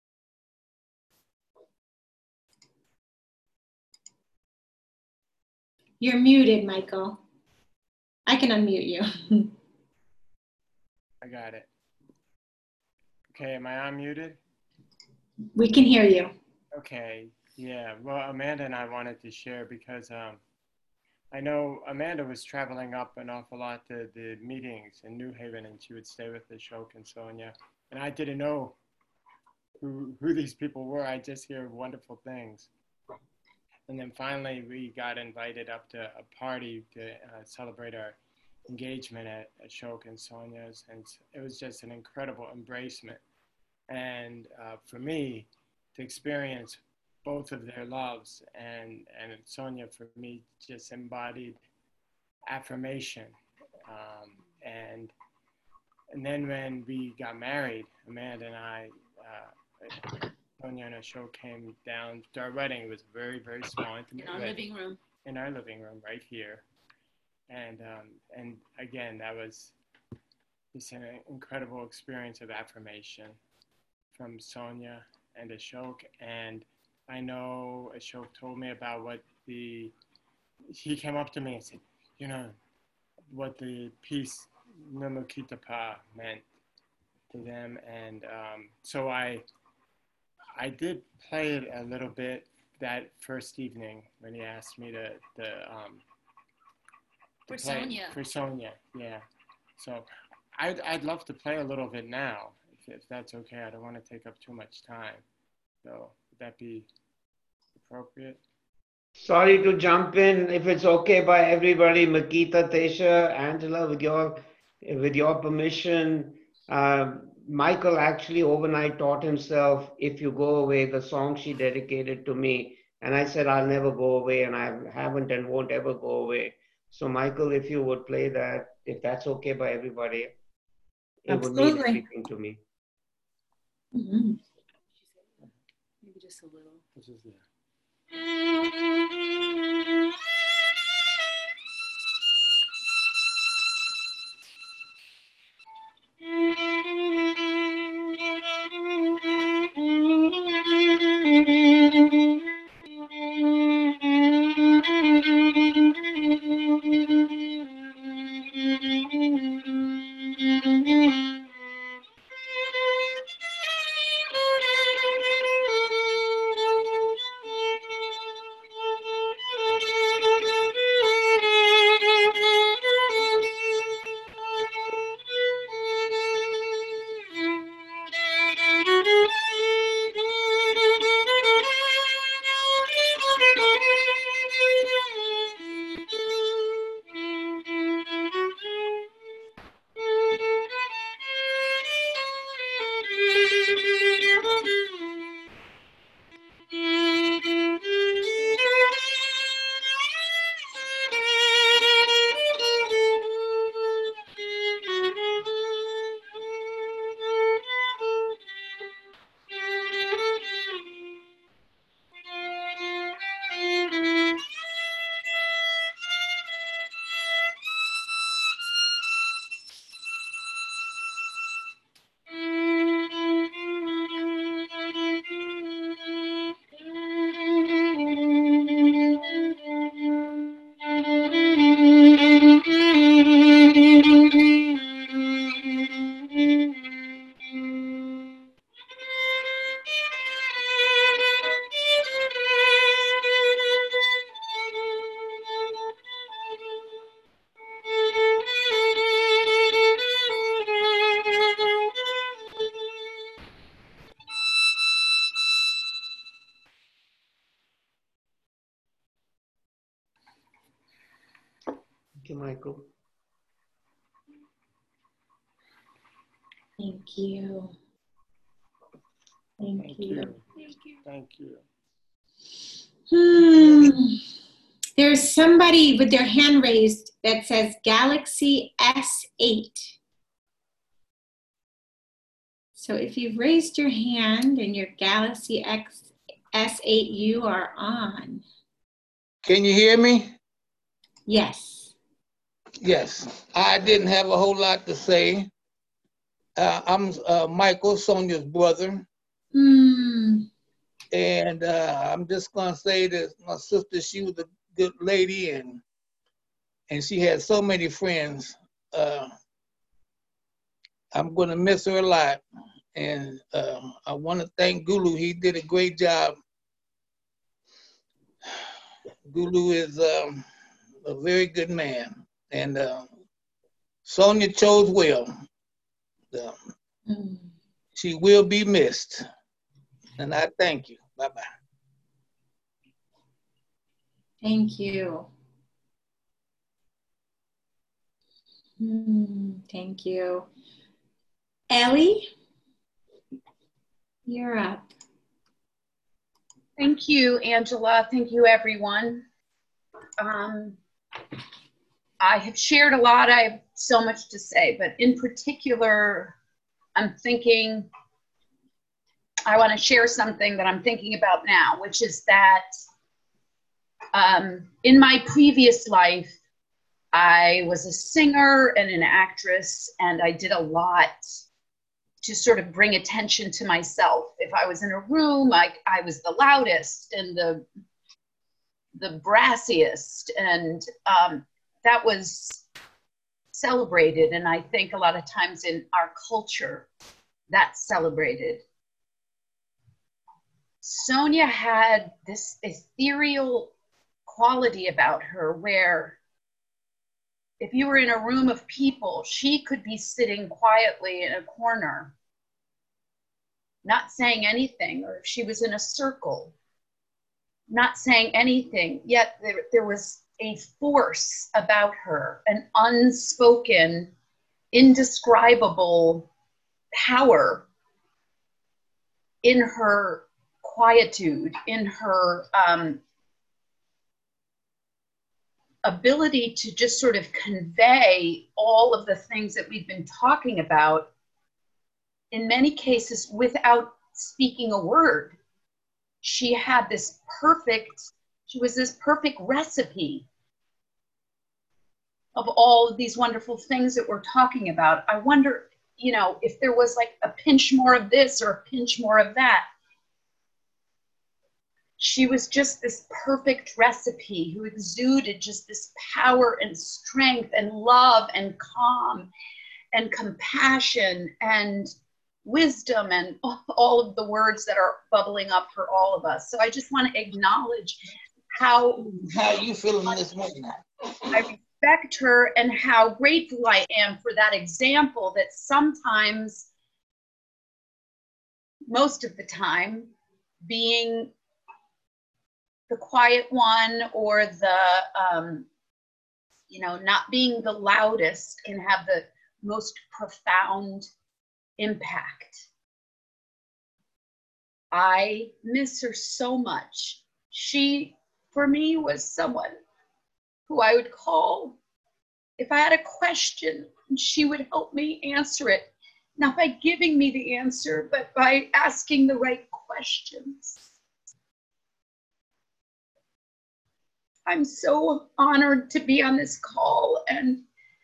You're muted, Michael. I can unmute you. I got it. Okay, am I unmuted? We can hear you. Okay, yeah. Well, Amanda and I wanted to share because I know Amanda was traveling up an awful lot to the meetings in New Haven, and she would stay with Ashok and Sonia. And I didn't know who these people were. I just hear wonderful things. And then finally, we got invited up to a party to celebrate our engagement at Ashok and Sonia's. And it was just an incredible embracement. And for me, to experience both of their loves, and Sonia for me just embodied affirmation. And then when we got married, Amanda and I, Sonia and Ashok came down to our wedding. It was very, very small, intimate In our living room. In our living room, right here. And again, that was just an incredible experience of affirmation from Sonia and Ashok. And I know Ashok told me about what he came up to me and said, you know, what the piece Namokitapa meant to them. And so I did play it a little bit that first evening when he asked me to For play Sonia. For Sonia, yeah. So I'd love to play a little bit now, if that's okay. I don't want to take up too much time. So would that be appropriate? Sorry to jump in. If it's okay by everybody, Makita, Tesha, Angela, with your with your permission, Michael actually overnight taught himself If You Go Away, the song she dedicated to me. And I said, I'll never go away, and I haven't and won't ever go away. So Michael, if you would play that, if that's okay by everybody, it would mean everything to me. Mm-hmm. Maybe just a little. This is there. Thank you, Michael. Thank you. Thank you. Thank you. There's somebody with their hand raised that says Galaxy S8. So if you've raised your hand and your Galaxy S8, you are on. Can you hear me? Yes. Yes. I didn't have a whole lot to say. I'm Michael, Sonia's brother. And I'm just going to say that my sister, she was a good lady, and she had so many friends. I'm going to miss her a lot. And I want to thank Gulu. He did a great job. Gulu is a very good man. And Sonia chose well. She will be missed. And I thank you. Bye-bye. Thank you. Thank you. Ellie, you're up. Thank you, Angela. Thank you, everyone. I have shared a lot. I have so much to say, but in particular, I'm thinking, I want to share something that I'm thinking about now, which is that in my previous life, I was a singer and an actress, and I did a lot to sort of bring attention to myself. If I was in a room, I was the loudest and the brassiest, and that was celebrated. And I think a lot of times in our culture, that's celebrated. Sonia had this ethereal quality about her where if you were in a room of people, she could be sitting quietly in a corner, not saying anything, or if she was in a circle, not saying anything, yet there was a force about her, an unspoken indescribable power in her quietude, in her ability to just sort of convey all of the things that we've been talking about, in many cases without speaking a word. She was this perfect recipe of all of these wonderful things that we're talking about. I wonder, you know, if there was like a pinch more of this or a pinch more of that. She was just this perfect recipe who exuded just this power and strength and love and calm and compassion and wisdom and all of the words that are bubbling up for all of us. So I just want to acknowledge how you feeling this morning? I respect her and how grateful I am for that example that sometimes, most of the time, being the quiet one or the, you know, not being the loudest can have the most profound impact. I miss her so much. She, for me, was someone who I would call if I had a question, and she would help me answer it. Not by giving me the answer, but by asking the right questions. I'm so honored to be on this call and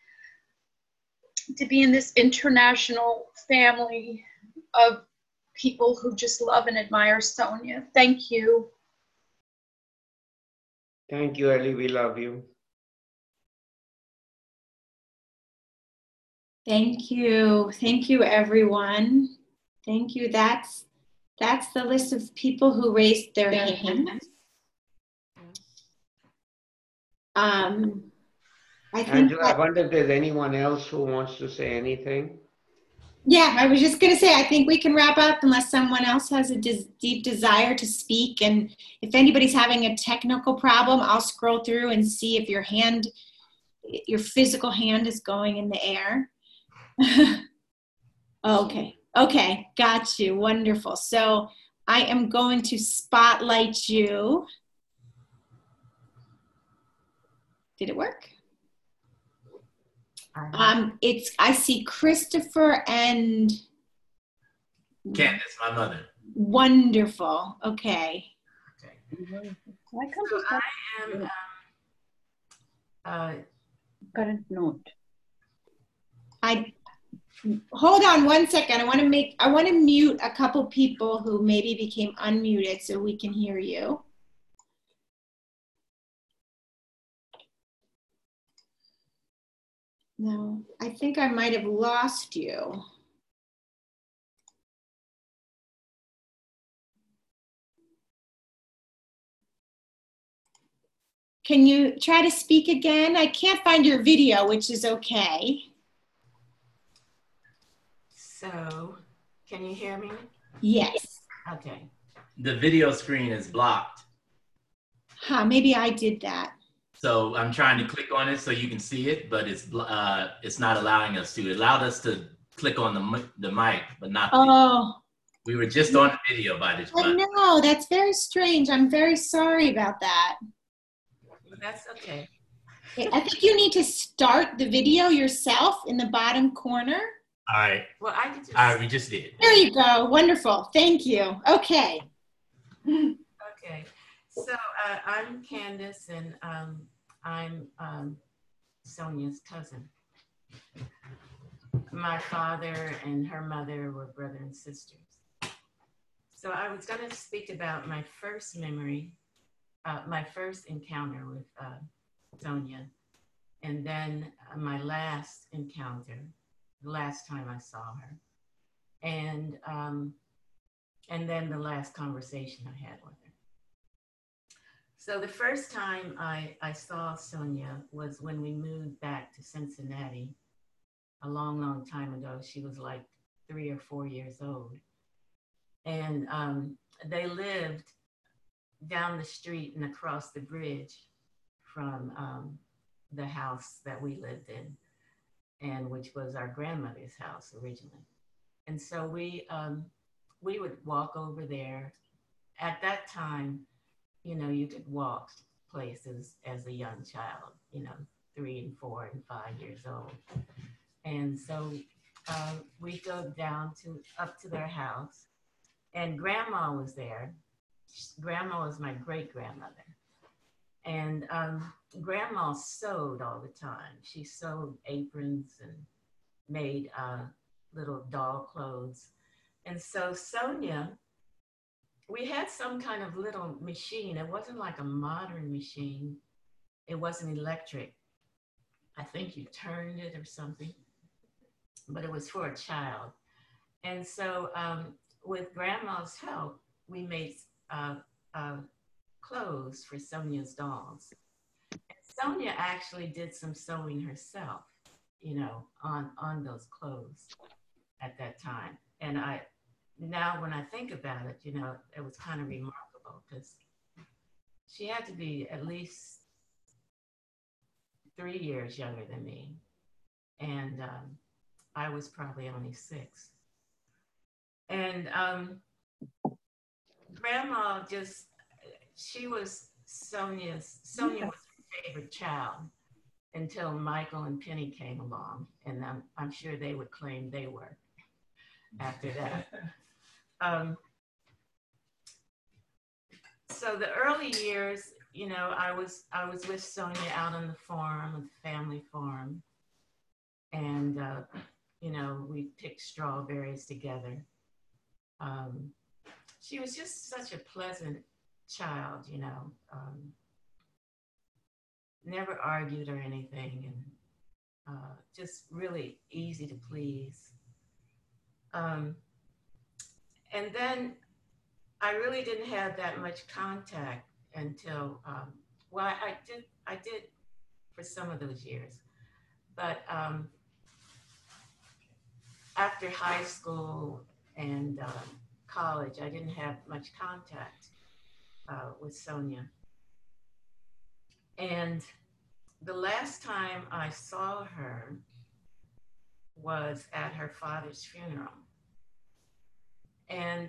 to be in this international family of people who just love and admire Sonia. Thank you. Thank you, Ellie. We love you. Thank you. Thank you, everyone. Thank you. That's the list of people who raised their hands. I think Angela, I wonder if there's anyone else who wants to say anything. Yeah, I was just going to say, I think we can wrap up unless someone else has a deep desire to speak. And if anybody's having a technical problem, I'll scroll through and see if your physical hand is going in the air. Okay, got you. Wonderful. So I am going to spotlight you. Did it work? I see Christopher and Candace, my mother. Wonderful. Okay. I am current note. Hold on one second. I want to mute a couple people who maybe became unmuted so we can hear you. No, I think I might have lost you. Can you try to speak again? I can't find your video, which is okay. So, can you hear me? Yes. Okay. The video screen is blocked. Maybe I did that. So I'm trying to click on it so you can see it, but it's not allowing us to. It allowed us to click on the mic, but not the video. We were just on the video by this. I know, that's very strange. I'm very sorry about that. That's okay. I think you need to start the video yourself in the bottom corner. All right. Well, I could just... All right, we just did. There you go. Wonderful. Thank you. Okay. Okay. So I'm Candace, and I'm Sonia's cousin. My father and her mother were brother and sisters. So I was going to speak about my first memory, my first encounter with Sonia, and then my last encounter, the last time I saw her, and then the last conversation I had with her. So the first time I saw Sonia was when we moved back to Cincinnati a long, long time ago. She was like 3 or 4 years old. And they lived down the street and across the bridge from the house that we lived in. and which was our grandmother's house originally. And so we would walk over there. At that time, you know, you could walk places as a young child, you know, 3 and 4 and 5 years old. And so we'd go down up to their house, and Grandma was there. Grandma was my great-grandmother. And Grandma sewed all the time. She sewed aprons and made little doll clothes. And so Sonia, we had some kind of little machine. It wasn't like a modern machine. It wasn't electric. I think you turned it or something, but it was for a child. And so with Grandma's help, we made clothes for Sonia's dolls. And Sonia actually did some sewing herself, you know, on those clothes at that time. And now when I think about it, you know, it was kind of remarkable because she had to be at least 3 years younger than me. And I was probably only 6. And Grandma just, Sonia was her favorite child until Michael and Penny came along. And I'm sure they would claim they were after that. So the early years, you know, I was with Sonia out on the farm, the family farm. And, you know, we picked strawberries together. She was just such a pleasant child, you know, never argued or anything, and just really easy to please. And then I really didn't have that much contact until, well, I did for some of those years, but after high school and college, I didn't have much contact with Sonia. And the last time I saw her was at her father's funeral. And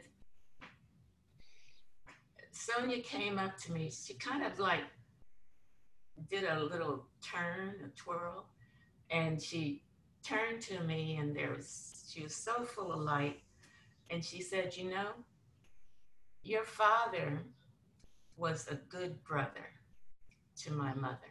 Sonia came up to me. She kind of like did a little turn, a twirl, and she turned to me, and she was so full of light. And she said, you know, your father was a good brother to my mother.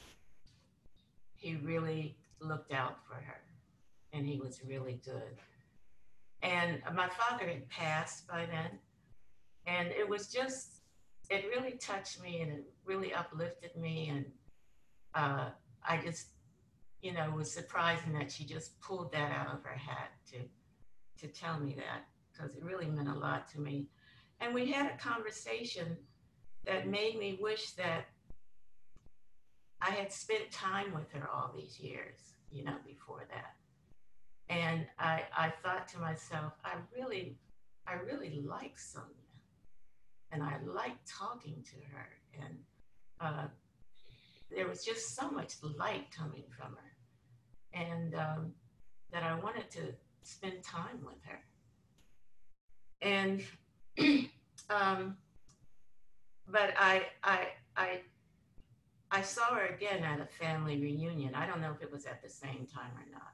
He really looked out for her, and he was really good. And my father had passed by then, and it was just, it really touched me, and it really uplifted me. And I just, you know, was surprising that she just pulled that out of her hat to tell me that, because it really meant a lot to me. And we had a conversation that made me wish that I had spent time with her all these years, you know, before that. And I thought to myself, I really like Sonia, and I like talking to her. And there was just so much light coming from her, and that I wanted to spend time with her. And but I saw her again at a family reunion. I don't know if it was at the same time or not.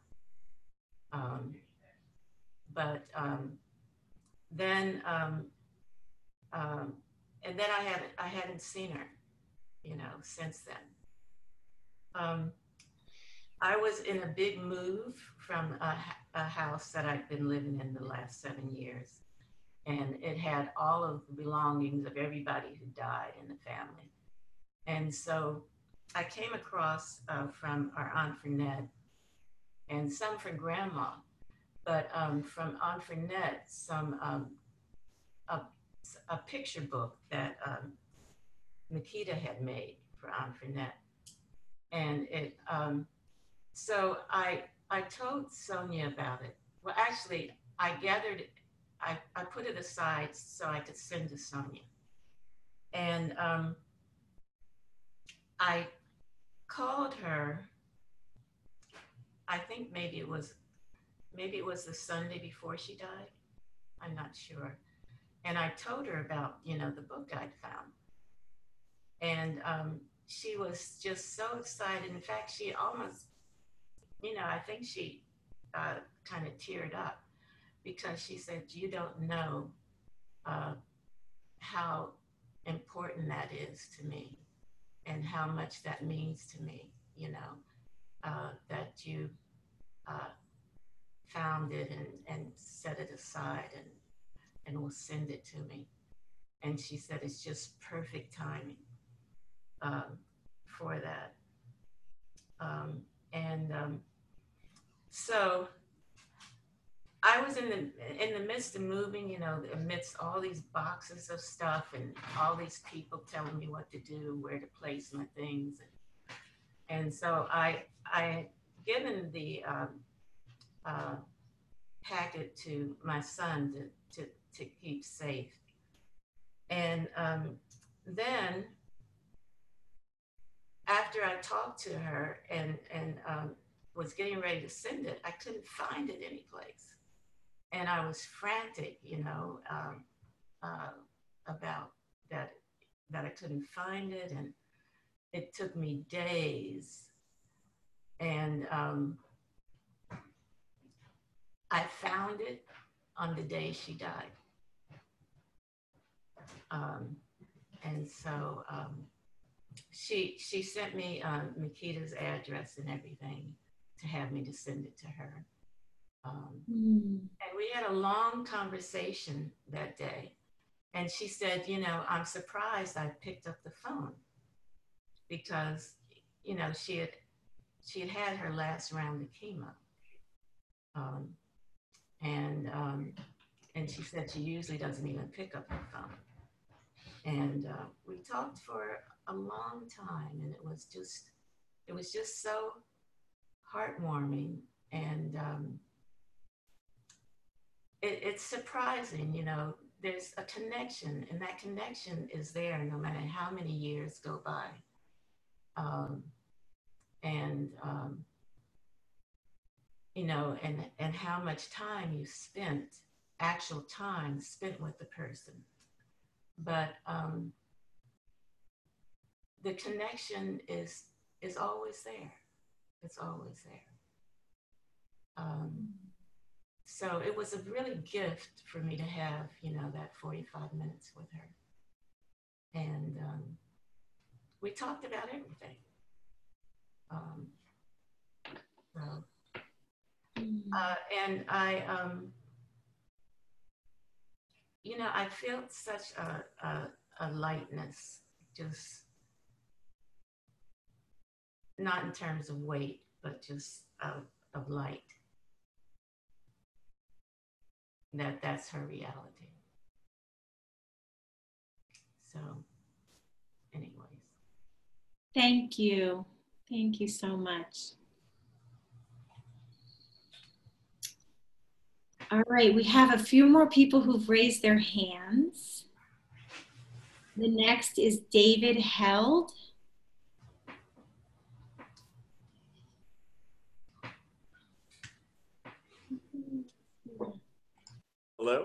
And then I hadn't seen her, you know, since then. I was in a big move from a house that I'd been living in the last 7 years. And it had all of the belongings of everybody who died in the family. And so I came across from our Aunt Fernette, and some from Grandma, but from Aunt Fernette, a picture book that Nikita had made for Aunt Fernette. And it, so I told Sonia about it. Well, actually, I gathered it. I put it aside so I could send to Sonia. And I called her. I think maybe it was the Sunday before she died. I'm not sure. And I told her about, you know, the book I'd found. And she was just so excited. In fact, she almost, you know, I think she kind of teared up because she said, you don't know how important that is to me and how much that means to me, you know, that you found it and set it aside and will send it to me. And she said, it's just perfect timing for that. So I was in the midst of moving, you know, amidst all these boxes of stuff and all these people telling me what to do, where to place my things. And so I given the packet to my son to keep safe. And then after I talked to her and was getting ready to send it, I couldn't find it anyplace. And I was frantic, you know, about that I couldn't find it. And it took me days. And I found it on the day she died. And so she sent me Makita's address and everything to have me to send it to her. And we had a long conversation that day. And she said, you know, I'm surprised I picked up the phone because, you know, she had had her last round of chemo. And she said she usually doesn't even pick up her phone. And we talked for a long time, and it was just so heartwarming. And it's surprising, you know, there's a connection, and that connection is there no matter how many years go by. You know, and how much time you spent, actual time spent with the person. But the connection is always there. It's always there. So it was a really gift for me to have, you know, that 45 minutes with her. And we talked about everything. And I, you know, I felt such a lightness, just not in terms of weight, but just of light. That's her reality. So, anyways. Thank you. Thank you so much. All right, we have a few more people who've raised their hands. The next is David Held. Hello.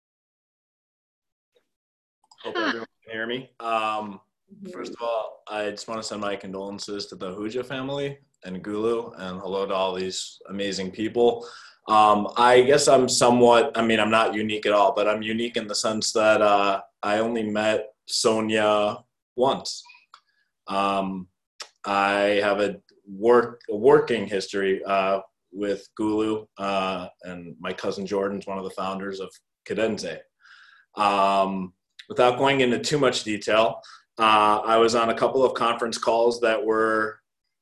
Hope everyone can hear me. First of all, I just want to send my condolences to the Ahuja family and Gulu, and hello to all these amazing people. I guess I'm somewhat, I mean, I'm not unique at all, but I'm unique in the sense that I only met Sonia once. I have a working history with Gulu, and my cousin Jordan's one of the founders of Cadente. Without going into too much detail, I was on a couple of conference calls that were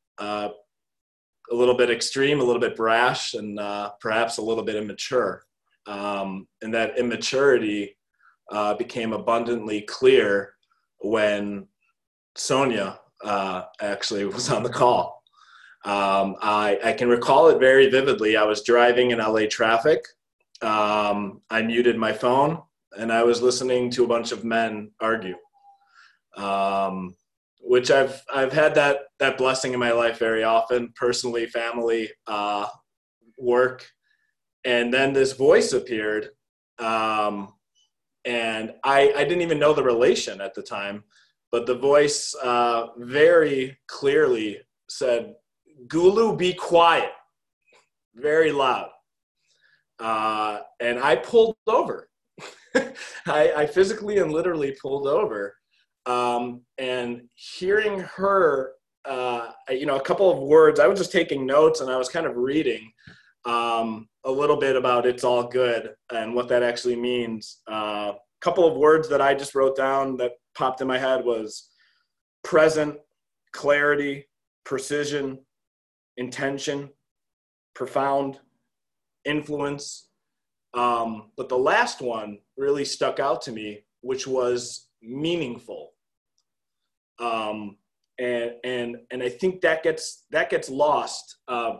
a little bit extreme, a little bit brash, and perhaps a little bit immature. And that immaturity became abundantly clear when Sonia actually was on the call. I can recall it very vividly. I was driving in LA traffic. I muted my phone, and I was listening to a bunch of men argue. which I've had that blessing in my life very often, personally, family, work. And then this voice appeared, and I didn't even know the relation at the time, but the voice very clearly said, "Gulu, be quiet," very loud. And I pulled over. I physically and literally pulled over. And hearing her, a couple of words, I was just taking notes and I was kind of reading a little bit about "it's all good" and what that actually means. A couple of words that I just wrote down that popped in my head was present, clarity, precision, intention, profound, influence. But the last one really stuck out to me, which was meaningful. And I think that gets lost.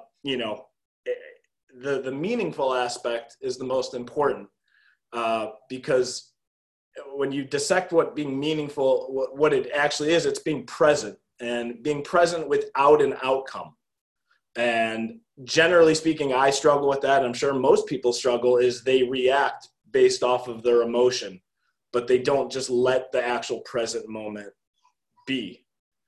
The meaningful aspect is the most important, because when you dissect what being meaningful, what it actually is, it's being present, and being present without an outcome. And generally speaking, I struggle with that. I'm sure most people struggle, is they react based off of their emotion, but they don't just let the actual present moment be.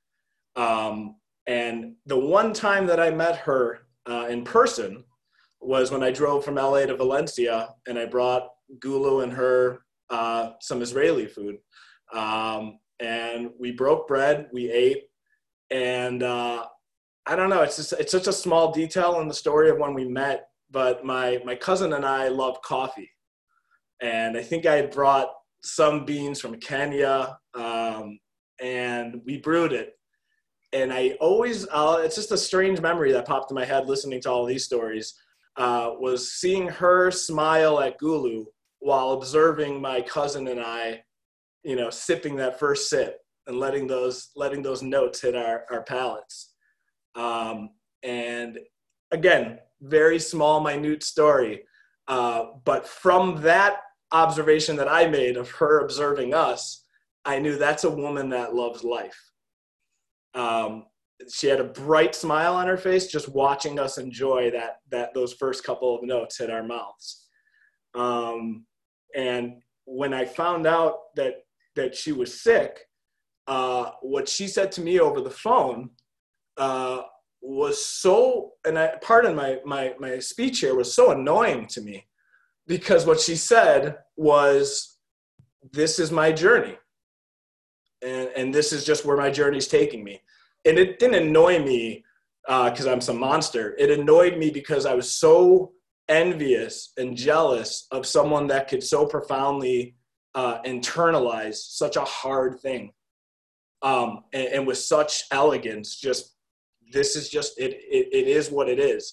And the one time that I met her in person was when I drove from LA to Valencia, and I brought Gulu and her some Israeli food. And we broke bread, we ate, and I don't know, it's such a small detail in the story of when we met, but my cousin and I love coffee. And I think I had brought some beans from Kenya, and we brewed it. And I always, it's just a strange memory that popped in my head listening to all these stories, was seeing her smile at Gulu while observing my cousin and I, sipping that first sip and letting those notes hit our palates. And again, very small, minute story. But from that observation that I made of her observing us, I knew that's a woman that loves life. She had a bright smile on her face just watching us enjoy that those first couple of notes hit our mouths. And when I found out that she was sick, what she said to me over the phone was so, and pardon my speech here, was so annoying to me, because what she said was, "This is my journey. And this is just where my journey's taking me." And it didn't annoy me because I'm some monster. It annoyed me because I was so envious and jealous of someone that could so profoundly internalize such a hard thing. And with such elegance, just, this is just, it is what it is.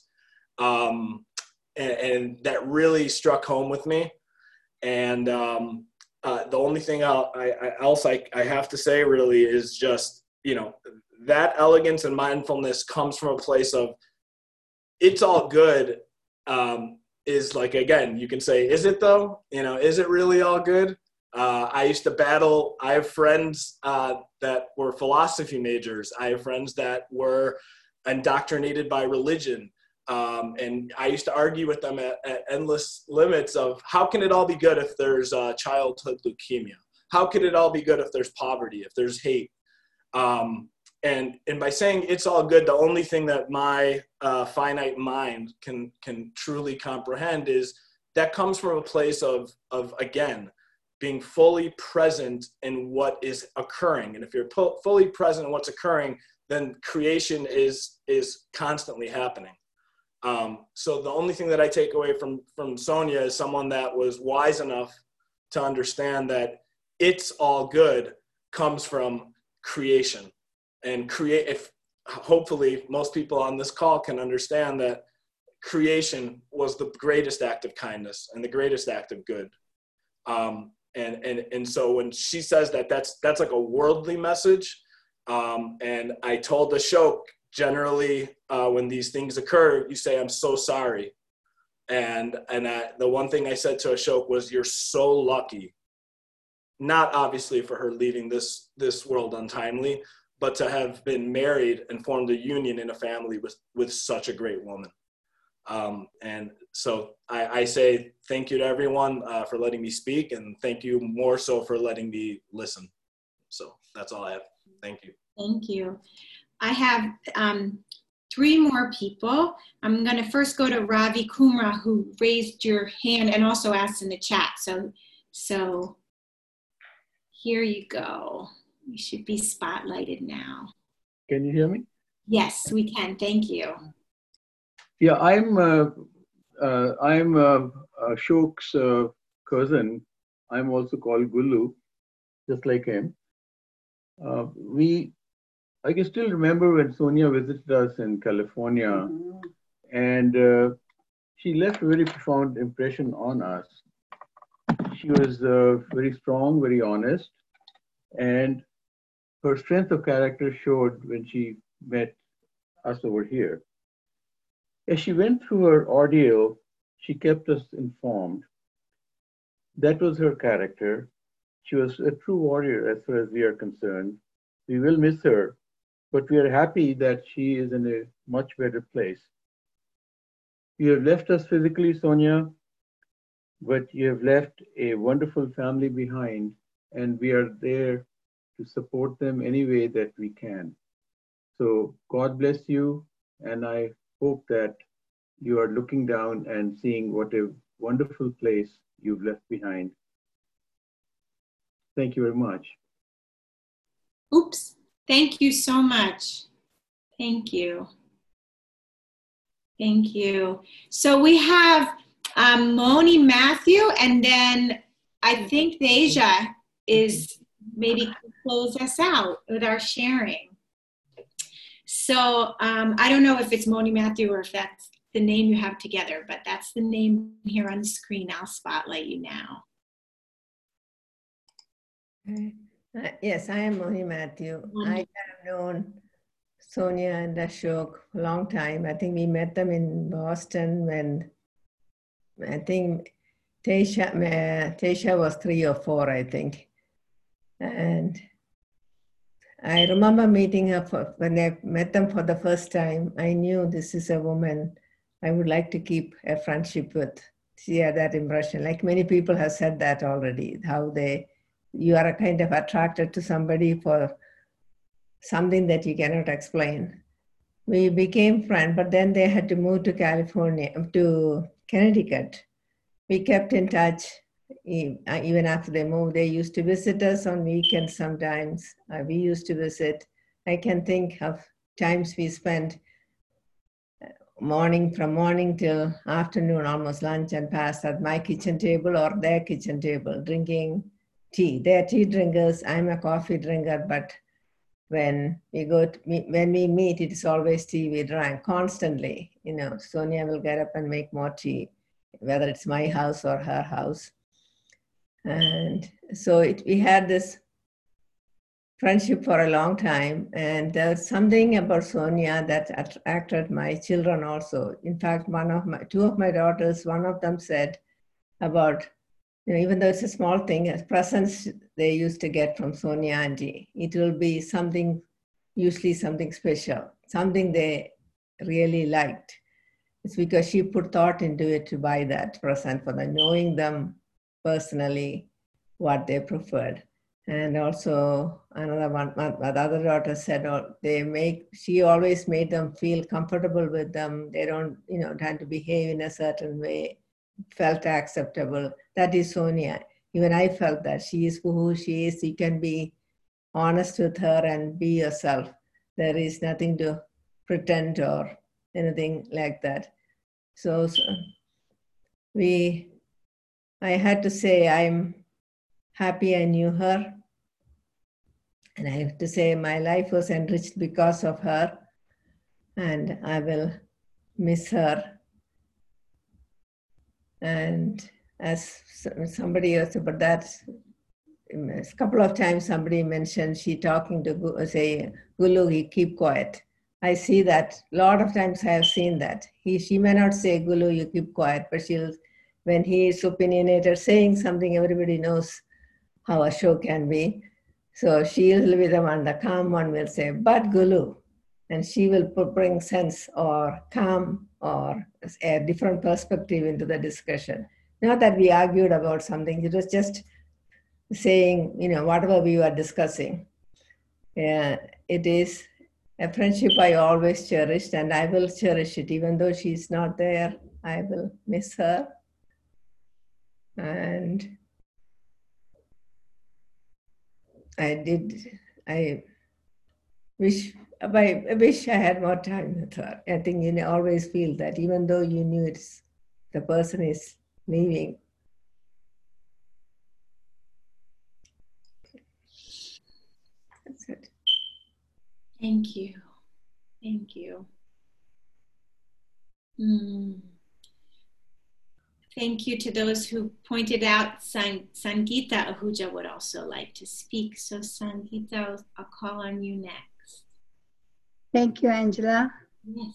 And that really struck home with me. And the only thing I have to say really is just, that elegance and mindfulness comes from a place of, it's all good. Is like, again, you can say, is it though? Is it really all good? I used to battle. I have friends that were philosophy majors. I have friends that were indoctrinated by religion. And I used to argue with them at endless limits of, how can it all be good if there's childhood leukemia? How could it all be good if there's poverty, if there's hate? And by saying it's all good, the only thing that my finite mind can truly comprehend is that comes from a place of again, being fully present in what is occurring. And if you're fully present in what's occurring, then creation is constantly happening. So the only thing that I take away from Sonia is someone that was wise enough to understand that it's all good comes from creation. And if hopefully most people on this call can understand that creation was the greatest act of kindness and the greatest act of good. And so when she says that, that's like a worldly message. And I told Ashok, generally when these things occur, you say, "I'm so sorry." And the one thing I said to Ashok was, "You're so lucky." Not obviously for her leaving this world untimely, but to have been married and formed a union in a family with such a great woman. And so I say thank you to everyone for letting me speak, and thank you more so for letting me listen. So that's all I have. Thank you. Thank you. I have 3 more people. I'm going to first go to Ravi Kumra, who raised your hand and also asked in the chat. So here you go. You should be spotlighted now. Can you hear me? Yes, we can. Thank you. Yeah, I'm Ashok's cousin. I'm also called Gulu, just like him. I can still remember when Sonia visited us in California, and she left a very profound impression on us. She was very strong, very honest, and her strength of character showed when she met us over here. As she went through her ordeal, she kept us informed. That was her character. She was a true warrior as far as we are concerned. We will miss her, but we are happy that she is in a much better place. You have left us physically, Sonia, but you have left a wonderful family behind, and we are there to support them any way that we can. So God bless you, and I hope that you are looking down and seeing what a wonderful place you've left behind. Thank you very much. Oops. Thank you so much. Thank you. Thank you. So we have Moni Matthew, and then I think Deja is maybe close us out with our sharing. So I don't know if it's Moni Matthew or if that's the name you have together, but that's the name here on the screen. I'll spotlight you now. Yes, I am Moni Matthew. I have known Sonia and Ashok a long time. I think we met them in Boston when I think Tesha was 3 or 4, I think. And I remember meeting her when I met them for the first time. I knew this is a woman I would like to keep a friendship with. She had that impression. Like many people have said that already, how you are kind of attracted to somebody for something that you cannot explain. We became friends, but then they had to move to to Connecticut. We kept in touch. Even after they moved, they used to visit us on weekends sometimes. We used to visit. I can think of times we spent from morning till afternoon, almost lunch and past at my kitchen table or their kitchen table, drinking tea. They're tea drinkers. I'm a coffee drinker, but when we meet, it is always tea we drank constantly. You know, Sonia will get up and make more tea, whether it's my house or her house. And so we had this friendship for a long time. And there's something about Sonia that attracted my children also. In fact, two of my daughters, one of them said about, even though it's a small thing, as presents they used to get from Sonia Auntie, it will be something, usually something special, something they really liked. It's because she put thought into it to buy that present for them, knowing them personally, what they preferred. And also another one, my other daughter said, she always made them feel comfortable with them. They don't, tend to behave in a certain way, felt acceptable. That is Sonia. Even I felt that she is who she is. You can be honest with her and be yourself. There is nothing to pretend or anything like that. So I had to say I'm happy I knew her. And I have to say my life was enriched because of her. And I will miss her. And as somebody else about that, a couple of times somebody mentioned she talking to Gulu, keep quiet. I see that. A lot of times I have seen that. She may not say, Gulu, you keep quiet, but when he is opinionated, saying something, everybody knows how Ashok can be. So she'll be the one, the calm one will say, but Gulu. And she will bring sense or calm or a different perspective into the discussion. Not that we argued about something, it was just saying, whatever we were discussing. It is a friendship I always cherished, and I will cherish it. Even though she's not there, I will miss her. And I wish I had more time with her. I think you always feel that, even though you knew the person is leaving. That's it. Thank you. Thank you. Thank you to those who pointed out Sangeeta Ahuja would also like to speak. So Sangeeta, I'll call on you next. Thank you, Angela. Yes.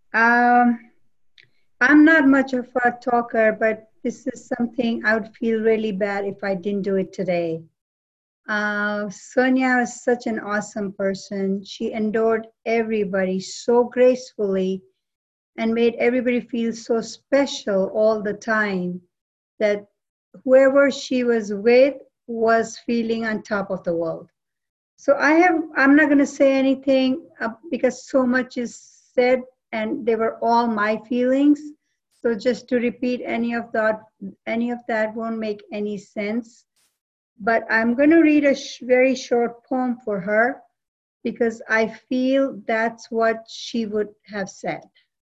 I'm not much of a talker, but this is something I would feel really bad if I didn't do it today. Sonia is such an awesome person. She endured everybody so gracefully and made everybody feel so special all the time that whoever she was with was feeling on top of the world. So I'm not going to say anything because so much is said and they were all my feelings. So just to repeat any of that won't make any sense. But I'm going to read a very short poem for her because I feel that's what she would have said.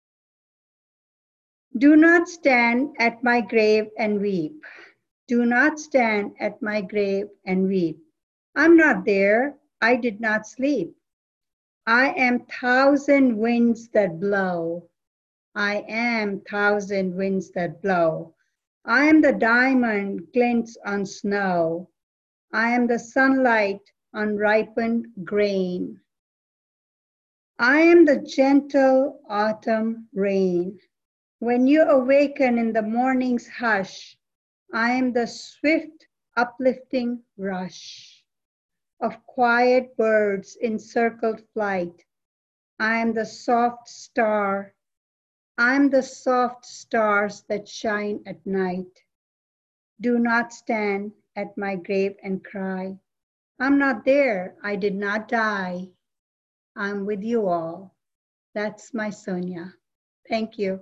Do not stand at my grave and weep. Do not stand at my grave and weep. I'm not there. I did not sleep. I am 1,000 winds that blow. I am 1,000 winds that blow. I am the diamond glints on snow. I am the sunlight on ripened grain. I am the gentle autumn rain. When you awaken in the morning's hush, I am the swift uplifting rush of quiet birds in circled flight. I am the soft star. I am the soft stars that shine at night. Do not stand at my grave and cry. I'm not there. I did not die. I'm with you all. That's my Sonia. Thank you.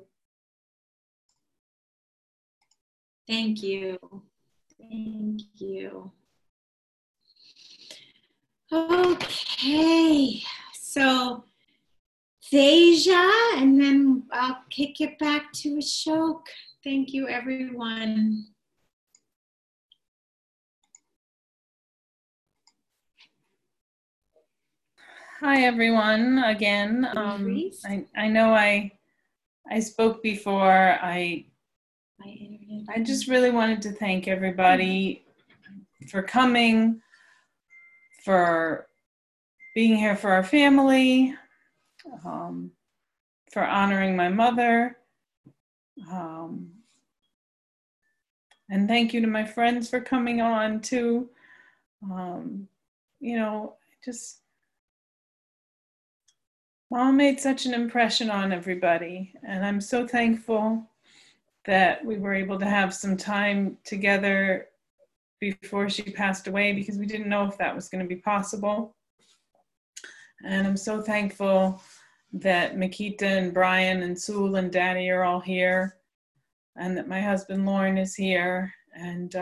Thank you. Thank you. Okay, so Deja, and then I'll kick it back to Ashok. Thank you, everyone. Hi, everyone, again. I know I spoke before. I just really wanted to thank everybody for coming, for being here for our family, for honoring my mother. And thank you to my friends for coming on too. Mom made such an impression on everybody, and I'm so thankful that we were able to have some time together before she passed away, because we didn't know if that was going to be possible. And I'm so thankful that Makita and Brian and Sul and Daddy are all here, and that my husband Lauren is here. And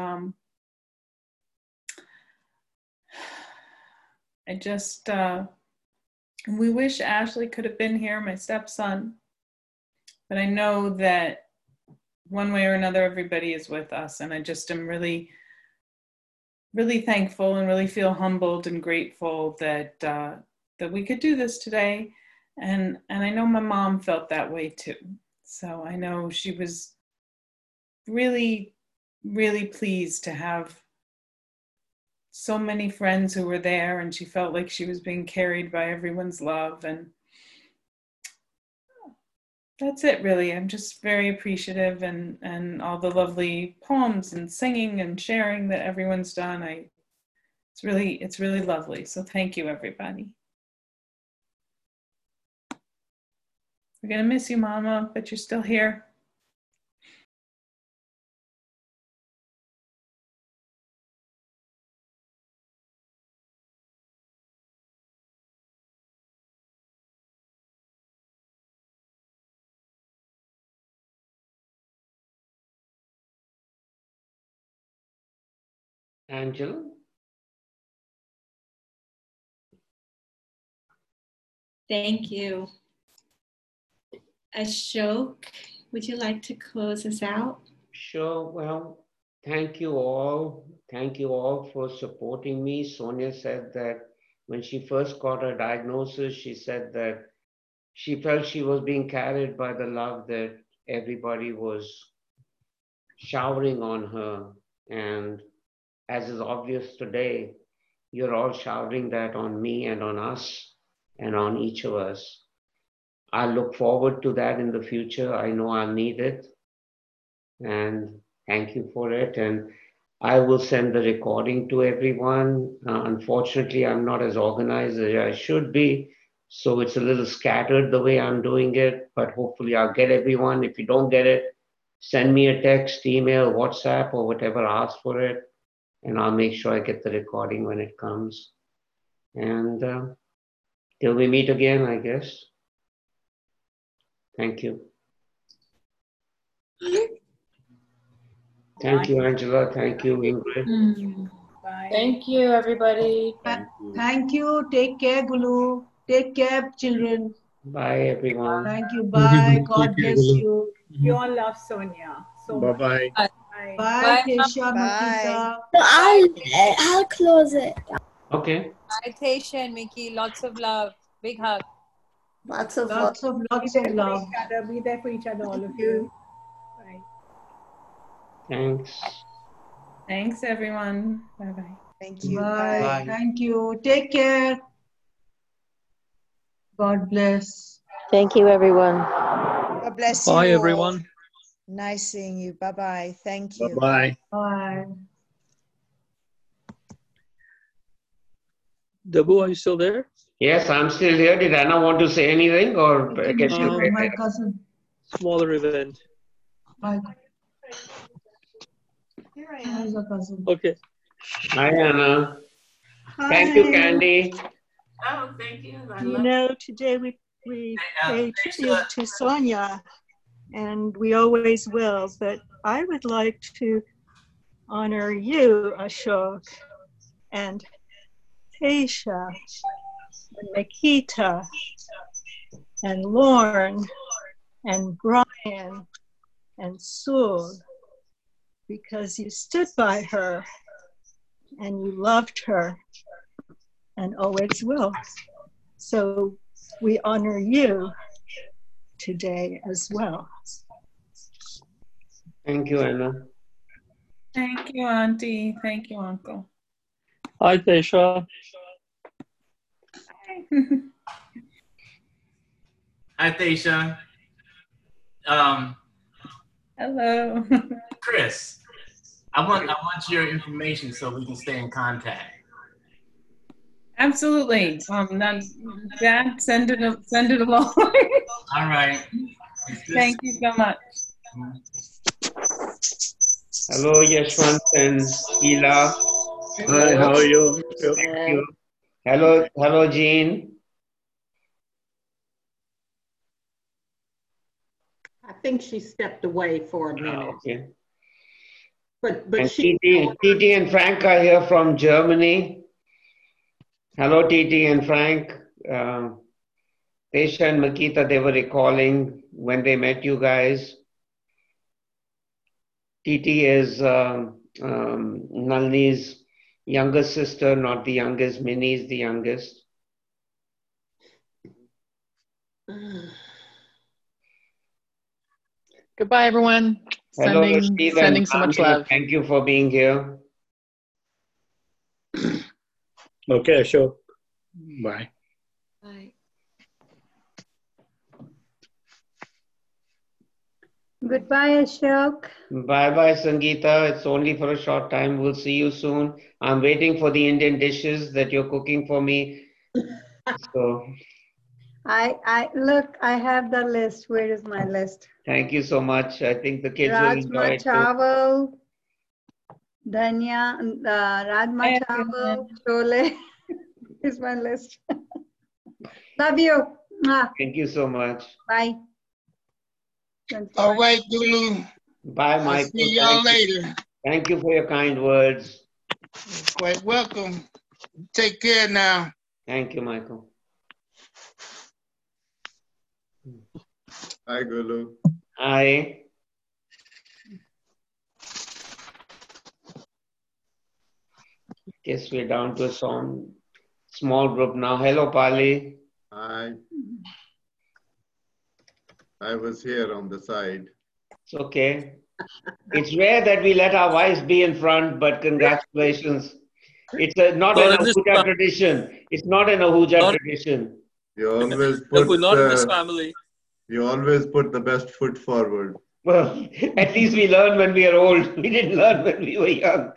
we wish Ashley could have been here, my stepson, but I know that one way or another, everybody is with us. And I just am really, really thankful and really feel humbled and grateful that that we could do this today. And I know my mom felt that way too. So I know she was really, really pleased to have so many friends who were there, and she felt like she was being carried by everyone's love. And that's it, really. I'm just very appreciative, and all the lovely poems and singing and sharing that everyone's done. It's it's really lovely. So thank you, everybody. We're gonna miss you, Mama, but you're still here. Angela? Thank you. Ashok, would you like to close us out? Sure. Well, thank you all. Thank you all for supporting me. Sonia said that when she first got her diagnosis, she said that she felt she was being carried by the love that everybody was showering on her. And as is obvious today, you're all showering that on me and on us and on each of us. I look forward to that in the future. I know I'll need it. And thank you for it. And I will send the recording to everyone. Unfortunately, I'm not as organized as I should be. So it's a little scattered the way I'm doing it, but hopefully I'll get everyone. If you don't get it, send me a text, email, WhatsApp, or whatever, ask for it. And I'll make sure I get the recording when it comes. And till we meet again, I guess. Thank you. Thank you, Angela. Thank you, Ingrid. Thank you, everybody. Thank you. Take care, Gulu. Take care, children. Bye, everyone. Thank you. Bye. God bless you. You all love Sonia so much. Bye-bye. Bye. Bye, Kesha, Makita. So I'll close it. Okay. Bye, Tasha and Mickey. Lots of love. Big hug. Lots of love. Be there for each other, all of you. Bye. Thanks. Thanks, everyone. Bye-bye. Thank you. Bye. Bye. Thank you. Take care. God bless. Thank you, everyone. God bless you. Bye, all. everyone. Nice seeing you. Bye-bye. Thank you. Bye-bye. Bye. Dabu, are you still there? Yes, I'm still here. Did Anna want to say anything or get you My ready? cousin. Smaller event. My Here's a cousin. Okay. Hi, Anna. Hi. Thank you, Candy. Oh, thank you. You know, today we pay tribute to Sonia, and we always will, but I would like to honor you, Ashok, and Tasha, and Nikita, and Lorne, and Brian, and Sul, because you stood by her, and you loved her, and always will. So we honor you today as well. Thank you, Anna. Thank you, Auntie. Thank you, Uncle. Hi, Tesha. Hi, Tasha. Hello. Chris, I want your information so we can stay in contact. Absolutely. Jack, send it along. All right. Thank you so much. Hello, Yashwant and Sheila. Hi, how are you? Thank you. Hello, Jean. I think she stepped away for a minute. Okay. But And she. TT and Frank are here from Germany. Hello, TT and Frank. Tesha and Makita, they were recalling when they met you guys. TT is Nalini's younger sister, not the youngest. Minnie is the youngest. Goodbye, everyone. Hello, Steve Sending and so much Tanya. love. Thank you for being here. Okay, sure. Bye. Bye. Goodbye, Ashok. Bye-bye, Sangeeta. It's only for a short time. We'll see you soon. I'm waiting for the Indian dishes that you're cooking for me. So Look, I have the list. Where is my list? thank you so much. I think the kids will enjoy Rajma it too. chawal, dhania, rajma chawal, chole. Is my list. Love you. Mwah. Thank you so much. Bye. All right, Gulu. Bye, I'll Michael. see y'all later. Thank you for your kind words. Quite welcome. Take care now. Thank you, Michael. Hi, Gulu. Hi. Guess we're down to a small group now. Hello, Pali. Hi. I was here on the side. It's okay. It's rare that we let our wives be in front, but congratulations. It's not an Ahuja tradition. It's not an Ahuja tradition. You always put not in this family. You always put the best foot forward. Well, at least we learn when we are old. We didn't learn when we were young.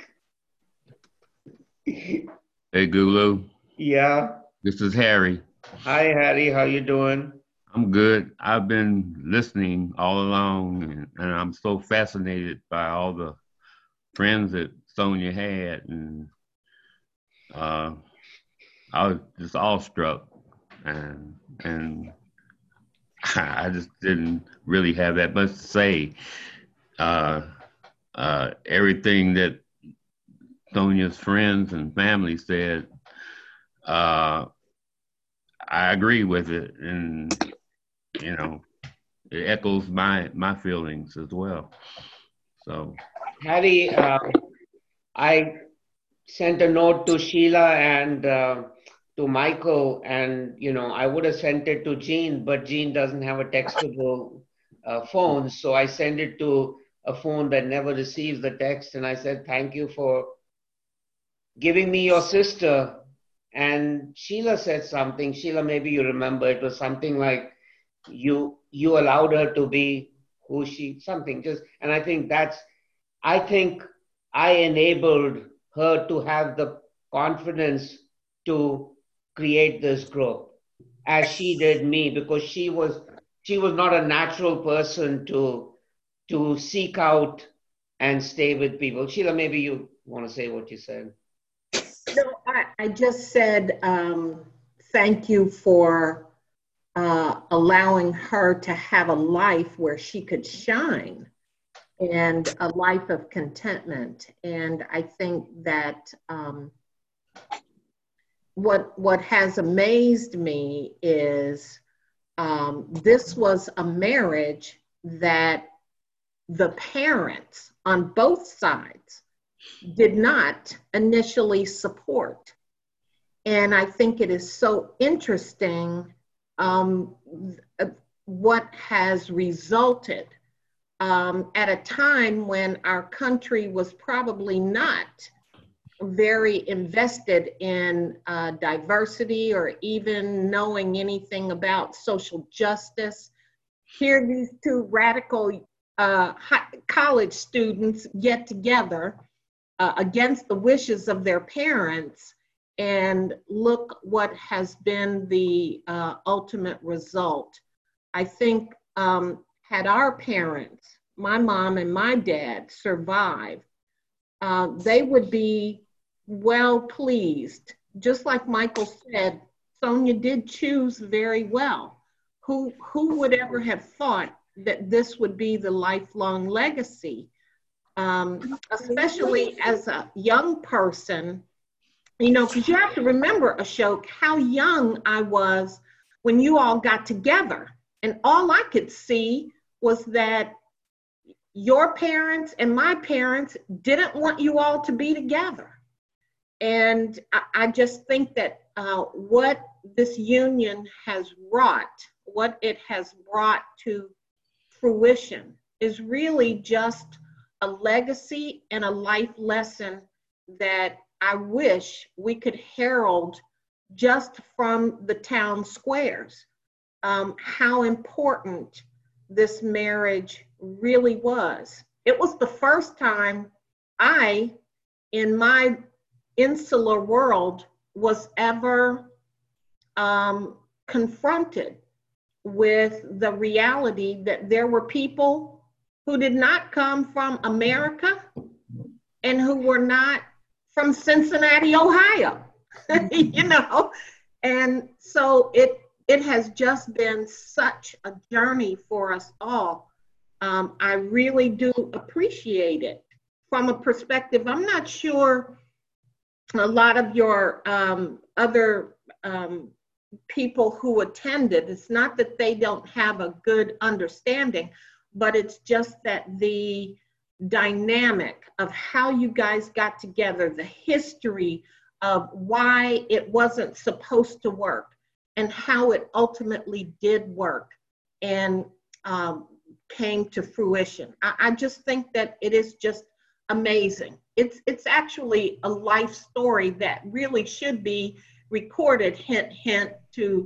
Hey, Gulu. Yeah. This is Harry. Hi, Harry. How you doing? I'm good. I've been listening all along, and I'm so fascinated by all the friends that Sonia had, and I was just awestruck, and I just didn't really have that much to say. Everything that Sonia's friends and family said, I agree with it, and you know, it echoes my feelings as well. So, Harry, I sent a note to Sheila and to Michael, and I would have sent it to Jean, but Jean doesn't have a textable phone, so I sent it to a phone that never receives the text, and I said, thank you for giving me your sister. And Sheila said something. Sheila, maybe you remember, it was something like you allowed her to be who she, something just, and I think I enabled her to have the confidence to create this group as she did me, because she was not a natural person to seek out and stay with people. Sheila, maybe you want to say what you said. No, I just said thank you for allowing her to have a life where she could shine and a life of contentment. And I think that what has amazed me is this was a marriage that the parents on both sides did not initially support. And I think it is so interesting what has resulted at a time when our country was probably not very invested in diversity or even knowing anything about social justice. Here these two radical college students get together against the wishes of their parents, and look what has been the ultimate result. I think had our parents, my mom and my dad, survived, they would be well pleased. Just like Michael said, Sonia did choose very well. Who would ever have thought that this would be the lifelong legacy? Especially as a young person, because you have to remember, Ashok, how young I was when you all got together. And all I could see was that your parents and my parents didn't want you all to be together. And I just think that what this union has wrought, what it has brought to fruition, is really just a legacy and a life lesson that I wish we could herald just from the town squares. How important this marriage really was. It was the first time I, in my insular world, was ever confronted with the reality that there were people who did not come from America and who were not from Cincinnati, Ohio, you know? And so it has just been such a journey for us all. I really do appreciate it from a perspective. I'm not sure a lot of your other people who attended, it's not that they don't have a good understanding, but it's just that the dynamic of how you guys got together, the history of why it wasn't supposed to work and how it ultimately did work and came to fruition. I just think that it is just amazing. It's actually a life story that really should be recorded, hint, hint, to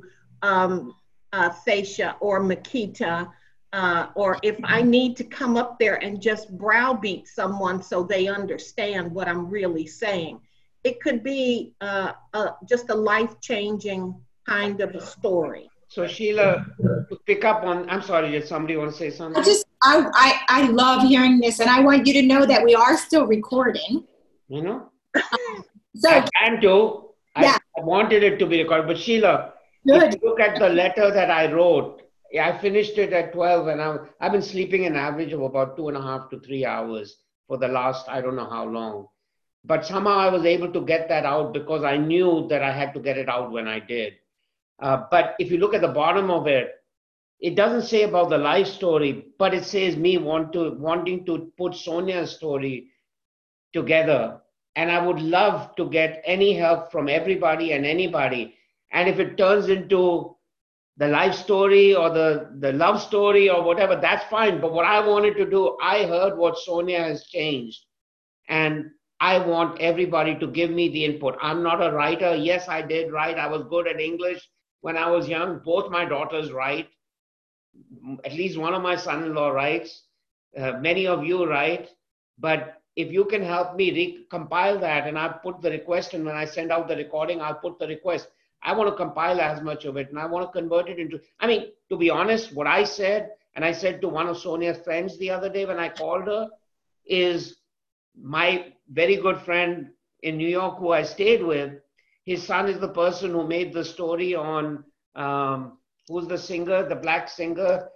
Thacia or Makita, or if I need to come up there and just browbeat someone so they understand what I'm really saying. It could be just a life-changing kind of a story. So Sheila, to pick up on, I'm sorry, did somebody want to say something? I love hearing this, and I want you to know that we are still recording. You know? So I can do. Yeah. I wanted it to be recorded, but Sheila, Good. if you look at the letter that I wrote, I finished it at 12, and I've been sleeping an average of about 2.5 to 3 hours for the last, I don't know how long. But somehow I was able to get that out because I knew that I had to get it out when I did. But if you look at the bottom of it, it doesn't say about the life story, but it says me wanting to put Sonia's story together. And I would love to get any help from everybody and anybody. And if it turns into the life story or the love story or whatever, that's fine. But what I wanted to do, I heard what Sonia has changed. And I want everybody to give me the input. I'm not a writer. Yes, I did write. I was good at English when I was young. Both my daughters write. At least one of my son-in-law writes. Many of you write. But if you can help me compile that, and I put the request, and when I send out the recording, I'll put the request. I want to compile as much of it, and I want to convert it into, I mean, to be honest, what I said, and I said to one of Sonia's friends the other day when I called her, is my very good friend in New York who I stayed with, his son is the person who made the story on, who's the singer, the black singer,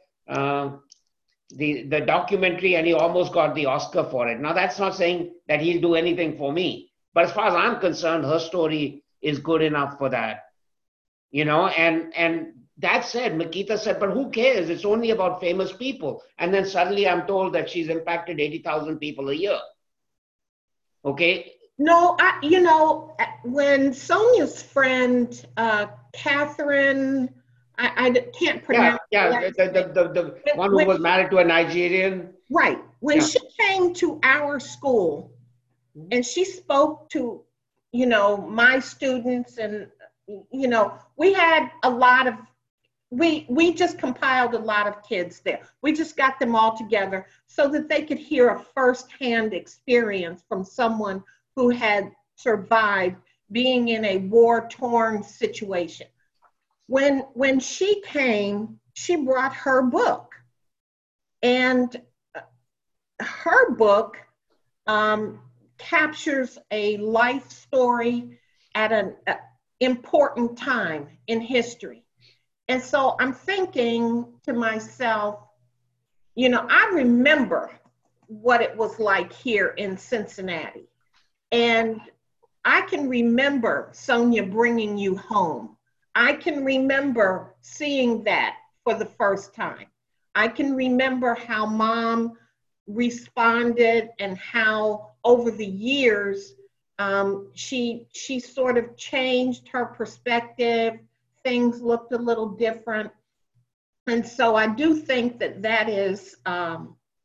the documentary, and he almost got the Oscar for it. Now, that's not saying that he'll do anything for me, but as far as I'm concerned, her story is good enough for that, you know, and that said, Makita said, but who cares? It's only about famous people. And then suddenly I'm told that she's impacted 80,000 people a year. Okay. No, you know, when Sonia's friend, Catherine, I can't pronounce. Yeah, the one who was married to a Nigerian. Right. When she came to our school and she spoke to, you know, my students, and, you know, we had a lot of, we just compiled a lot of kids there. We just got them all together so that they could hear a firsthand experience from someone who had survived being in a war-torn situation. When she came, she brought her book, and her book captures a life story at an important time in history. And so I'm thinking to myself, you know, I remember what it was like here in Cincinnati. And I can remember Sonia bringing you home. I can remember seeing that for the first time. I can remember how Mom responded and how over the years she sort of changed her perspective. Things looked a little different. And so I do think that that is a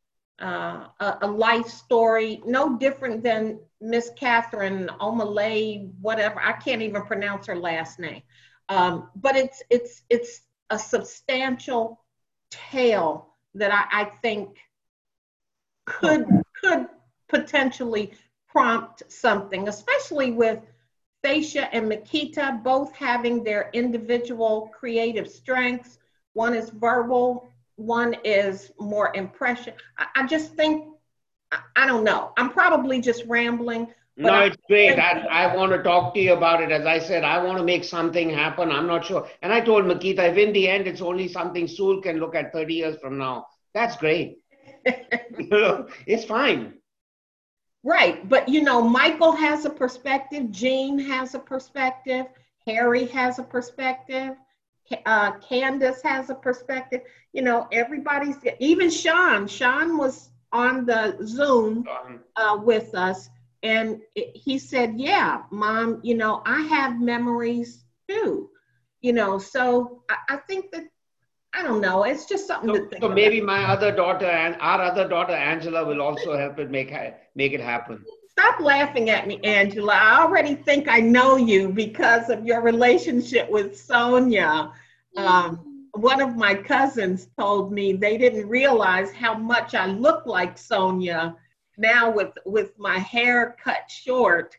life story, no different than Miss Catherine O'Malley, whatever. I can't even pronounce her last name. But it's a substantial tale that I think could potentially prompt something, especially with Thacia and Makita both having their individual creative strengths. One is verbal, one is more impression. I just think, I don't know. I'm probably just rambling. But No, it's great. I want to talk to you about it. As I said, I want to make something happen. I'm not sure. And I told Makita, if in the end it's only something Soul can look at 30 years from now, that's great. It's fine. Right. But, Michael has a perspective. Jean has a perspective. Harry has a perspective. Candace has a perspective. Everybody's, even Sean. Sean was on the Zoom with us. And he said, yeah, Mom, I have memories too. So I think that, I don't know, it's just something to think so about. Maybe my other daughter and our other daughter, Angela, will also help it make it happen. Stop laughing at me, Angela. I already think I know you because of your relationship with Sonia. One of my cousins told me they didn't realize how much I look like Sonia now with my hair cut short.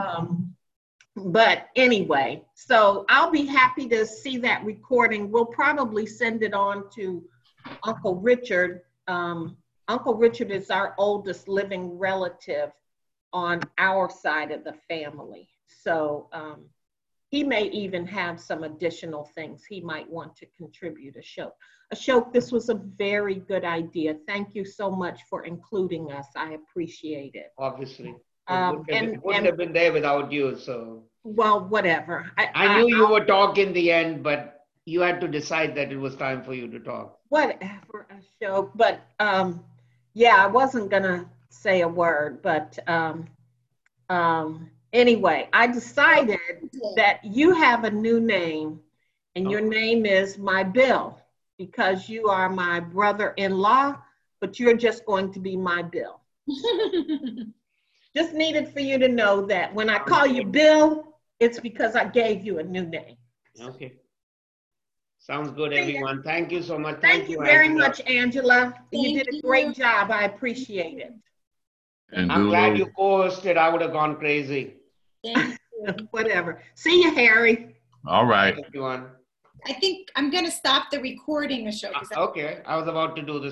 But anyway, so I'll be happy to see that recording. We'll probably send it on to Uncle Richard. Uncle Richard is our oldest living relative on our side of the family. So he may even have some additional things he might want to contribute. Ashok, this was a very good idea. Thank you so much for including us. I appreciate it. Obviously. It wouldn't have been there without you, so. Well, whatever. I knew you would talk in the end, but you had to decide that it was time for you to talk. Whatever, Ashok. But yeah, I wasn't gonna say a word, but anyway, I decided that you have a new name, and your name is My Bill, because you are my brother-in-law, but you're just going to be My Bill. Just needed for you to know that when I call you Bill, it's because I gave you a new name. Okay. Sounds good, everyone. Thank you so much. Thank you very much, Angela. You did a great job. I appreciate it. And I'm glad you co-hosted. I would have gone crazy. Whatever. See you, Harry. All right. Everyone. I think I'm going to stop the recording, Ashok. Okay. I was about to do this.